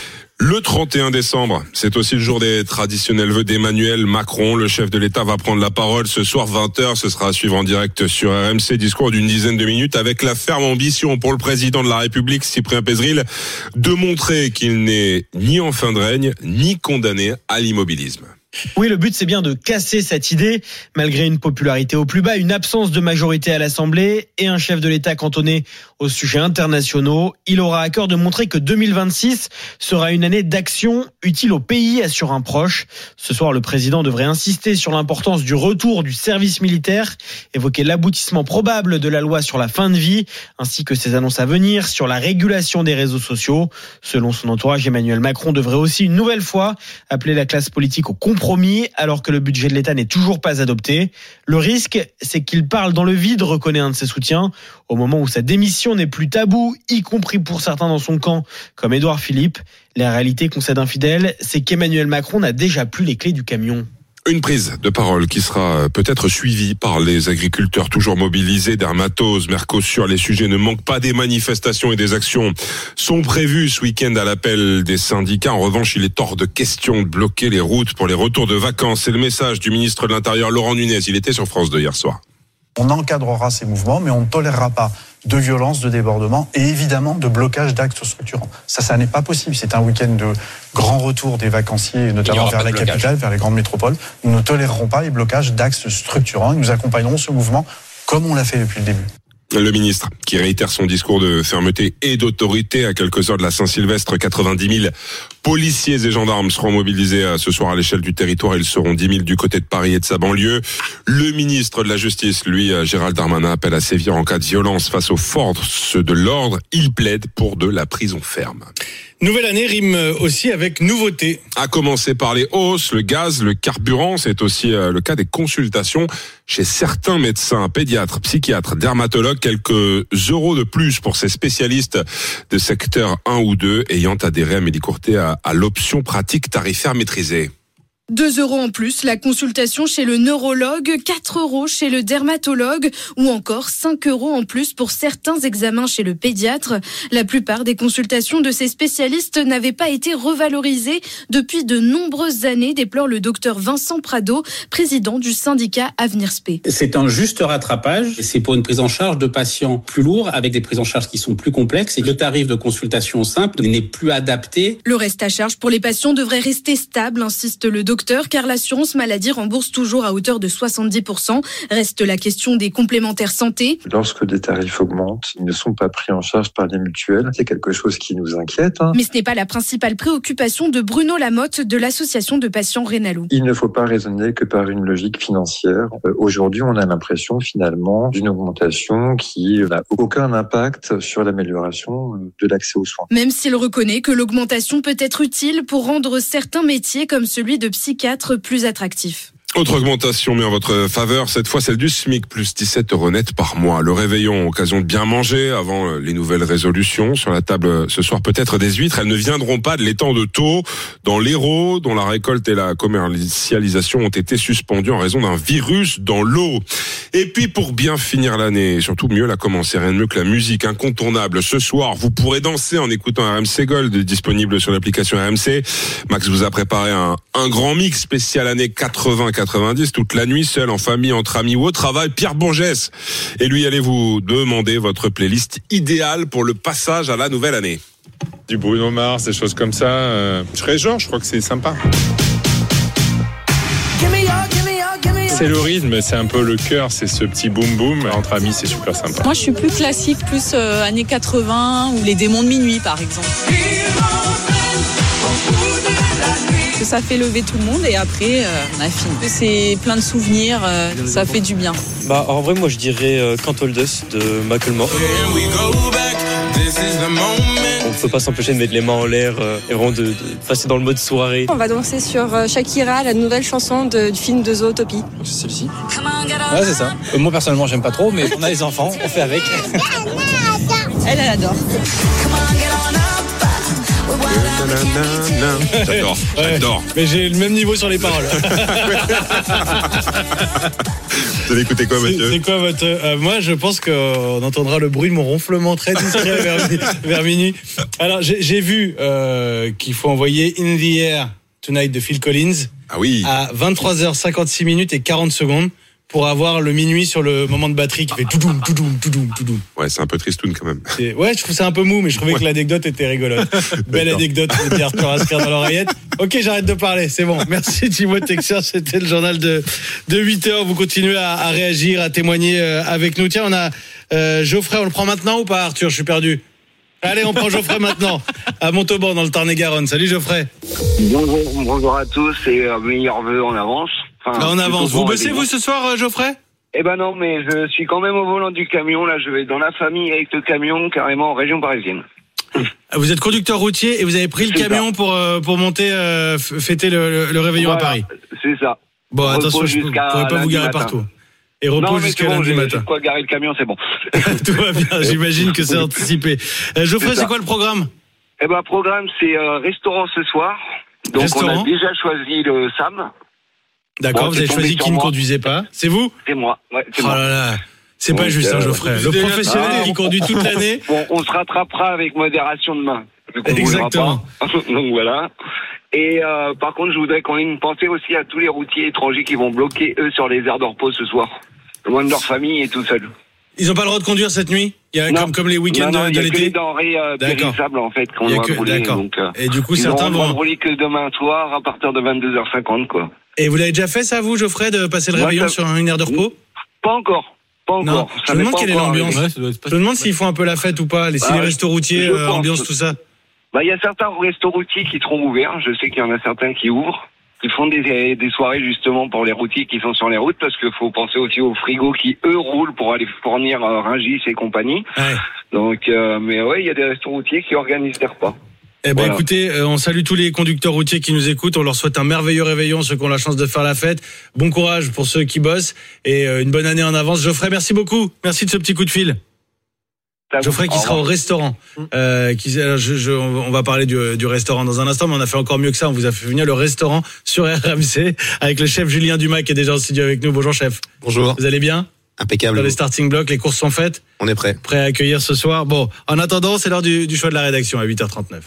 Speaker 15: Le trente et un décembre, c'est aussi le jour des traditionnels vœux d'Emmanuel Macron. Le chef de l'État va prendre la parole ce soir vingt heures. Ce sera à suivre en direct sur R M C. Discours d'une dizaine de minutes avec la ferme ambition pour le président de la République, Cyprien Pézeril, de montrer qu'il n'est ni en fin de règne, ni condamné à l'immobilisme.
Speaker 1: Oui, le but, c'est bien de casser cette idée. Malgré une popularité au plus bas, une absence de majorité à l'Assemblée et un chef de l'État cantonné aux sujets internationaux, il aura à cœur de montrer que deux mille vingt-six sera une année d'action utile au pays, assure un proche. Ce soir, le président devrait insister sur l'importance du retour du service militaire, évoquer l'aboutissement probable de la loi sur la fin de vie, ainsi que ses annonces à venir sur la régulation des réseaux sociaux. Selon son entourage, Emmanuel Macron devrait aussi une nouvelle fois appeler la classe politique au compromis Promis, alors que le budget de l'État n'est toujours pas adopté. Le risque, c'est qu'il parle dans le vide, reconnaît un de ses soutiens, au moment où sa démission n'est plus tabou, y compris pour certains dans son camp, comme Édouard Philippe. La réalité, concède un fidèle, c'est qu'Emmanuel Macron n'a déjà plus les clés du camion.
Speaker 15: Une prise de parole qui sera peut-être suivie par les agriculteurs toujours mobilisés, Dermatos, Mercosur. Les sujets ne manquent pas, des manifestations et des actions sont prévues ce week-end à l'appel des syndicats. En revanche, il est hors de question de bloquer les routes pour les retours de vacances. C'est le message du ministre de l'Intérieur, Laurent Nunez. Il était sur France deux hier soir.
Speaker 13: On encadrera ces mouvements, mais on ne tolérera pas de violence, de débordement et évidemment de blocage d'actes structurants. Ça, ça n'est pas possible. C'est un week-end de grand retour des vacanciers, notamment vers la capitale, vers les grandes métropoles. Nous ne tolérerons pas les blocages d'axes structurants et nous accompagnerons ce mouvement comme on l'a fait depuis le début.
Speaker 20: Le ministre qui réitère son discours de fermeté et d'autorité à quelques heures de la Saint-Sylvestre. quatre-vingt-dix mille policiers et gendarmes seront mobilisés ce soir à l'échelle du territoire. Ils seront dix mille du côté de Paris et de sa banlieue. Le ministre de la Justice, lui, Gérald Darmanin, appelle à sévir en cas de violence face aux forces de l'ordre. Il plaide pour de la prison ferme.
Speaker 3: Nouvelle année rime aussi avec nouveauté.
Speaker 20: À commencer par les hausses, le gaz, le carburant, c'est aussi le cas des consultations chez certains médecins, pédiatres, psychiatres, dermatologues, quelques euros de plus pour ces spécialistes de secteur un ou deux ayant adhéré à Médicourté à, à l'option pratique tarifaire maîtrisée.
Speaker 22: deux euros en plus, la consultation chez le neurologue, quatre euros chez le dermatologue ou encore cinq euros en plus pour certains examens chez le pédiatre. La plupart des consultations de ces spécialistes n'avaient pas été revalorisées depuis de nombreuses années, déplore le docteur Vincent Prado, président du syndicat Avenir Spé.
Speaker 23: C'est un juste rattrapage et c'est pour une prise en charge de patients plus lourds avec des prises en charge qui sont plus complexes et le tarif de consultation simple n'est plus adapté.
Speaker 22: Le reste à charge pour les patients devrait rester stable, insiste le docteur. Car l'assurance maladie rembourse toujours à hauteur de soixante-dix pour cent. Reste la question des complémentaires santé.
Speaker 24: Lorsque des tarifs augmentent, ils ne sont pas pris en charge par les mutuelles. C'est quelque chose qui nous inquiète. Hein.
Speaker 22: Mais ce n'est pas la principale préoccupation de Bruno Lamotte de l'association de patients Rénalou.
Speaker 24: Il ne faut pas raisonner que par une logique financière. Euh, aujourd'hui, on a l'impression finalement d'une augmentation qui n'a aucun impact sur l'amélioration de l'accès aux soins.
Speaker 22: Même s'il reconnaît que l'augmentation peut être utile pour rendre certains métiers comme celui de psychiatre plus attractif.
Speaker 20: Autre augmentation mais en votre faveur, cette fois celle du SMIC, plus dix-sept euros net par mois. Le réveillon, occasion de bien manger avant les nouvelles résolutions. Sur la table ce soir peut-être des huîtres, elles ne viendront pas de l'étang de Thau, dans l'Hérault, dont la récolte et la commercialisation ont été suspendues en raison d'un virus dans l'eau. Et puis pour bien finir l'année, et surtout mieux la commencer, rien de mieux que la musique incontournable. Ce soir, vous pourrez danser en écoutant R M C Gold, disponible sur l'application R M C. Max vous a préparé un, un grand mix spécial année quatre-vingts quatre-vingt-dix, toute la nuit, seul, en famille, entre amis ou au travail. Pierre Bourgès. Et lui, allez vous demander votre playlist idéale pour le passage à la nouvelle année.
Speaker 25: Du Bruno Mars, des choses comme ça. Euh, je serais genre, je crois que c'est sympa. C'est le rythme, c'est un peu le cœur, c'est ce petit boum boum. Entre amis, c'est super sympa.
Speaker 26: Moi, je suis plus classique, plus euh, années quatre-vingts ou les démons de minuit, par exemple. Ça fait lever tout le monde et après, euh, on a fini. C'est plein de souvenirs, euh, ça fait du bien.
Speaker 27: Bah, en vrai, moi, je dirais euh, Can't Hold Us de Macklemore. On peut pas s'empêcher de mettre les mains en l'air euh, et vraiment de, de passer dans le mode soirée.
Speaker 28: On va danser sur euh, Shakira, la nouvelle chanson de, du film de Zootopie.
Speaker 27: C'est celle-ci. Ouais, c'est ça. Euh, moi, personnellement, j'aime pas trop, mais on a les enfants, on fait avec.
Speaker 28: Elle, elle adore.
Speaker 20: J'adore, j'adore.
Speaker 3: Ouais, mais j'ai le même niveau sur les paroles.
Speaker 20: Vous allez écouter quoi, Mathieu ?
Speaker 3: C'est quoi votre... Euh, moi, je pense qu'on entendra le bruit de mon ronflement très discret vers, vers minuit. Alors, j'ai, j'ai vu euh, qu'il faut envoyer In the Air Tonight de Phil Collins.
Speaker 20: Ah oui.
Speaker 3: À vingt-trois heures cinquante-six minutes et quarante secondes. Pour avoir le minuit sur le moment de batterie qui fait toudoum, toudoum, toudoum, toudoum.
Speaker 20: Ouais, c'est un peu tristoun quand même.
Speaker 3: C'est... Ouais, je trouve ça un peu mou, mais je trouvais ouais. que l'anecdote était rigolote. Belle anecdote de dire Arthur Asker dans l'oreillette. Ok, j'arrête de parler, c'est bon. Merci Thibaut Texer, c'était le journal de, de huit heures. Vous continuez à, à réagir, à témoigner avec nous. Tiens, on a euh, Geoffrey, on le prend maintenant ou pas, Arthur ? Je suis perdu. Allez, on prend Geoffrey maintenant, à Montauban, dans le Tarn-et-Garonne. Salut Geoffrey.
Speaker 29: Bonjour, bonjour à tous et euh, meilleurs vœux en avance.
Speaker 3: Enfin, là, on avance. Vous bossez, vous, ce soir, euh, Geoffrey ?
Speaker 29: Eh ben non, mais je suis quand même au volant du camion. Là, je vais dans la famille avec le camion, carrément en région parisienne.
Speaker 3: Vous êtes conducteur routier et vous avez pris le c'est camion ça. pour euh, pour monter euh, fêter le, le, le réveillon voilà, à Paris.
Speaker 29: C'est ça.
Speaker 3: Bon, repos attention, je ne pourrais pas vous garer matin. partout. Et repos jusqu'à
Speaker 29: bon,
Speaker 3: lundi
Speaker 29: j'ai,
Speaker 3: matin.
Speaker 29: J'ai quoi garer le camion, c'est bon.
Speaker 3: Tout va bien. J'imagine que c'est anticipé. Euh, Geoffrey, c'est, c'est quoi le programme ?
Speaker 29: Eh ben, programme, c'est euh, restaurant ce soir. Donc, restaurant. On a déjà choisi le Sam.
Speaker 3: D'accord, bon, vous avez choisi qui ne conduisait pas. C'est vous ?
Speaker 29: C'est moi. Ouais, c'est
Speaker 3: oh
Speaker 29: moi.
Speaker 3: là là. C'est Donc, pas juste, euh, hein, Geoffrey. Le professionnel ah, qui conduit toute l'année.
Speaker 29: Bon, on se rattrapera avec modération demain.
Speaker 3: Exactement.
Speaker 29: Donc voilà. Et euh, par contre, je voudrais qu'on ait une pensée aussi à tous les routiers étrangers qui vont bloquer, eux, sur les aires de repos ce soir. Loin de leur famille et tout seul.
Speaker 3: Ils n'ont pas le droit de conduire cette nuit ? Il y a comme, comme les week-ends
Speaker 29: non, non,
Speaker 3: de, de l'été.
Speaker 29: Il y a que les denrées euh, périssables, en fait, qu'on doit rouler.
Speaker 3: D'accord.
Speaker 29: Donc, euh,
Speaker 3: et du coup,
Speaker 29: ils
Speaker 3: certains
Speaker 29: vont...
Speaker 3: vont...
Speaker 29: rouler que demain soir, à partir de vingt-deux heures cinquante, quoi.
Speaker 3: Et vous l'avez déjà fait, ça, vous, Geoffrey, de passer le
Speaker 29: Moi,
Speaker 3: réveillon
Speaker 29: ça...
Speaker 3: sur une aire de repos ?
Speaker 29: Pas encore. Pas pas encore.
Speaker 3: Non,
Speaker 29: Ça
Speaker 3: je me
Speaker 29: m'est
Speaker 3: demande
Speaker 29: pas
Speaker 3: quelle est
Speaker 29: encore
Speaker 3: l'ambiance.
Speaker 29: arrivé.
Speaker 3: Je me demande s'ils font un peu la fête ou pas. Les, si
Speaker 29: Bah,
Speaker 3: les restos routiers,
Speaker 29: je
Speaker 3: euh,
Speaker 29: pense.
Speaker 3: ambiance, tout ça.
Speaker 29: Bah, il y a certains restos routiers qui seront ouverts. Je sais qu'il y en a certains qui ouvrent. Ils font des, des soirées justement pour les routiers qui sont sur les routes, parce qu'il faut penser aussi aux frigos qui eux roulent pour aller fournir euh, Rungis et compagnie.
Speaker 3: Ouais.
Speaker 29: Donc, euh, mais ouais, il y a des restos routiers qui organisent des repas.
Speaker 3: Eh ben
Speaker 29: Voilà.
Speaker 3: écoutez, euh, on salue tous les conducteurs routiers qui nous écoutent. On leur souhaite un merveilleux réveillon, ceux qui ont la chance de faire la fête. Bon courage pour ceux qui bossent et euh, une bonne année en avance. Geoffrey, merci beaucoup. Merci de ce petit coup de fil. Geoffrey qui sera au restaurant. Euh, qui, alors, je, je, on va parler du, du restaurant dans un instant, mais on a fait encore mieux que ça. On vous a fait venir le restaurant sur R M C avec le chef Julien Dumas qui est déjà en studio avec nous. Bonjour chef.
Speaker 4: Bonjour.
Speaker 3: Vous allez bien?
Speaker 4: Impeccable.
Speaker 3: Dans les starting blocks, les courses sont faites?
Speaker 4: On est prêt.
Speaker 3: Prêt à accueillir ce soir. Bon, en attendant, c'est l'heure du, du choix de la rédaction à huit heures trente-neuf.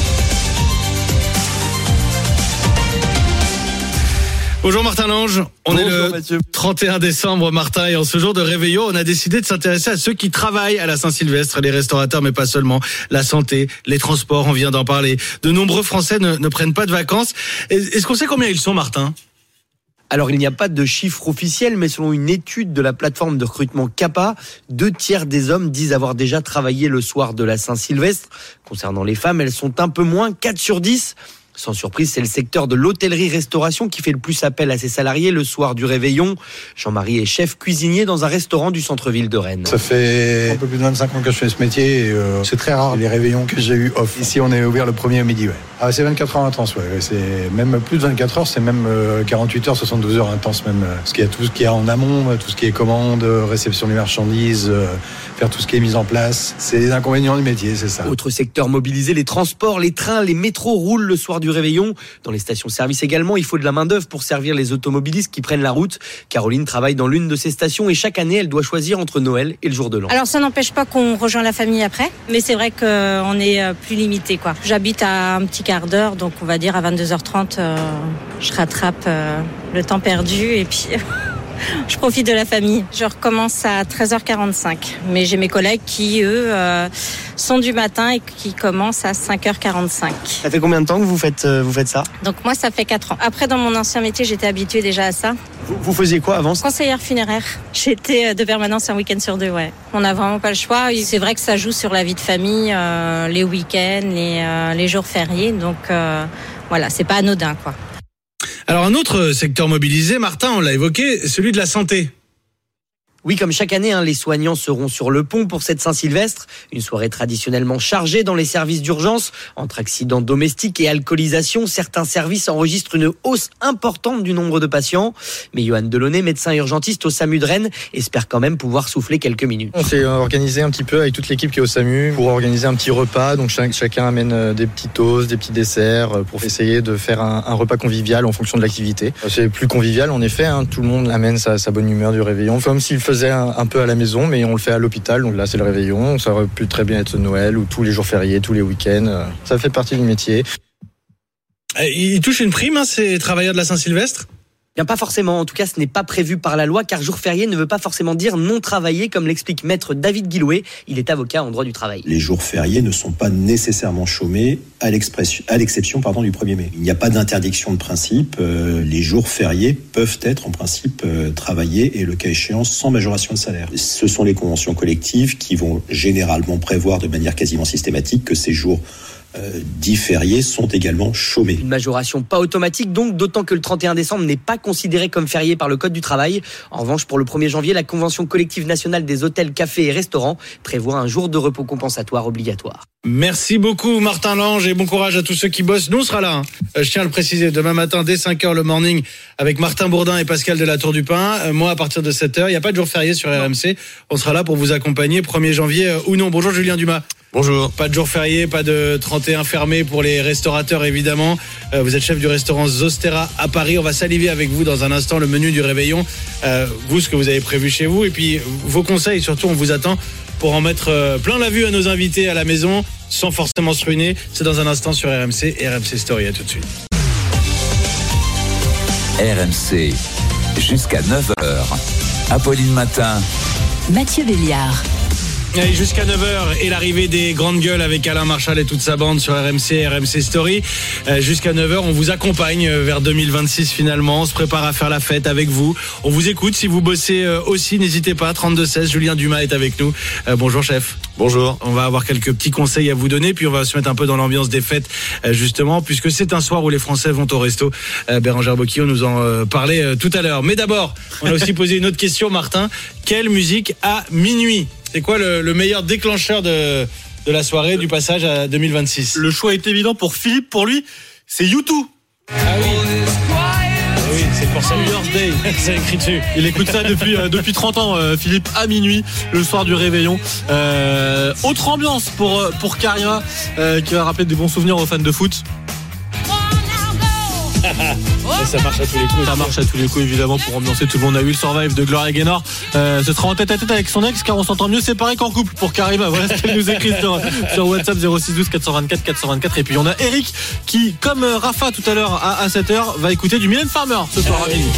Speaker 3: Bonjour Martin Lange, on
Speaker 4: Bonjour,
Speaker 3: est le
Speaker 4: Mathieu.
Speaker 3: trente et un décembre Martin, et en ce jour de réveillon, on a décidé de s'intéresser à ceux qui travaillent à la Saint-Sylvestre, les restaurateurs mais pas seulement, la santé, les transports, on vient d'en parler. De nombreux Français ne, ne prennent pas de vacances. Est-ce qu'on sait combien ils sont Martin ?
Speaker 6: Alors, il n'y a pas de chiffre officiel, mais selon une étude de la plateforme de recrutement CAPA, deux tiers des hommes disent avoir déjà travaillé le soir de la Saint-Sylvestre. Concernant les femmes, elles sont un peu moins, quatre sur dix. Sans surprise, c'est le secteur de l'hôtellerie-restauration qui fait le plus appel à ses salariés le soir du réveillon. Jean-Marie est chef cuisinier dans un restaurant du centre-ville de Rennes.
Speaker 13: Ça fait un peu plus de vingt-cinq ans que je fais ce métier et euh, c'est très rare les réveillons que j'ai eu off. Ici, on est ouvert le premier au midi, ouais. Ah, c'est vingt-quatre heures intenses, ouais. C'est même plus de vingt-quatre heures, c'est même euh, quarante-huit heures, soixante-douze heures intenses même. Parce qu'il y a tout ce qu'il y a en amont, tout ce qui est commande, réception des marchandises, euh, faire tout ce qui est mis en place. C'est les inconvénients du métier, c'est ça.
Speaker 6: Autre secteur mobilisé, les transports, les trains, les métros roulent le soir du réveillon. Dans les stations-service également, il faut de la main-d'œuvre pour servir les automobilistes qui prennent la route. Caroline travaille dans l'une de ces stations et chaque année, elle doit choisir entre Noël et le jour de l'an.
Speaker 7: Alors ça n'empêche pas qu'on rejoint la famille après, mais c'est vrai qu'on est plus limité, quoi. J'habite à un petit quart d'heure, donc on va dire à vingt-deux heures trente, euh, je rattrape euh, le temps perdu et puis je profite de la famille. Je recommence à treize heures quarante-cinq, mais j'ai mes collègues qui, eux, euh, sont du matin et qui commencent à cinq heures quarante-cinq.
Speaker 6: Ça fait combien de temps que vous faites, euh, vous faites ça ?
Speaker 7: Donc moi, ça fait quatre ans. Après, dans mon ancien métier, j'étais habituée déjà à ça.
Speaker 6: Vous, vous faisiez quoi avant ?
Speaker 7: Conseillère funéraire. J'étais de permanence un week-end sur deux, ouais. On n'a vraiment pas le choix. C'est vrai que ça joue sur la vie de famille, euh, les week-ends, les, euh, les jours fériés. Donc euh, voilà, c'est pas anodin, quoi.
Speaker 3: Alors un autre secteur mobilisé, Martin, on l'a évoqué, celui de la santé.
Speaker 6: Oui, comme chaque année, hein, les soignants seront sur le pont pour cette Saint-Sylvestre. Une soirée traditionnellement chargée dans les services d'urgence. Entre accidents domestiques et alcoolisation, certains services enregistrent une hausse importante du nombre de patients. Mais Johan Delaunay, médecin urgentiste au SAMU de Rennes, espère quand même pouvoir souffler quelques minutes.
Speaker 14: On s'est organisé un petit peu avec toute l'équipe qui est au SAMU pour organiser un petit repas. Donc chaque, chacun amène des petits toasts, des petits desserts pour essayer de faire un, un repas convivial en fonction de l'activité. C'est plus convivial en effet, hein. Tout le monde amène sa, sa bonne humeur du réveillon. Comme s'il faisait un, un peu à la maison, mais on le fait à l'hôpital. Donc là c'est le réveillon. Ça aurait pu très bien être Noël ou tous les jours fériés, tous les week-ends. Ça fait partie du métier.
Speaker 3: Ils touchent une prime, hein, ces travailleurs de la Saint-Sylvestre ?
Speaker 6: Bien, pas forcément. En tout cas, ce n'est pas prévu par la loi, car jour férié ne veut pas forcément dire non travaillé, comme l'explique maître David Guillouet. Il est avocat en droit du travail.
Speaker 16: Les jours fériés ne sont pas nécessairement chômés, à l'exception pardon, du premier mai. Il n'y a pas d'interdiction de principe. Euh, les jours fériés peuvent être en principe euh, travaillés et le cas échéant sans majoration de salaire. Ce sont les conventions collectives qui vont généralement prévoir de manière quasiment systématique que ces jours Euh, dix fériés sont également chômés.
Speaker 6: Une majoration pas automatique donc, d'autant que le trente et un décembre n'est pas considéré comme férié par le Code du travail. En revanche, pour le premier janvier, la Convention collective nationale des hôtels, cafés et restaurants prévoit un jour de repos compensatoire obligatoire.
Speaker 3: Merci beaucoup Martin Lange et bon courage à tous ceux qui bossent. Nous on sera là, hein. Je tiens à le préciser, demain matin dès cinq heures le morning avec Martin Bourdin et Pascal de la Tour du Pin. Euh, moi à partir de sept heures, il n'y a pas de jour férié sur R M C. On sera là pour vous accompagner premier janvier euh, ou non. Bonjour Julien Dumas.
Speaker 14: Bonjour.
Speaker 3: Pas de jour férié, pas de trente et un fermé pour les restaurateurs évidemment. Euh, vous êtes chef du restaurant Zostera à Paris. On va saliver avec vous dans un instant le menu du réveillon. Euh, vous, ce que vous avez prévu chez vous et puis vos conseils surtout, on vous attend pour en mettre euh, plein la vue à nos invités à la maison sans forcément se ruiner. C'est dans un instant sur R M C et R M C Story. À tout de suite.
Speaker 2: R M C jusqu'à neuf heures. Apolline Matin.
Speaker 17: Mathieu Béliard.
Speaker 3: Allez, jusqu'à neuf heures et l'arrivée des grandes gueules avec Alain Marchal et toute sa bande sur R M C, R M C Story. Euh, jusqu'à neuf heures, on vous accompagne vers deux mille vingt-six finalement. On se prépare à faire la fête avec vous. On vous écoute. Si vous bossez aussi, n'hésitez pas. trente-deux seize, Julien Dumas est avec nous. Euh, bonjour chef.
Speaker 4: Bonjour.
Speaker 3: On va avoir quelques petits conseils à vous donner, puis on va se mettre un peu dans l'ambiance des fêtes euh, justement, puisque c'est un soir où les Français vont au resto. Euh, Bérangère Boquillon nous en euh, parlait euh, tout à l'heure. Mais d'abord, on a aussi posé une autre question, Martin. Quelle musique à minuit ? C'est quoi le, le meilleur déclencheur de, de la soirée, du passage à deux mille vingt-six ?
Speaker 4: Le choix est évident pour Philippe, pour lui, c'est U deux.
Speaker 3: Ah oui. Oui, c'est pour ça.
Speaker 4: New Year's Day.
Speaker 3: C'est écrit dessus.
Speaker 4: Il écoute ça depuis, euh, depuis trente ans, euh, Philippe, à minuit, le soir du réveillon. Euh, autre ambiance pour, pour Karima, euh, qui va rappeler des bons souvenirs aux fans de foot.
Speaker 3: Ça marche à tous les coups.
Speaker 4: Ça marche à tous les coups, évidemment, pour ambiancer tout le monde. A Will Survive de Gloria Gaynor. Euh, ce sera en tête à tête avec son ex, car on s'entend mieux séparé qu'en couple pour Karima. Voilà ce qu'elle nous écrit sur, sur WhatsApp zéro six douze quatre cent vingt-quatre quatre cent vingt-quatre. Et puis on a Eric qui, comme Rafa tout à l'heure à, à sept heures, va écouter du Mylène Farmer ce soir à minuit.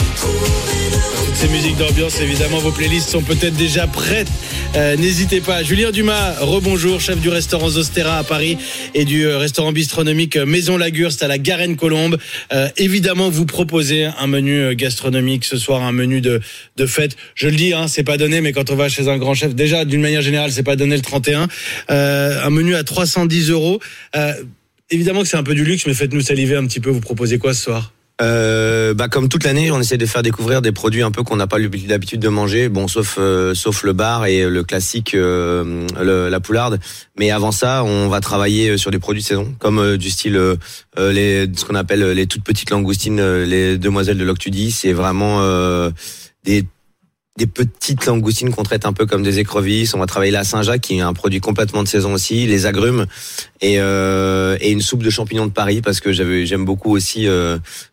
Speaker 3: Toutes ces musiques d'ambiance, évidemment, vos playlists sont peut-être déjà prêtes. Euh, n'hésitez pas. Julien Dumas, rebonjour, chef du restaurant Zostera à Paris et du restaurant bistronomique Maison Lagurste à la Garenne-Colombe. Euh, évidemment, vous proposez un menu gastronomique ce soir, un menu de, de fête. Je le dis, hein, c'est pas donné, mais quand on va chez un grand chef, déjà, d'une manière générale, c'est pas donné le trente et un. Euh, un menu à trois cent dix euros. Euh, évidemment que c'est un peu du luxe, mais faites-nous saliver un petit peu. Vous proposez quoi ce soir ?
Speaker 5: Euh, bah comme toute l'année, on essaie de faire découvrir des produits un peu qu'on n'a pas l'habitude de manger, bon sauf euh, sauf le bar et le classique euh, le, la poularde. Mais avant ça, on va travailler sur des produits de saison, comme euh, du style euh, les ce qu'on appelle les toutes petites langoustines, euh, les demoiselles de l'Octudie. C'est vraiment euh, des des petites langoustines qu'on traite un peu comme des écrevisses. On va travailler la Saint-Jacques, qui est un produit complètement de saison aussi, les agrumes et, euh, et une soupe de champignons de Paris, parce que j'avais, j'aime beaucoup aussi euh,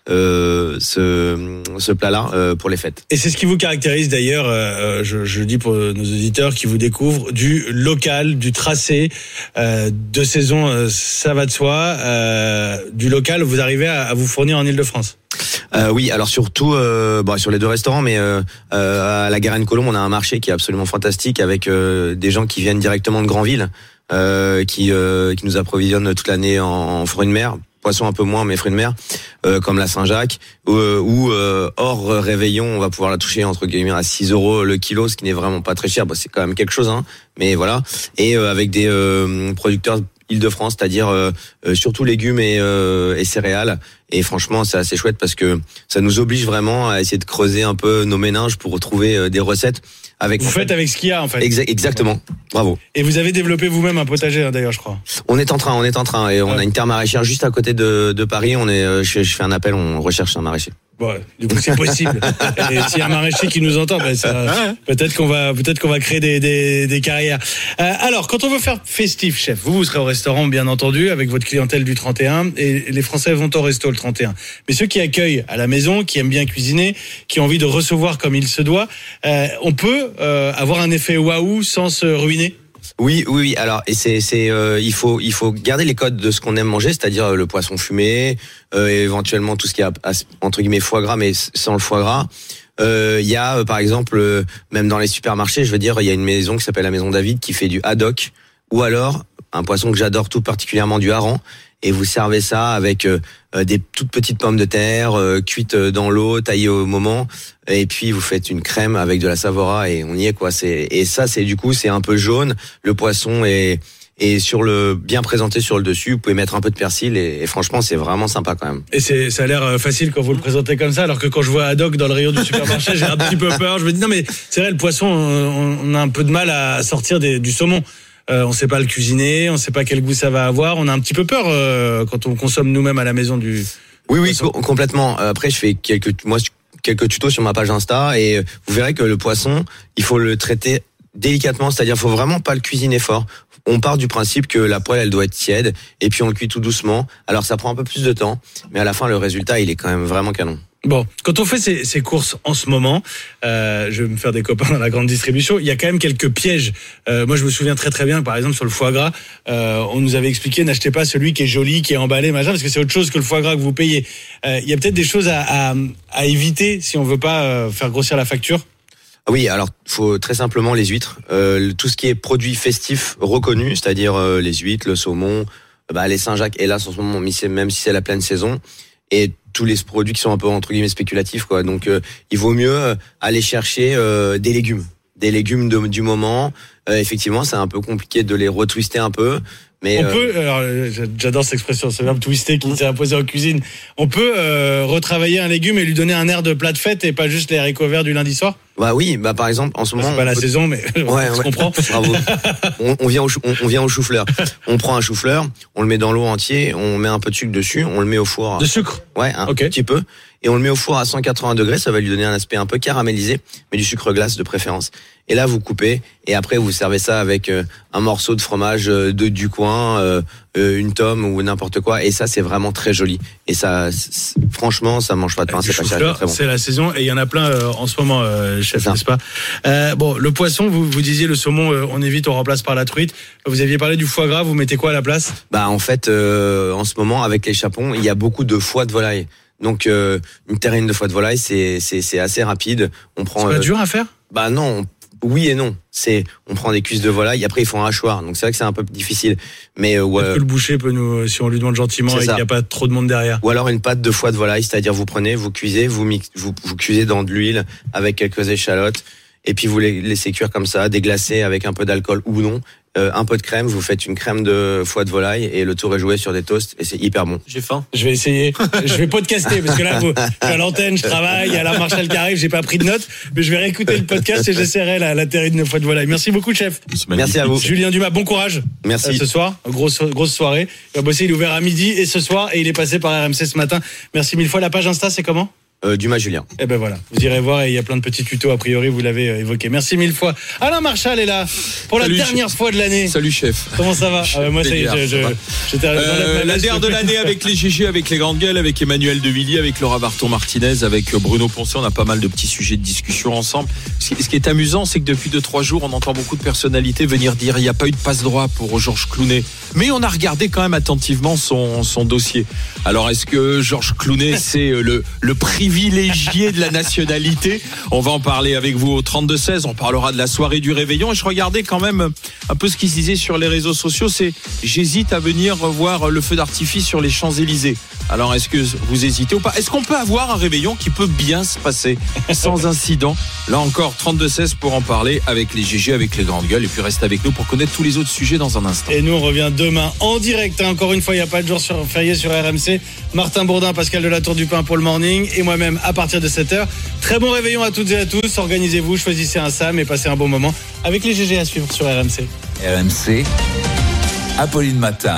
Speaker 5: euh, ce, ce plat-là euh, pour les fêtes.
Speaker 3: Et c'est ce qui vous caractérise d'ailleurs, euh, je, je le dis pour nos auditeurs qui vous découvrent, du local, du tracé, euh, de saison, euh, ça va de soi, euh, du local, vous arrivez à, à vous fournir en Île-de-France.
Speaker 5: Euh, oui, alors surtout euh, bon, sur les deux restaurants, mais euh, euh, à la Garenne-Colombe, on a un marché qui est absolument fantastique avec euh, des gens qui viennent directement de Granville, euh, qui euh, qui nous approvisionnent toute l'année en, en fruits de mer, poissons un peu moins, mais fruits de mer, euh, comme la Saint-Jacques, ou euh, euh, hors réveillon, on va pouvoir la toucher entre guillemets à six euros le kilo, ce qui n'est vraiment pas très cher. Bon, c'est quand même quelque chose, hein, mais voilà. Et euh, avec des euh, producteurs Île-de-France, c'est-à-dire euh, euh, surtout légumes et, euh, et céréales. Et franchement, c'est assez chouette parce que ça nous oblige vraiment à essayer de creuser un peu nos méninges pour retrouver euh, des recettes. Avec,
Speaker 3: vous faites fait, avec ce qu'il y a en fait.
Speaker 5: Exa- exactement. Bravo.
Speaker 3: Et vous avez développé vous-même un potager hein, d'ailleurs, je crois.
Speaker 5: On est en train, on est en train, et on ouais. a une terre maraîchère juste à côté de, de Paris. On est, euh, je, je fais un appel, on recherche un maraîcher.
Speaker 3: Bon, du coup, c'est possible. Et s'il y a un maraîcher qui nous entend, ben ça, peut-être qu'on va, peut-être qu'on va créer des, des, des carrières. Euh, alors, quand on veut faire festif, chef, vous, vous serez au restaurant, bien entendu, avec votre clientèle du trente et un, et les Français vont au resto le trente et un. Mais ceux qui accueillent à la maison, qui aiment bien cuisiner, qui ont envie de recevoir comme il se doit, euh, on peut euh, avoir un effet waouh sans se ruiner.
Speaker 5: Oui, oui, oui. Alors, et c'est, c'est, euh, il faut, il faut garder les codes de ce qu'on aime manger, c'est-à-dire le poisson fumé, euh, éventuellement tout ce qui a entre guillemets foie gras, mais sans le foie gras. Euh, il y a, par exemple, euh, même dans les supermarchés, je veux dire, il y a une maison qui s'appelle la Maison David qui fait du haddock, ou alors un poisson que j'adore tout particulièrement, du hareng. Et vous servez ça avec euh, des toutes petites pommes de terre euh, cuites dans l'eau, taillées au moment, et puis vous faites une crème avec de la Savoura et on y est quoi. C'est et ça c'est du coup c'est un peu jaune. Le poisson est est sur le bien présenté sur le dessus. Vous pouvez mettre un peu de persil et, et franchement c'est vraiment sympa quand même.
Speaker 3: Et c'est ça a l'air facile quand vous le présentez comme ça, alors que quand je vois haddock dans le rayon du supermarché, j'ai un petit peu peur. Je me dis non mais c'est vrai le poisson, on, on a un peu de mal à sortir des, du saumon. Euh, on sait pas le cuisiner, on sait pas quel goût ça va avoir. On a un petit peu peur euh, quand on consomme nous-mêmes à la maison du.
Speaker 5: Oui, oui, co- complètement. Après, je fais quelques, moi, quelques tutos sur ma page Insta et vous verrez que le poisson, il faut le traiter délicatement, c'est-à-dire, faut vraiment pas le cuisiner fort. On part du principe que la poêle, elle doit être tiède et puis on le cuit tout doucement. Alors, ça prend un peu plus de temps, mais à la fin, le résultat, il est quand même vraiment canon.
Speaker 3: Bon, quand on fait ces, ces courses en ce moment, euh, je vais me faire des copains dans la grande distribution, il y a quand même quelques pièges. Euh, moi, je me souviens très très bien, par exemple, sur le foie gras, euh, on nous avait expliqué, n'achetez pas celui qui est joli, qui est emballé, machin, parce que c'est autre chose que le foie gras que vous payez. Euh, il y a peut-être des choses à, à, à éviter si on veut pas euh, faire grossir la facture.
Speaker 5: Oui, alors faut très simplement les huîtres, euh, tout ce qui est produits festifs reconnus, c'est-à-dire euh, les huîtres, le saumon, bah, les Saint-Jacques, hélas en ce moment, même si c'est la pleine saison, et tous les produits qui sont un peu entre guillemets spéculatifs, quoi. Donc euh, il vaut mieux euh, aller chercher euh, des légumes, des légumes de, du moment. Euh, effectivement, c'est un peu compliqué de les retwister un peu. Mais
Speaker 3: on
Speaker 5: euh...
Speaker 3: peut, alors, j'adore cette expression, ce verbe twister qui s'est imposé en cuisine. On peut euh, retravailler un légume et lui donner un air de plat de fête et pas juste les haricots verts du lundi soir.
Speaker 5: Bah oui, bah par exemple en ce moment.
Speaker 3: C'est pas la peut... saison, mais
Speaker 5: ouais,
Speaker 3: on
Speaker 5: ouais.
Speaker 3: se comprend.
Speaker 5: Bravo. On, on vient au chou, on, on vient au chou-fleur. On prend un chou-fleur, on le met dans l'eau entier, on met un peu de sucre dessus, on le met au four.
Speaker 3: De sucre.
Speaker 5: Ouais, un
Speaker 3: okay.
Speaker 5: petit peu. Et on le met au four à cent quatre-vingts degrés, ça va lui donner un aspect un peu caramélisé, mais du sucre glace de préférence. Et là, vous coupez, et après, vous servez ça avec euh, un morceau de fromage euh, de, du coin, euh, euh, une tome ou n'importe quoi. Et ça, c'est vraiment très joli. Et ça, franchement, ça mange pas de pain, c'est pas cher, c'est très bon.
Speaker 3: C'est la saison, et il y en a plein euh, en ce moment, euh, chef, n'est-ce pas? euh, Bon, le poisson, vous, vous disiez le saumon, euh, on évite, on remplace par la truite. Vous aviez parlé du foie gras, vous mettez quoi à la place?
Speaker 5: Bah, en fait, euh, en ce moment, avec les chapons, il y a beaucoup de foie de volaille. Donc euh, une terrine de foie de volaille, c'est c'est c'est assez rapide. On prend.
Speaker 3: C'est pas
Speaker 5: euh,
Speaker 3: dur à faire?
Speaker 5: Bah non. Oui et non. C'est on prend des cuisses de volaille. Après ils font un hachoir. Donc c'est vrai que c'est un peu difficile. Mais euh, ouais,
Speaker 3: que le boucher peut nous, si on lui demande gentiment et qu'il n'y a pas trop de monde derrière.
Speaker 5: Ou alors une pâte de foie de volaille, c'est-à-dire vous prenez, vous cuisez, vous mix, vous vous cuisez dans de l'huile avec quelques échalotes. Et puis vous les laissez cuire comme ça, déglacer avec un peu d'alcool ou non. Euh, un peu de crème, vous faites une crème de foie de volaille et le tour est joué sur des toasts et c'est hyper bon.
Speaker 4: J'ai faim.
Speaker 3: Je vais essayer. Je vais podcaster parce que là, vous, à l'antenne, je travaille, il y a la Marshall qui arrive, j'ai pas pris de notes, mais je vais réécouter le podcast et j'essaierai la, la terrine de foie de volaille. Merci beaucoup, chef.
Speaker 5: Merci à vous.
Speaker 3: Julien Dumas, bon courage.
Speaker 5: Merci.
Speaker 3: Euh, ce soir, grosse, grosse soirée. Il va bosser, il est ouvert à midi et ce soir et il est passé par R M C ce matin. Merci mille fois. La page Insta, c'est comment?
Speaker 5: Euh, Dumas Julien.
Speaker 3: Eh ben voilà, vous irez voir et il y a plein de petits tutos, a priori vous l'avez euh, évoqué. Merci mille fois. Alain Marshall est là pour
Speaker 8: Salut,
Speaker 3: la dernière
Speaker 8: chef.
Speaker 3: fois de l'année.
Speaker 8: Salut chef.
Speaker 3: Comment ça va? Ah, moi ça y est, je, je, j'étais
Speaker 8: euh, la dernière de l'année avec les G G, avec les grandes gueules, avec Emmanuel De Villiers, avec Laura Barton-Martinez, avec Bruno Poncet. On a pas mal de petits sujets de discussion ensemble. Ce qui, ce qui est amusant, c'est que depuis deux trois jours, on entend beaucoup de personnalités venir dire il n'y a pas eu de passe droit pour Georges Clooney. Mais on a regardé quand même attentivement son, son dossier. Alors est-ce que Georges Clooney c'est le, le privilégié de la nationalité? On va en parler avec vous au trente-deux seize. On parlera de la soirée du réveillon. Et je regardais quand même un peu ce qui se disait sur les réseaux sociaux. C'est j'hésite à venir voir le feu d'artifice sur les Champs-Élysées. Alors est-ce que vous hésitez ou pas? Est-ce qu'on peut avoir un réveillon qui peut bien se passer sans incident? Là encore, trente-deux seize pour en parler avec les G G, avec les grandes gueules. Et puis reste avec nous pour connaître tous les autres sujets dans un instant.
Speaker 3: Et nous on revient demain en direct. Hein. Encore une fois, il n'y a pas de jour sur, férié sur R M C. Martin Bourdin, Pascal de la Tour du Pin pour le morning. Et moi-même à partir de sept heures. Très bon réveillon à toutes et à tous. Organisez-vous, choisissez un Sam et passez un bon moment avec les G G à suivre sur R M C.
Speaker 2: R M C, Apolline Matin.